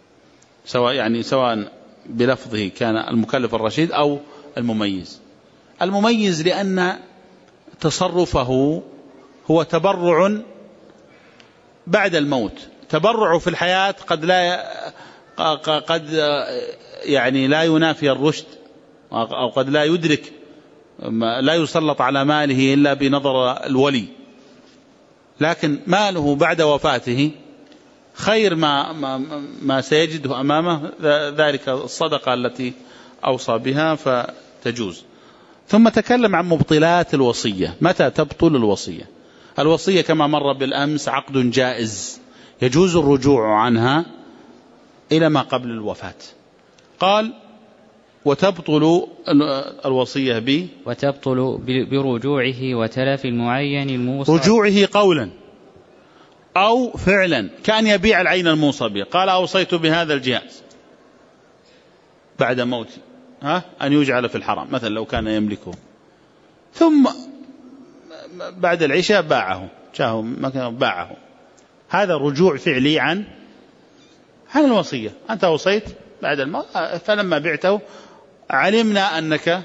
سواء بلفظه كان المكلف الرشيد أو المميز. المميز لأن تصرفه هو تبرع بعد الموت. تبرع في الحياة قد يعني لا ينافي الرشد، أو قد لا يدرك، لا يسلط على ماله إلا بنظر الولي، لكن ماله بعد وفاته خير ما سيجده أمامه، ذلك الصدقة التي أوصى بها فتجوز. ثم تكلم عن مبطلات الوصية. متى تبطل الوصية؟ الوصية كما مر بالأمس عقد جائز يجوز الرجوع عنها إلى ما قبل الوفاة. قال وتبطل الوصية وتبطل برجوعه وتلف المعين الموصى. رجوعه قولا أو فعلا، كأن يبيع العين الموصى به. قال أوصيت بهذا الجهاز بعد موتي أن يجعل في الحرام مثلا لو كان يملكه، ثم بعد العشاء باعه، باعه. هذا رجوع فعلي عن الوصية. أنت وصيت بعد الموت، فلما بعته علمنا أنك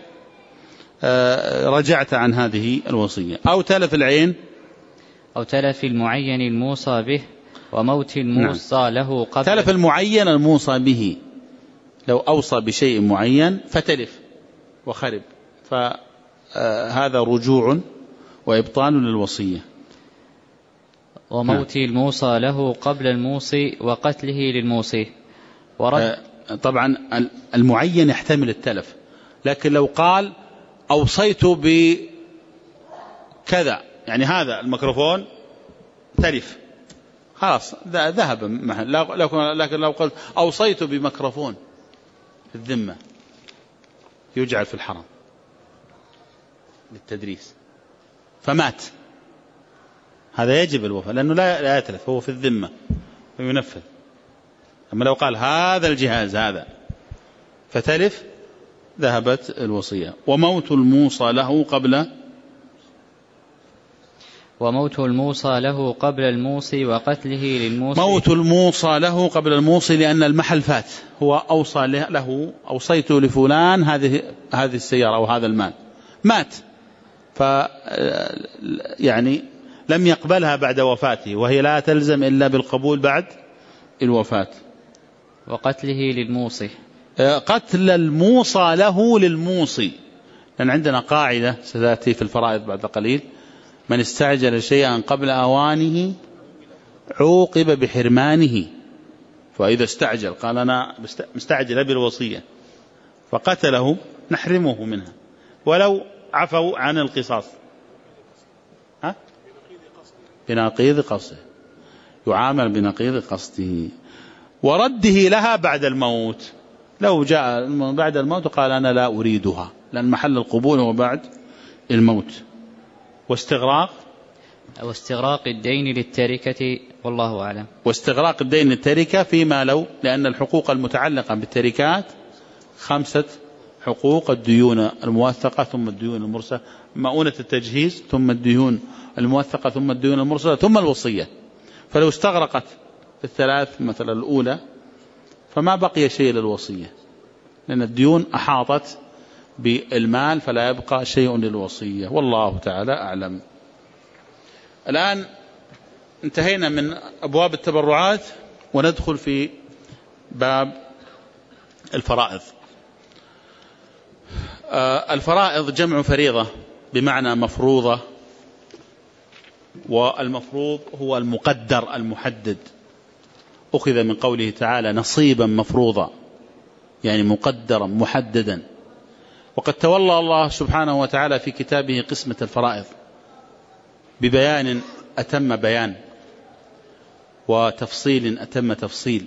رجعت عن هذه الوصية. أو تلف العين، أو تلف المعين الموصى به، وموت الموصى له قبل. تلف المعين الموصى به، لو أوصى بشيء معين فتلف وخرب، فهذا رجوع وإبطال للوصية. وموت الموصى له قبل الموصي وقتله للموصي. طبعا المعين يحتمل التلف، لكن لو قال أوصيت بكذا، يعني هذا الميكروفون تلف خلاص ذهب محل. لكن لو قلت أوصيت بميكروفون في الذمة يجعل في الحرم للتدريس فمات، هذا يجب الوفاء لأنه لا يتلف، هو في الذمة وينفذ. أما لو قال هذا الجهاز هذا فتلف ذهبت الوصية. وموت الموصى له قبل الموصي وقتله للموصي. موت الموصى له قبل الموصي لأن المحل فات، هو أوصى له أوصيت لفلان هذه السيارة أو هذا المال، مات يعني لم يقبلها بعد وفاته، وهي لا تلزم إلا بالقبول بعد الوفاة. وقتله للموصي، قتل الموصى له للموصي، لأن عندنا قاعدة ستأتي في الفرائض بعد قليل: من استعجل شيئا قبل أوانه عوقب بحرمانه. فإذا استعجل قال أنا مستعجل بالوصية فقتله نحرمه منها ولو عفوا عن القصاص بنقيض قصده، يعامل بنقيض قصده. ورده لها بعد الموت، لو جاء بعد الموت قال أنا لا أريدها، لأن محل القبول هو بعد الموت. واستغراق الدين للتركة، والله أعلم. واستغراق الدين للتركة فيما لو، لأن الحقوق المتعلقة بالتركات 5 حقوق: الديون الموثقة، ثم الديون المرسلة، مؤونة التجهيز، ثم الديون الموثقة، ثم الديون المرسلة، ثم الوصية. فلو استغرقت الثلاث مثلا الأولى فما بقي شيء للوصية، لأن الديون أحاطت بالمال فلا يبقى شيء للوصية، والله تعالى أعلم. الآن انتهينا من أبواب التبرعات وندخل في باب الفرائض. الفرائض جمع فريضة بمعنى مفروضة، والمفروض هو المقدر المحدد، أخذ من قوله تعالى نصيبا مفروضا، يعني مقدرا محددا. وقد تولى الله سبحانه وتعالى في كتابه قسمة الفرائض ببيان أتم بيان وتفصيل أتم تفصيل،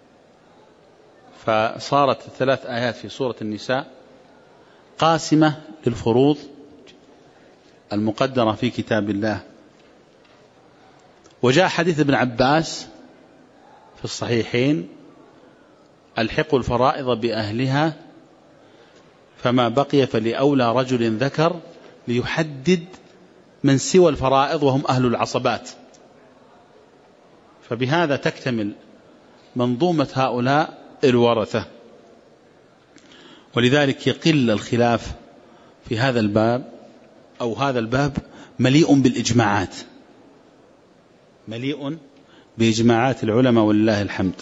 فصارت 3 آيات في سورة النساء قاسمة للفروض المقدرة في كتاب الله. وجاء حديث ابن عباس في الصحيحين: ألحقوا الفرائض بأهلها فما بقي فلأولى رجل ذكر، ليحدد من سوى الفرائض وهم أهل العصبات. فبهذا تكتمل منظومة هؤلاء الورثة، ولذلك يقل الخلاف في هذا الباب، أو هذا الباب مليء بالإجماعات، مليء بإجماعات العلماء ولله الحمد.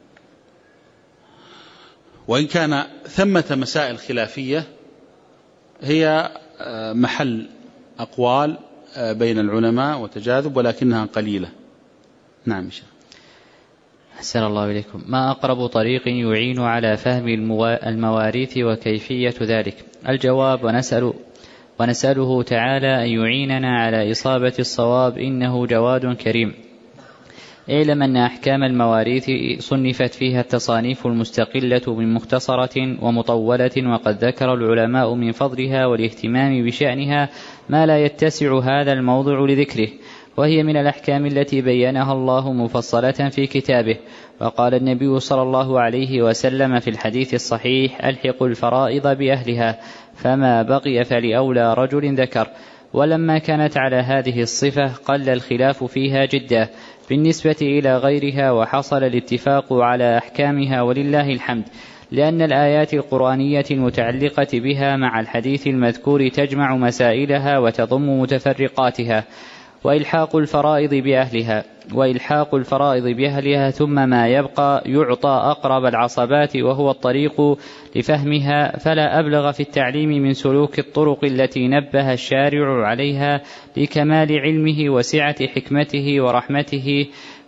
وإن كان ثمة مسائل خلافية هي محل أقوال بين العلماء وتجاذب، ولكنها قليلة. نعم شيخ. أحسن الله إليكم. ما أقرب طريق يعين على فهم المواريث وكيفية ذلك؟ الجواب: ونسأله تعالى أن يعيننا على إصابة الصواب، إنه جواد كريم. اعلم أن أحكام المواريث صنفت فيها التصانيف المستقلة من مختصرة ومطولة، وقد ذكر العلماء من فضلها والاهتمام بشأنها ما لا يتسع هذا الموضع لذكره، وهي من الأحكام التي بينها الله مفصلة في كتابه. وقال النبي صلى الله عليه وسلم في الحديث الصحيح: ألحقوا الفرائض بأهلها فما بقي فلأولى رجل ذكر. ولما كانت على هذه الصفة قل الخلاف فيها جدا بالنسبة إلى غيرها، وحصل الاتفاق على أحكامها ولله الحمد، لأن الآيات القرآنية المتعلقة بها مع الحديث المذكور تجمع مسائلها وتضم متفرقاتها. وإلحاق الفرائض بأهلها ثم ما يبقى يعطى أقرب العصبات وهو الطريق لفهمها، فلا أبلغ في التعليم من سلوك الطرق التي نبه الشارع عليها لكمال علمه وسعة حكمته ورحمته،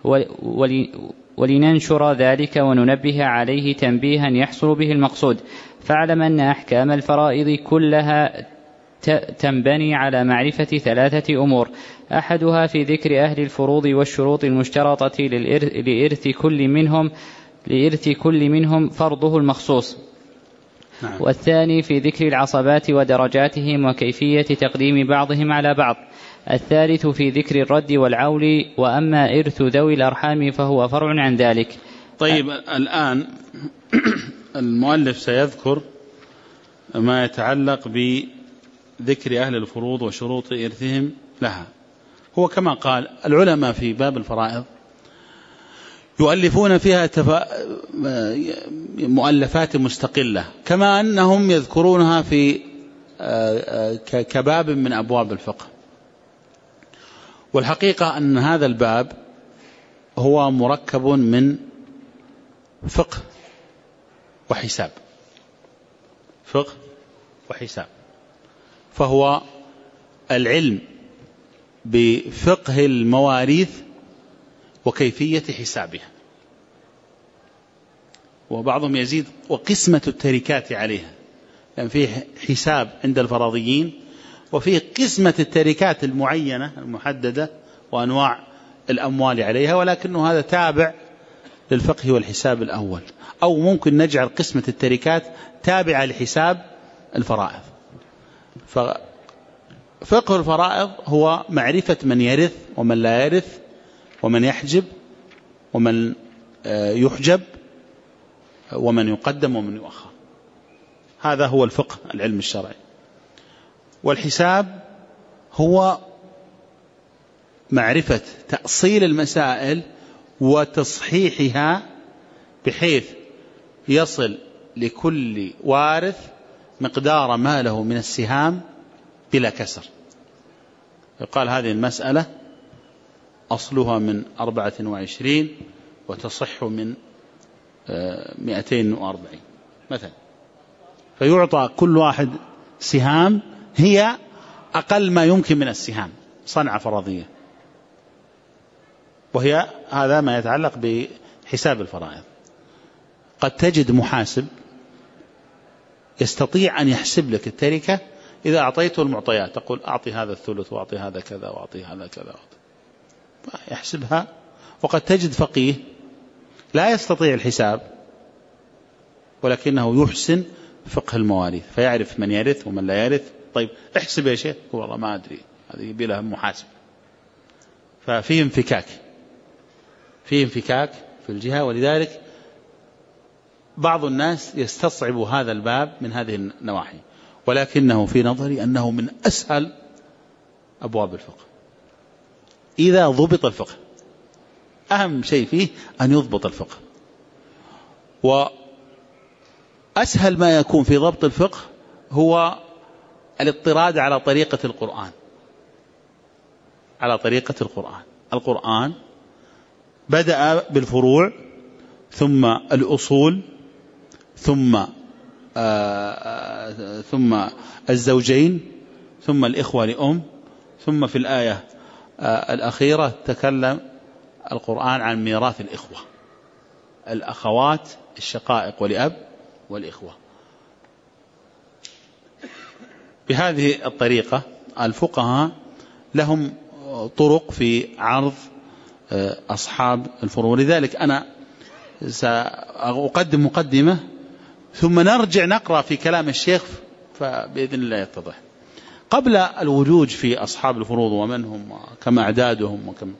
ولننشر ذلك وننبه عليه تنبيها يحصل به المقصود. فاعلم أن أحكام الفرائض كلها تنبني على معرفة 3 أمور: أحدها في ذكر أهل الفروض والشروط المشترطة لإرث كل منهم فرضه المخصوص. نعم. والثاني في ذكر العصبات ودرجاتهم وكيفية تقديم بعضهم على بعض. الثالث في ذكر الرد والعول، وأما إرث ذوي الأرحام فهو فرع عن ذلك. طيب، الآن المؤلف سيذكر ما يتعلق بذكر أهل الفروض وشروط إرثهم لها. هو كما قال العلماء في باب الفرائض يؤلفون فيها مؤلفات مستقلة، كما أنهم يذكرونها في كباب من أبواب الفقه. والحقيقة أن هذا الباب هو مركب من فقه وحساب، فقه وحساب، فهو العلم بفقه المواريث وكيفية حسابها، وبعضهم يزيد وقسمة التركات عليها، يعني فيه حساب عند الفرضيين وفيه قسمة التركات المعينة المحددة وأنواع الأموال عليها، ولكنه هذا تابع للفقه والحساب الأول، أو ممكن نجعل قسمة التركات تابعة لحساب الفرائض. ففقه الفرائض هو معرفة من يرث ومن لا يرث، ومن يحجب ومن يحجب، ومن يقدم ومن يؤخر. هذا هو الفقه العلم الشرعي. والحساب هو معرفة تأصيل المسائل وتصحيحها بحيث يصل لكل وارث مقدار ما له من السهام بلا كسر. يقال هذه المسألة أصلها من 24 وتصح من 240 مثلا، فيعطى كل واحد سهام هي أقل ما يمكن من السهام صنعة فرضية، وهي هذا ما يتعلق بحساب الفرائض. قد تجد محاسب يستطيع أن يحسب لك التركة إذا أعطيته المعطيات، تقول أعطي هذا الثلث وأعطي هذا كذا وأعطي هذا كذا، يحسبها. وقد تجد فقيه لا يستطيع الحساب ولكنه يحسن فقه المواريث، فيعرف من يرث ومن لا يرث. طيب احسب يا شيخ، والله ما أدري، هذه يبي لها محاسب. ففيه انفكاك في الجهة، ولذلك بعض الناس يستصعب هذا الباب من هذه النواحي، ولكنه في نظري أنه من أسهل أبواب الفقه إذا ضبط الفقه. أهم شيء فيه أن يضبط الفقه، وأسهل ما يكون في ضبط الفقه هو الاضطراد على طريقة القرآن. القرآن بدأ بالفروع ثم الأصول ثم الزوجين ثم الإخوة لأم، ثم في الآية الأخيرة تكلم القرآن عن ميراث الإخوة، الأخوات الشقائق ولأب والإخوة. بهذه الطريقة الفقهاء لهم طرق في عرض أصحاب الفروع. لذلك أنا سأقدم مقدمة ثم نرجع نقرأ في كلام الشيخ فبإذن الله يتضح. قبل الوجوج في أصحاب الفروض ومن هم وكم أعدادهم وكم،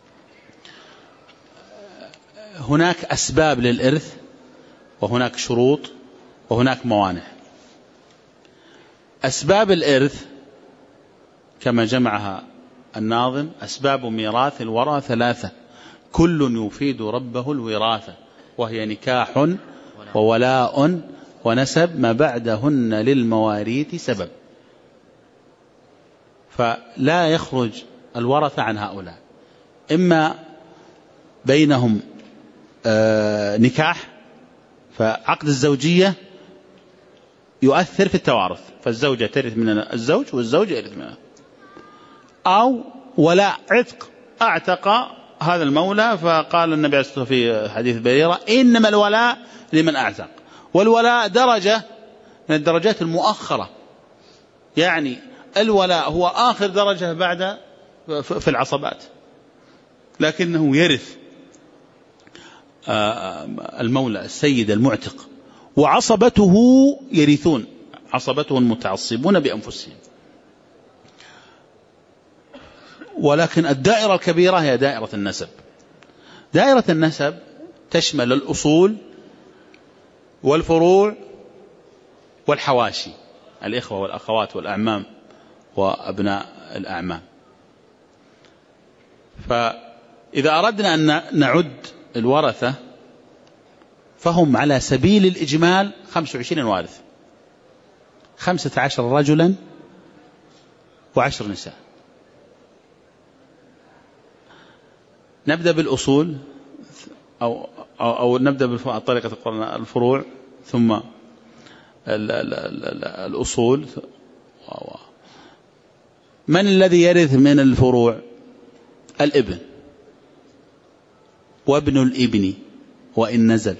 هناك أسباب للإرث وهناك شروط وهناك موانع. أسباب الإرث كما جمعها الناظم: أسباب ميراث الورى 3، كل يفيد ربه الوراثة، وهي نكاح وولاء ونسب، ما بعدهن للمواريث سبب. فلا يخرج الورثة عن هؤلاء، إما بينهم نكاح، فعقد الزوجية يؤثر في التوارث، فالزوجة ترث من الزوج والزوج يرث منها، أو ولاء عتق، أعتق هذا المولى، فقال النبي عليه الصلاة والسلام في حديث بريرة إنما الولاء لمن أعتق، والولاء درجة من الدرجات المؤخرة، يعني الولاء هو آخر درجة بعد في العصبات، لكنه يرث المولى السيد المعتق، وعصبته يرثون، عصبته المتعصبون بأنفسهم. ولكن الدائرة الكبيرة هي دائرة النسب. دائرة النسب تشمل الأصول والفروع والحواشي، الإخوة والأخوات والأعمام وأبناء الأعمام. فإذا أردنا أن نعد الورثة فهم على سبيل الإجمال 25 وارث، 15 رجلا و10 نساء. نبدأ بالأصول أو نبدأ بطريقة الفروع، ثم الأصول. من الذي يرث من الفروع؟ الابن وابن الابن وإن نزل،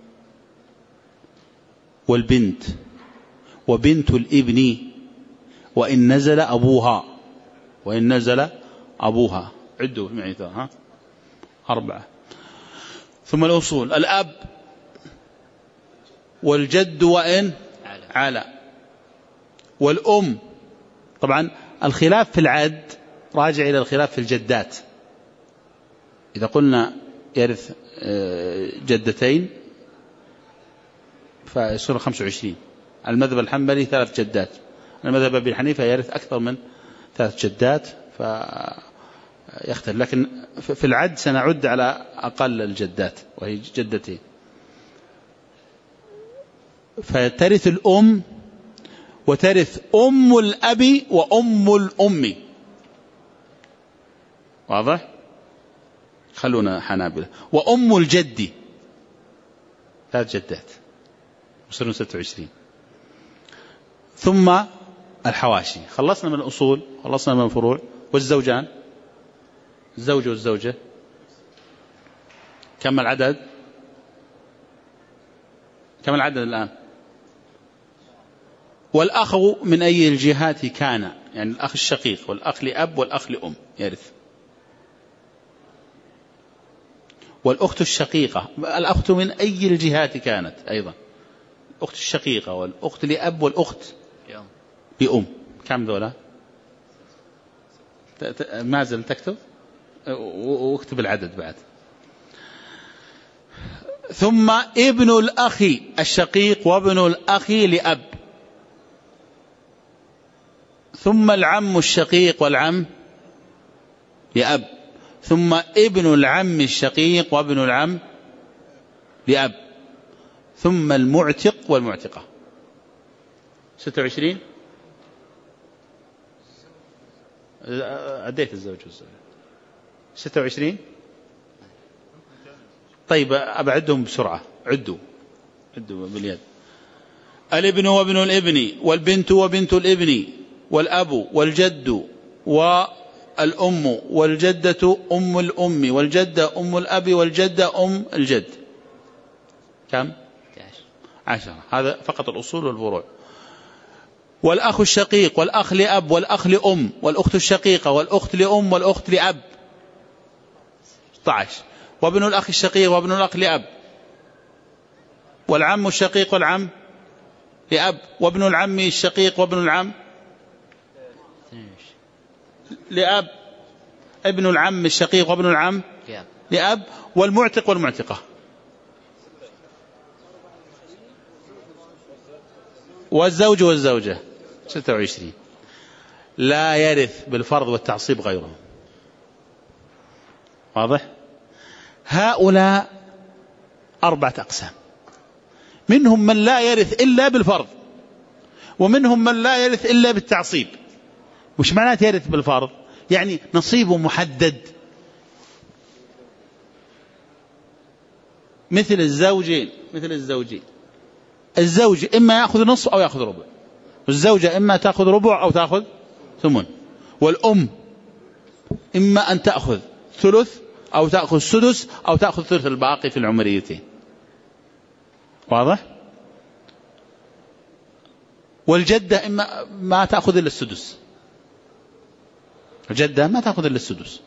والبنت وبنت الابن وإن نزل أبوها، وإن نزل أبوها، عدوا معي 4. ثم الأصول الأب والجد وإن على، والأم. طبعا الخلاف في العد راجع إلى الخلاف في الجدات. إذا قلنا يرث جدتين فيصير 25. المذهب الحنبلي 3 جدات، المذهب أبي حنيفة يرث أكثر من 3 جدات فيختلف، لكن في العد سنعد على أقل الجدات وهي جدتين. فترث الأم وترث أم الأب وأم الأم. واضح؟ خلونا حنابلة. وأم الجد 3 جدات وصلنا 26. ثم الحواشي. خلصنا من الأصول، خلصنا من الفروع. والزوجان، الزوج والزوجة، كم العدد؟ كم العدد الآن؟ والأخ من أي الجهات كان، يعني الأخ الشقيق والأخ لأب والأخ لأم يرث. والأخت الشقيقة، الأخت من أي الجهات كانت أيضا، الأخت الشقيقة والأخت لأب والأخت لأم. كم ذولا؟ ما زلت تكتب واكتب العدد بعد. ثم ابن الأخ الشقيق وابن الأخ لأب، ثم العم الشقيق والعم لأب، ثم ابن العم الشقيق وابن العم لأب، ثم المعتق والمعتقة. 26. عديت الزوج والزوجة 26. طيب أبعدهم بسرعة، عدوا باليد. الابن وابن الابن والبنت وبنت الابن والأب والجد والأم والجدة أم الأم والجدة أم الأب والجدة أم الجد. كم؟ 10. هذا فقط الأصول والفروع. والأخ الشقيق والأخ لأب والأخ لأم والأخت الشقيقة والأخت لأم والأخت لأب 16. وابن الأخ الشقيق وابن الأخ لأب، والعم الشقيق والعم لأب، وابن العم الشقيق وابن العم لأب، ابن العم الشقيق وابن العم لأب، والمعتق والمعتقة، والزوج والزوجة 26. لا يرث بالفرض والتعصيب غيرهم. واضح؟ هؤلاء 4 أقسام، منهم من لا يرث إلا بالفرض، ومنهم من لا يرث إلا بالتعصيب. وش معنات يرث بالفرض؟ يعني نصيبه محدد، مثل الزوجين. الزوج إما يأخذ نصف أو يأخذ ربع، والزوجة إما تأخذ ربع أو تأخذ ثمن، والأم إما أن تأخذ ثلث أو تأخذ سدس أو تأخذ ثلث الباقي في العمريتين. واضح؟ والجدة إما ما تأخذ إلا السدس، الجدة ما تأخذ إلا السدس.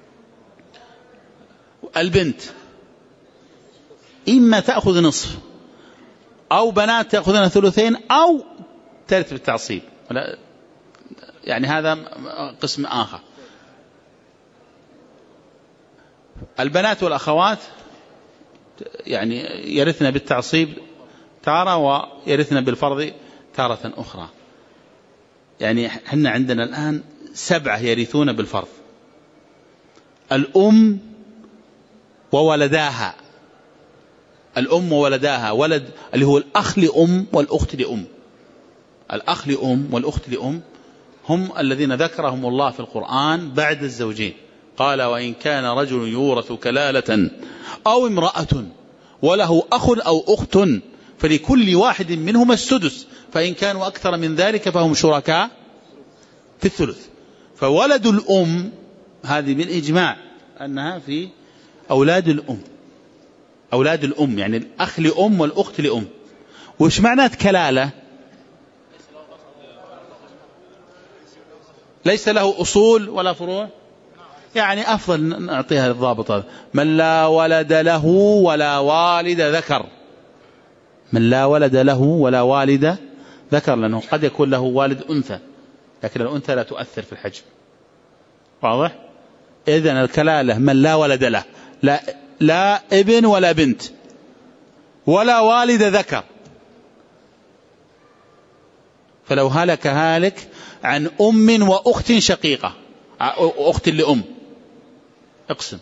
البنت إما تأخذ نصف، أو بنات تأخذون ثلثين، أو ترث بالتعصيب، يعني هذا قسم آخر. البنات والأخوات يعني يرثن بالتعصيب تارة، ويرثن بالفرض تارة أخرى. يعني احنا عندنا الآن 7 يرثون بالفرض: الأم وولداها، الأم وولداها، ولد اللي هو الأخ لأم والأخت لأم. الأخ لأم والأخت لأم هم الذين ذكرهم الله في القرآن بعد الزوجين. قال: وإن كان رجل يورث كلالة أو امرأة وله أخ أو أخت فلكل واحد منهما السدس، فإن كانوا أكثر من ذلك فهم شركاء في الثلث. فولد الأم هذه بالإجماع أنها في أولاد الأم، أولاد الأم يعني الأخ لأم والأخت لأم. وش معنى كلالة؟ ليس له أصول ولا فروع، يعني أفضل نعطيها الضابط هذا: من لا ولد له ولا والد ذكر. من لا ولد له ولا والد ذكر، لأنه قد يكون له والد أنثى، لكن الأنثى لا تؤثر في الحجم. واضح؟ إذن الكلالة من لا ولد له، لا ابن ولا بنت ولا والد ذكر. فلو هلك هالك عن أم وأخت شقيقة، أخت لأم، اقسم.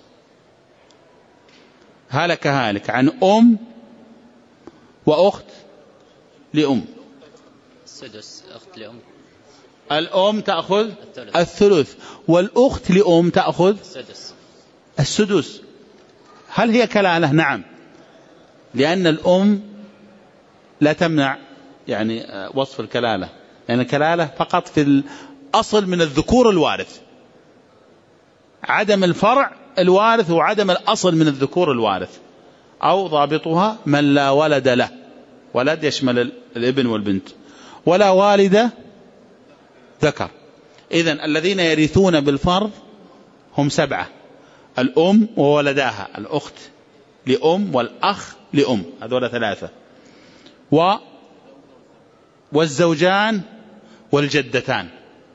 هلك هالك عن أم وأخت لأم، السدس. أخت لأم، الأم تأخذ الثلث، والأخت لأم تأخذ السدس. هل هي كلالة؟ نعم، لأن الأم لا تمنع يعني وصف الكلالة، لأن الكلالة فقط في الأصل من الذكور الوارث، عدم الفرع الوارث وعدم الأصل من الذكور الوارث. أو ضابطها من لا ولد له، ولد يشمل الابن والبنت، ولا والد ذكر. إذن الذين يرثون بالفرض هم 7: الأم وولداها، الأخت لأم والأخ لأم، هذول 3، والزوجان والجدتان.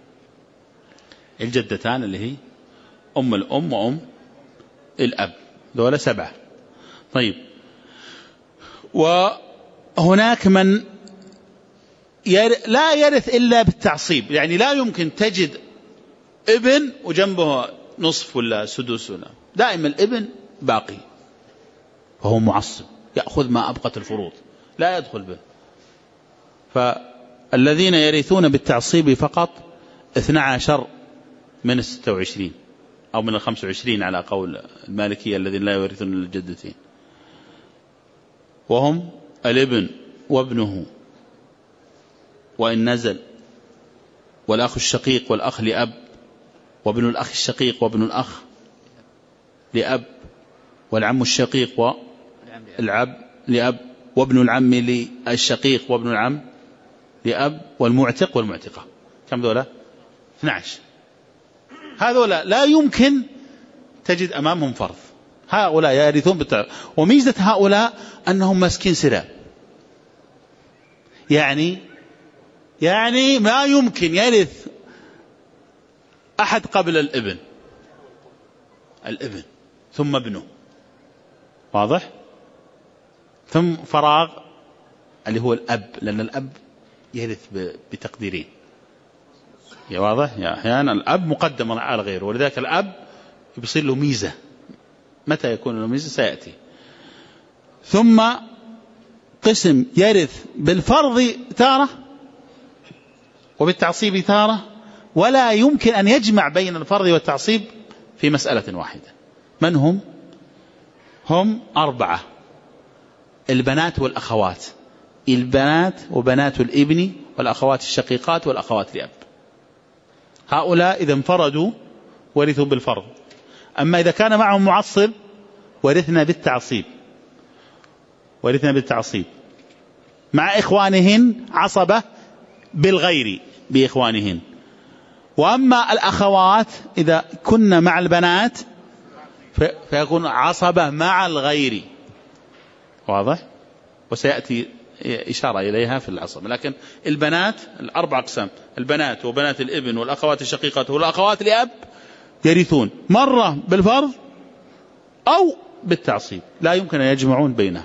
الجدتان اللي هي أم الأم وأم الأب، دول 7. طيب، وهناك من لا يرث إلا بالتعصيب، يعني لا يمكن تجد ابن وجنبه نصف ولا سدس، ولا دائما الابن باقي فهو معصب يأخذ ما أبقت الفروض، لا يدخل به. فالذين يرثون بالتعصيب فقط 12 من 26 أو من 25 على قول المالكية الذين لا يورثون الجدتين، وهم الابن وابنه وإن نزل، والأخ الشقيق والأخ لأب، وابن الأخ الشقيق وابن الأخ لأب، والعم الشقيق والعب لأب، وابن العم للشقيق وابن العم لأب، والمعتق والمعتقة. كم ذولا؟ 12. هذولا لا يمكن تجد أمامهم فرض، هؤلاء يرثون وميزة هؤلاء أنهم مسكين سلام، يعني ما يمكن يرث أحد قبل الابن ثم ابنه. واضح؟ ثم فراغ اللي هو الأب، لأن الأب يرث بتقديرين. يا واضح؟ أحيانا الأب مقدم على غيره، ولذلك الأب يصير له ميزة. متى يكون له ميزة؟ سيأتي. ثم قسم يرث بالفرض تارة وبالتعصيب تارة، ولا يمكن أن يجمع بين الفرض والتعصيب في مسألة واحدة. من هم؟ هم 4: البنات والأخوات، البنات وبنات الابن والأخوات الشقيقات والأخوات لأب. هؤلاء إذا انفردوا ورثوا بالفرض، أما إذا كان معهم معصب ورثنا بالتعصيب، ورثنا بالتعصيب. مع إخوانهن عصبة بالغير بإخوانهن. وأما الأخوات إذا كنا مع البنات فيكون عصبة مع الغير. واضح؟ وسيأتي إشارة إليها في العصب. لكن البنات 4 أقسام: البنات وبنات الابن والأخوات الشقيقات والأخوات لأب يرثون مرة بالفرض أو بالتعصيب، لا يمكن أن يجمعون بينها.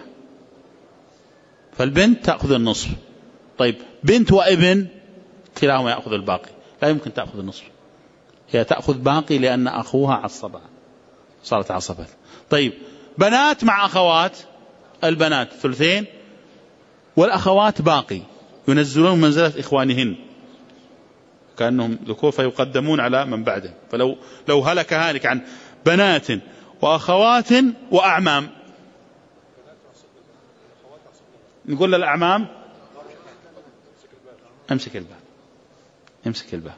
فالبنت تأخذ النصف. طيب بنت وابن كلاهما يأخذ الباقي، لا يمكن تأخذ النصف، هي تأخذ باقي لأن أخوها عصبها، صارت عصبة. طيب بنات مع أخوات، البنات 2 والأخوات باقي، ينزلون منزلة إخوانهن كأنهم ذكور فيقدمون على من بعدهم. فلو هلك هالك عن بنات وأخوات وأعمام، نقول للأعمام امسك الباب،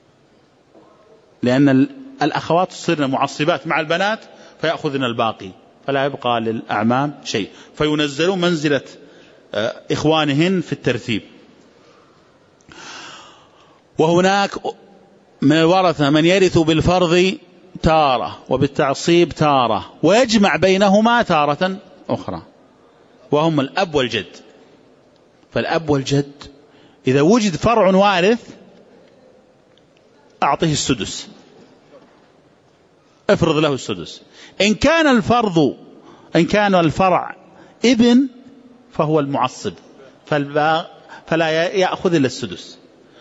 لأن الأخوات تصيرن معصبات مع البنات فيأخذن الباقي، فلا يبقى للأعمام شيء، فينزلون منزلة إخوانهن في الترتيب. وهناك من الورثة من يرث بالفرض تارة وبالتعصيب تارة، ويجمع بينهما تارة أخرى، وهم الأب والجد. فالأب والجد إذا وجد فرع وارث أعطيه السدس، افرض له السدس. إن كان الفرع ابن فهو المعصب، فلا يأخذ إلا السدس،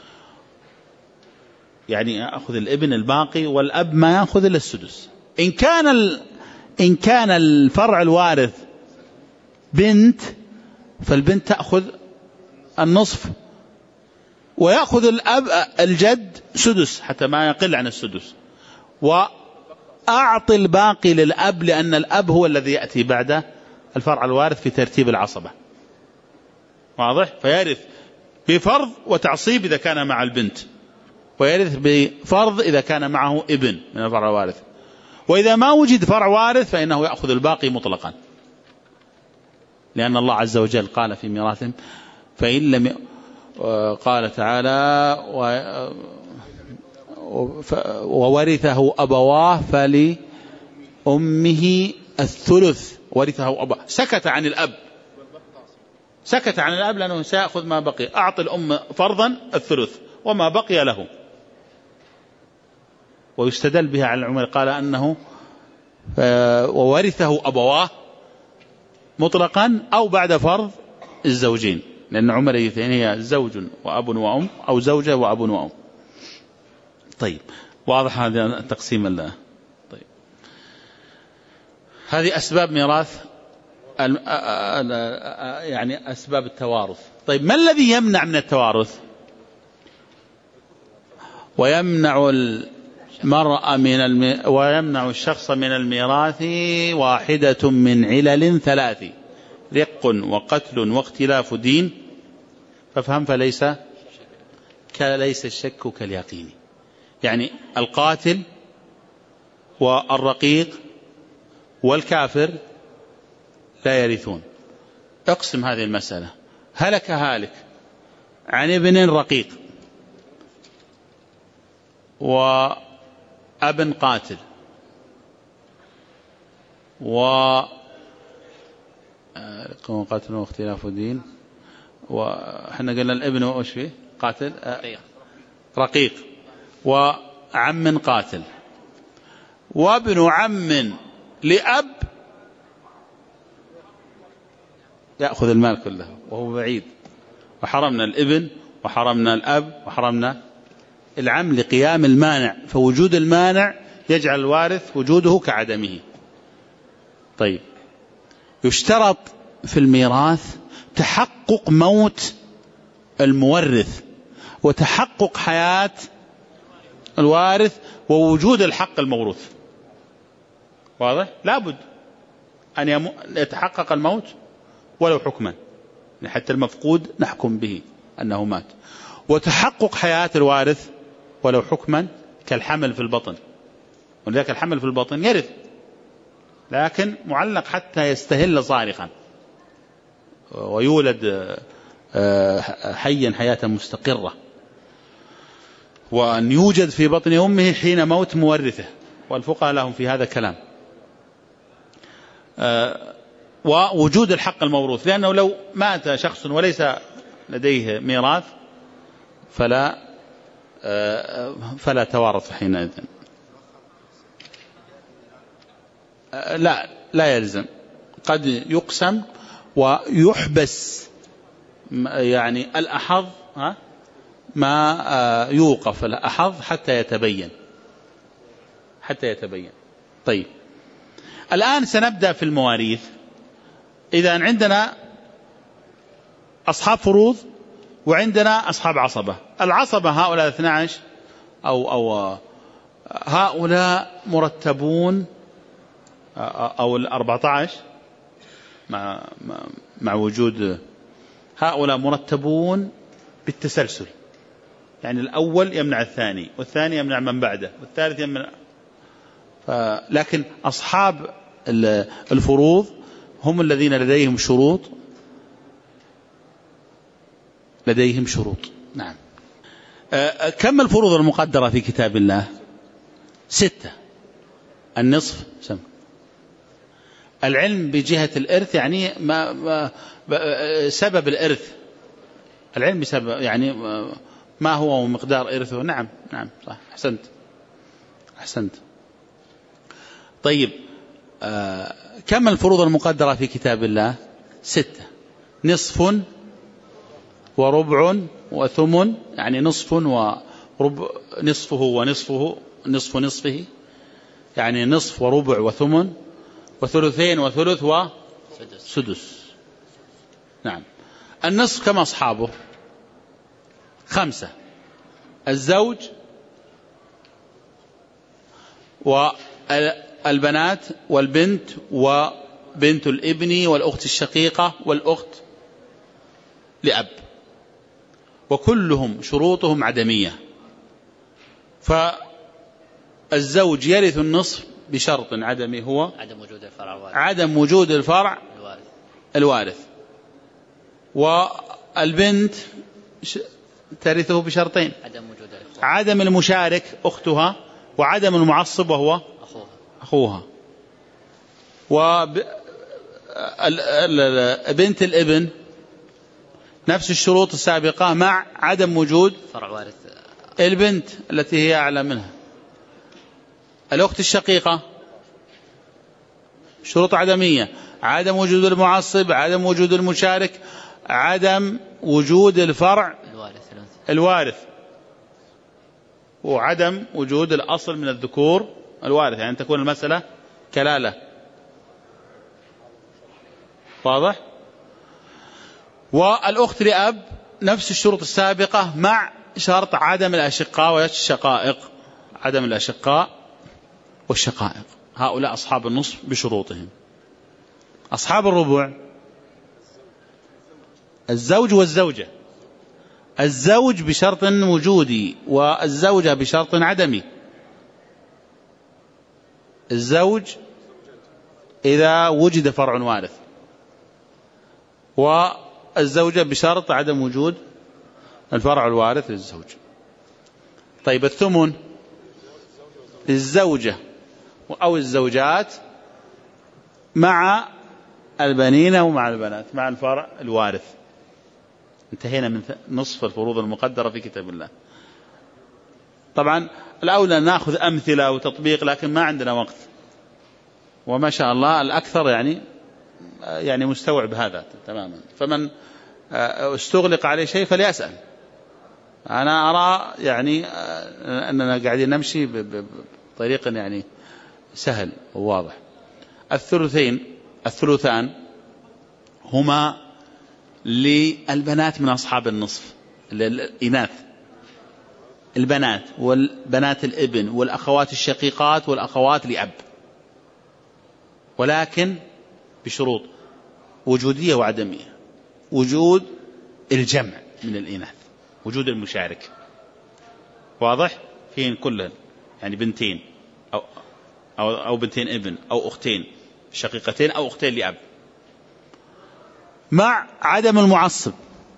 يعني يأخذ الابن الباقي والأب ما يأخذ إلا السدس. إن كان الفرع الوارث بنت فالبنت تأخذ النصف، ويأخذ الجد سدس حتى ما يقل عن السدس، وأعطي الباقي للأب، لأن الأب هو الذي يأتي بعد الفرع الوارث في ترتيب العصبة. واضح؟ فيرث بفرض وتعصيب إذا كان مع البنت، ويرث بفرض إذا كان معه ابن من الفرع الوارث. وإذا ما وجد فرع وارث فإنه يأخذ الباقي مطلقا، لأن الله عز وجل قال في ميراثهم فإن لم قال تعالى وورثه أبواه فلأمه الثلث، ورثه أبواه، سكت عن الأب لأنه سيأخذ ما بقي. أعطي الأم فرضا الثلث وما بقي له. ويستدل بها على العمر، قال أنه وورثه أبواه مطلقا أو بعد فرض الزوجين، لأن عمريتين هي زوج وأب وأم أو زوجة وأب وأم. طيب واضح هذا التقسيم الله. طيب هذه أسباب ميراث، يعني أسباب التوارث. طيب ما الذي يمنع من التوارث؟ ويمنع ويمنع الشخص من الميراث 1 من علل 3: رق وقتل واختلاف دين. فافهم، فليس الشك كاليقين. يعني القاتل والرقيق والكافر لا يرثون. اقسم هذه المسألة: هلك هالك عن ابن رقيق وأب قاتل قاتل واختلاف دين، وحنا قلنا الابن وش فيه قاتل رقيق، وعم قاتل، وابن عم لأب يأخذ المال كله وهو بعيد، وحرمنا الابن وحرمنا الأب وحرمنا العم لقيام المانع، فوجود المانع يجعل الوارث وجوده كعدمه. طيب يشترط في الميراث تحقق موت المورث وتحقق حياة الوارث ووجود الحق الموروث. واضح؟ لابد أن يتحقق الموت ولو حكما، حتى المفقود نحكم به أنه مات، وتحقق حياة الوارث ولو حكما كالحمل في البطن، ولذلك الحمل في البطن يرث لكن معلق حتى يستهل صارخا ويولد حيا حياة مستقرة، وأن يوجد في بطن أمه حين موت مورثه، والفقهاء لهم في هذا كلام. ووجود الحق الموروث، لأنه لو مات شخص وليس لديه ميراث فلا توارث حينئذ. لا يلزم، قد يقسم ويحبس، يعني الأحظ ما يوقف الأحظ حتى يتبين. طيب الآن سنبدأ في المواريث. إذا عندنا أصحاب فروض وعندنا أصحاب عصبة. العصبة هؤلاء 12 أو هؤلاء مرتبون، أو 14 مع وجود هؤلاء مرتبون بالتسلسل، يعني الأول يمنع الثاني والثاني يمنع من بعده والثالث يمنع. لكن أصحاب الفروض هم الذين لديهم شروط. نعم. كم الفروض المقدرة في كتاب الله؟ 6. النصف العلم بجهة الإرث، يعني سبب الإرث، العلم بسبب يعني ما هو مقدار إرثه. نعم صح، أحسنت. طيب كم الفروض المقدرة في كتاب الله؟ 6. نصف وربع وثمن، يعني نصف وربع، نصفه ونصفه، نصفه، يعني نصف وربع وثمن وثلثين وثلث وسدس. نعم. النصف كم أصحابه؟ 5: الزوج والبنات والبنت وبنت الابن والأخت الشقيقة والأخت لأب، وكلهم شروطهم عدمية. فالزوج يرث النصف بشرط عدمي، هو عدم وجود الفرع الوارث، والبنت ترثه بشرطين: عدم المشارك أختها، وعدم المعصب وهو أخوها. وبنت الابن نفس الشروط السابقة مع عدم وجود فرع وارث البنت التي هي أعلى منها. الأخت الشقيقة شروط عدمية: عدم وجود المعصب، عدم وجود المشارك، عدم وجود الفرع الوارث، وعدم وجود الأصل من الذكور الوارث، يعني تكون المسألة كلالة. واضح؟ والأخت لأب نفس الشروط السابقة مع شرط عدم الأشقاء والشقائق، عدم الأشقاء والشقائق. هؤلاء أصحاب النصف بشروطهم. أصحاب الربع: الزوج والزوجة، الزوج بشرط وجودي والزوجة بشرط عدمي. الزوج إذا وجد فرع وارث، والزوجة بشرط عدم وجود الفرع الوارث للزوج. طيب الثمن للزوجة أو الزوجات مع البنين ومع البنات مع الفرع الوارث. انتهينا من نصف الفروض المقدرة في كتاب الله. طبعا الأولى نأخذ أمثلة وتطبيق، لكن ما عندنا وقت، وما شاء الله الأكثر يعني مستوعب هذا تماما. فمن استغلق عليه شيء فليسأل. أنا أرى يعني أننا قاعدين نمشي بطريق يعني سهل وواضح. الثلثان هما للبنات من أصحاب النصف، الإناث. البنات والبنات الابن والأخوات الشقيقات والأخوات لأب، ولكن بشروط وجودية وعدمية. وجود الجمع من الإناث، وجود المشارك، واضح فين كلهن، يعني بنتين أو بنتين ابن أو أختين شقيقتين أو أختين لأب، مع عدم المعصب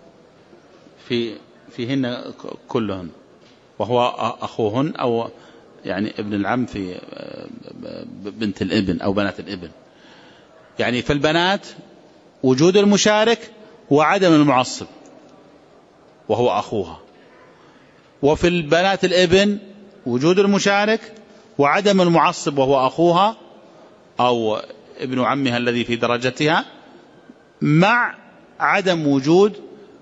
فيهن كلهن، وهو أخوهن أو يعني ابن العم في بنت الابن أو بنات الابن. يعني في البنات وجود المشارك وعدم المعصب وهو أخوها، وفي البنات الابن وجود المشارك وعدم المعصب وهو أخوها أو ابن عمها الذي في درجتها، مع عدم وجود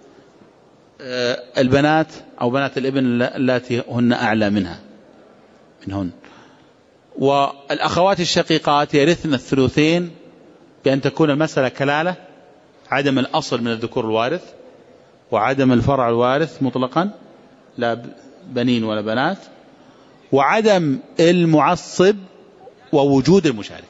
البنات أو بنات الابن التي هن أعلى منهن. والأخوات الشقيقات يرثن الثلثين بأن تكون المسألة كلالة، عدم الأصل من الذكور الوارث وعدم الفرع الوارث مطلقا لا بنين ولا بنات، وعدم المعصب ووجود المشارك.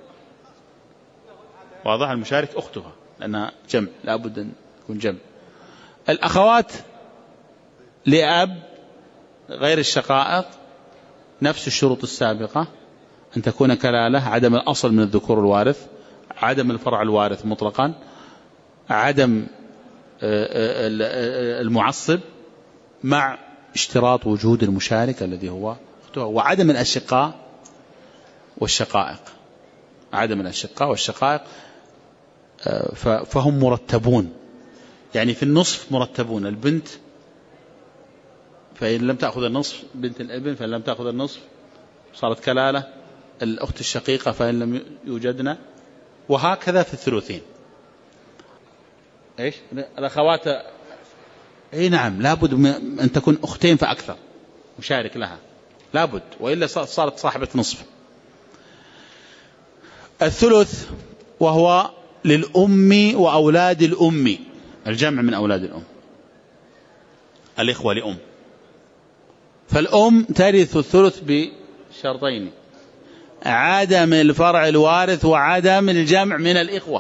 واضح؟ المشارك أختها لأنها جمع، لا بد أن يكون جمع. الأخوات لأب غير الشقائق نفس الشروط السابقة، أن تكون كلالة، عدم الأصل من الذكور الوارث، عدم الفرع الوارث مطلقا، عدم المعصب، مع اشتراط وجود المشارك الذي هو أختها، وعدم الأشقاء والشقائق. عدم الأشقاء والشقائق فهم مرتبون، يعني في النصف مرتبون. البنت فإن لم تأخذ النصف، بنت الابن فإن لم تأخذ النصف صارت كلالة، الأخت الشقيقة فإن لم يوجدنا، وهكذا في الثلثين. إيش الأخوات؟ أي نعم، لابد أن تكون أختين فأكثر مشارك لها، لابد، وإلا صارت صاحبة نصف. الثلث وهو للأم وأولاد الأم، الجمع من أولاد الأم، الإخوة لأم. فالأم ترث الثلث بشرطين: عدم الفرع الوارث وعدم الجمع من الإخوة.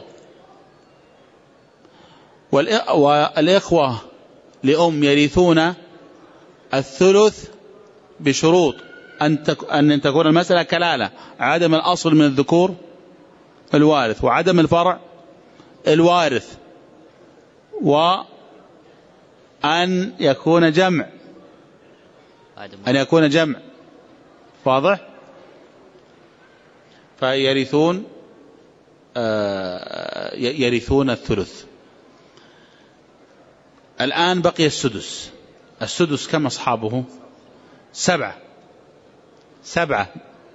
والإخوة لأم يرثون الثلث بشروط أن تكون المسألة كلالة، عدم الأصل من الذكور الوارث وعدم الفرع الوارث، وأن يكون جمع، واضح؟ فيرثون الثلث. الآن بقي السدس. السدس كم أصحابه؟ 7.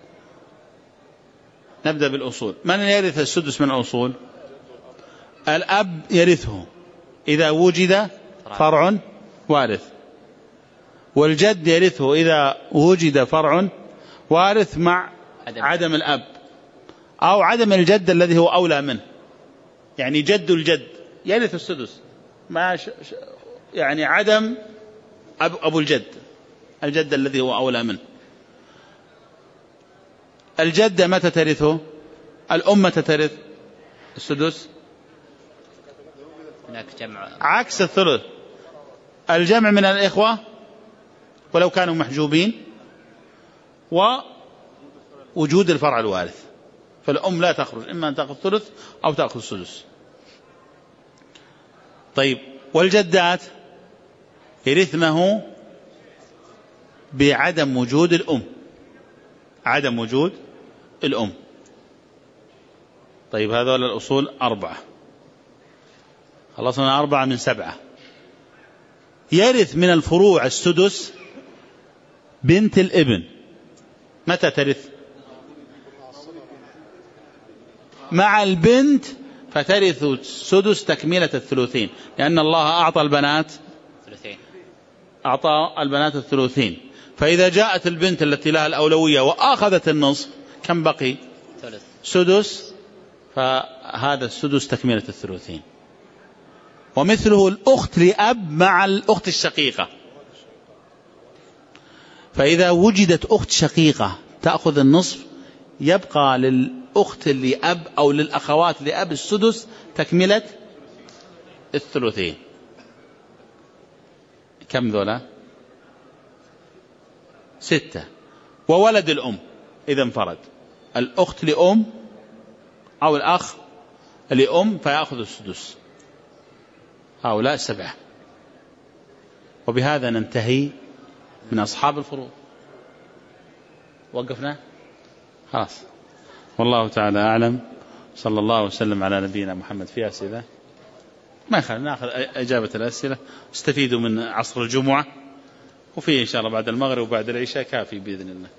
نبدأ بالأصول. من يرث السدس من الأصول؟ الأب يرثه إذا وجد فرع وارث، والجد يرثه إذا وجد فرع وارث مع عدم الأب أو عدم الجد الذي هو أولى منه. يعني جد الجد يرث السدس مع يعني عدم أبو الجد الذي هو أولى منه. الجدة متى ترثه؟ الأم ترث السدس عكس الثلث. الجمع من الإخوة ولو كانوا محجوبين، ووجود الفرع الوارث. فالأم لا تخرج، إما أن تأخذ ثلث أو تأخذ سدس. طيب، والجدات يرثنه بعدم وجود الأم، عدم وجود الأم. طيب، هذول الأصول 4. خلصنا 4 من 7. يرث من الفروع السدس بنت الابن. متى ترث؟ مع البنت، فترث السدس تكملة الثلثين، لأن الله أعطى البنات الثلثين. فإذا جاءت البنت التي لها الأولوية وأخذت النصف، كم بقي؟ سدس. فهذا السدس تكملة الثلثين. ومثله الأخت لأب مع الأخت الشقيقة. فإذا وجدت أخت شقيقة تأخذ النصف، يبقى للأخت لأب أو للأخوات لأب السدس تكملة الثلثين. كم ذولا؟ 6. وولد الأم إذا انفرد، الأخت لأم أو الأخ لأم فيأخذ السدس، هؤلاء 7. وبهذا ننتهي من أصحاب الفروض. وقفنا خلاص. والله تعالى أعلم. صلى الله وسلم على نبينا محمد. في أسئلة؟ ما يخالف نأخذ إجابة الأسئلة، استفيدوا من عصر الجمعة، وفيه إن شاء الله بعد المغرب وبعد العشاء كافي بإذن الله.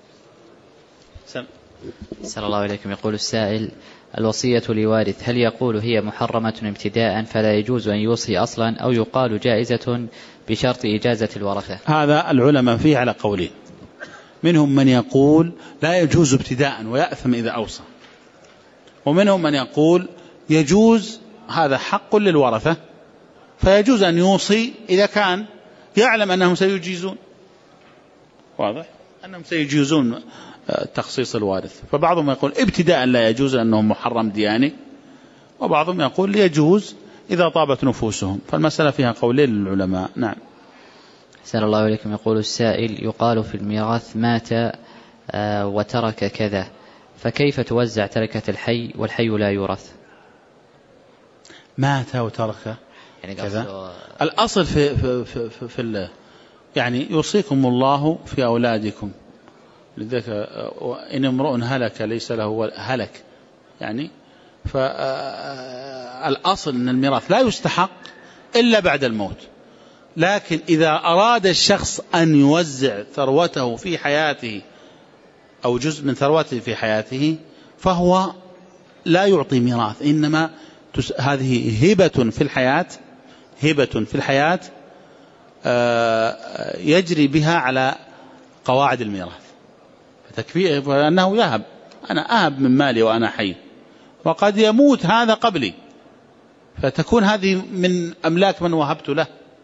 صلى الله عليكم. يقول السائل: الوصية لوارث هل يقول هي محرمة ابتداء فلا يجوز أن يوصي أصلا، أو يقال جائزة بشرط إجازة الورثة؟ هذا العلماء فيه على قولين، منهم من يقول لا يجوز ابتداء ويأثم إذا أوصى، ومنهم من يقول يجوز، هذا حق للورثة فيجوز أن يوصي إذا كان يعلم أنهم سيجيزون. واضح أنهم سيجيزون تخصيص الوارث. فبعضهم يقول ابتداء لا يجوز أنهم محرم دياني، وبعضهم يقول يجوز إذا طابت نفوسهم. فالمسألة فيها قولين للعلماء. نعم. سأل الله عليكم. يقول السائل: يقال في الميراث مات وترك كذا، فكيف توزع تركة الحي والحي لا يورث؟ مات وترك يعني كذا. الأصل في يعني يوصيكم الله في أولادكم، لذلك إن امرؤ هلك ليس له هلك، يعني فالأصل أن الميراث لا يستحق إلا بعد الموت. لكن إذا أراد الشخص أن يوزع ثروته في حياته أو جزء من ثروته في حياته فهو لا يعطي ميراث، إنما هذه هبة في الحياة، هبة في الحياة يجري بها على قواعد الميراث. فتكفيه فأنه يهب، أنا أهب من مالي وأنا حي، وقد يموت هذا قبلي، فتكون هذه من أملاك من وهبت له،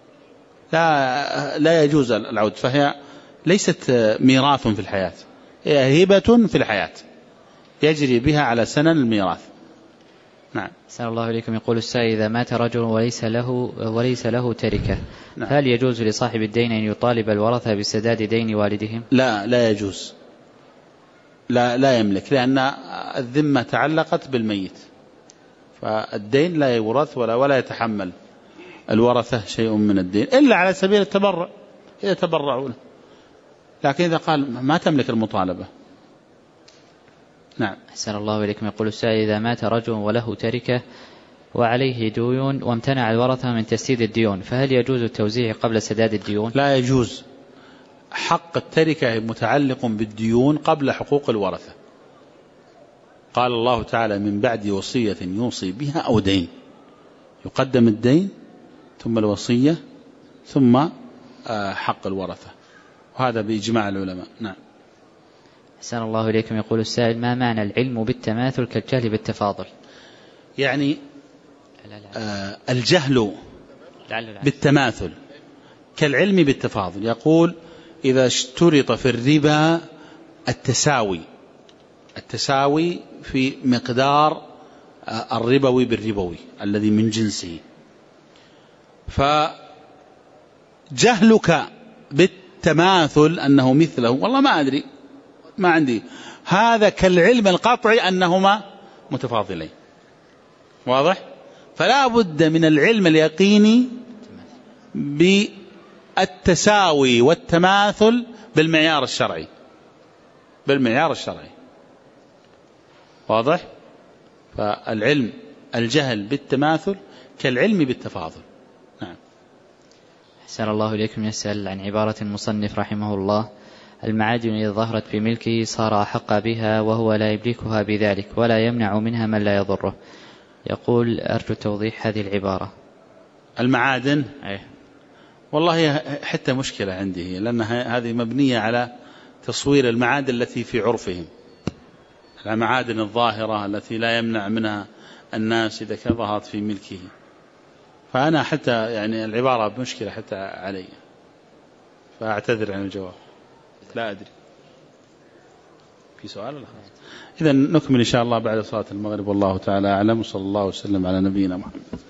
لا يجوز العود. فهي ليست ميراث في الحياة، هي هبة في الحياة يجري بها على سنن الميراث. نعم. سأل الله عليكم. يقول السائل: إذا مات رجل وليس له تركة، نعم، هل يجوز لصاحب الدين أن يطالب الورثة بسداد دين والدهم؟ لا يجوز، لا يملك، لأن الذمة تعلقت بالميت، فالدين لا يورث ولا يتحمل الورثة شيء من الدين إلا على سبيل التبرع إذا تبرعوا له، لكن إذا قال ما تملك المطالبة. نعم. أحسن الله إليكم. يقول السائل: إذا مات رجل وله تركة وعليه ديون وامتنع الورثة من تسديد الديون، فهل يجوز التوزيع قبل سداد الديون؟ لا يجوز، حق التركة متعلق بالديون قبل حقوق الورثة. قال الله تعالى: من بعد وصية يوصي بها أو دين، يقدم الدين ثم الوصية ثم حق الورثة، وهذا بإجماع العلماء. نعم. أحسن الله إليكم. يقول السائل: ما معنى العلم بالتماثل كالجهل بالتفاضل؟ يعني الجهل بالتماثل كالعلم بالتفاضل. يقول: إذا اشترط في الربا التساوي في مقدار الربوي بالربوي الذي من جنسه، فجهلك بالتماثل أنه مثله والله ما أدري، ما عندي، هذا كالعلم القطعي أنهما متفاضلين. واضح؟ فلا بد من العلم اليقيني بالتساوي والتماثل بالمعيار الشرعي. واضح؟ فالعلم الجهل بالتماثل كالعلم بالتفاضل. نعم. أحسن الله إليكم. يسأل عن عبارة المصنف رحمه الله: المعادن إذا ظهرت في ملكه صار أحق بها وهو لا يملكها بذلك ولا يمنع منها من لا يضره. يقول: أرجو توضيح هذه العبارة. المعادن والله حتى مشكلة عندي، لأن هذه مبنية على تصوير المعادن التي في عرفهم، المعادن الظاهرة التي لا يمنع منها الناس إذا ظهرت في ملكه، فأنا حتى يعني العبارة بمشكلة حتى علي، فأعتذر عن الجواب. لا أدري. في سؤال ولا خلاص؟ إذا نكمل إن شاء الله بعد صلاة المغرب، والله تعالى أعلم، وصلى الله وسلم على نبينا محمد.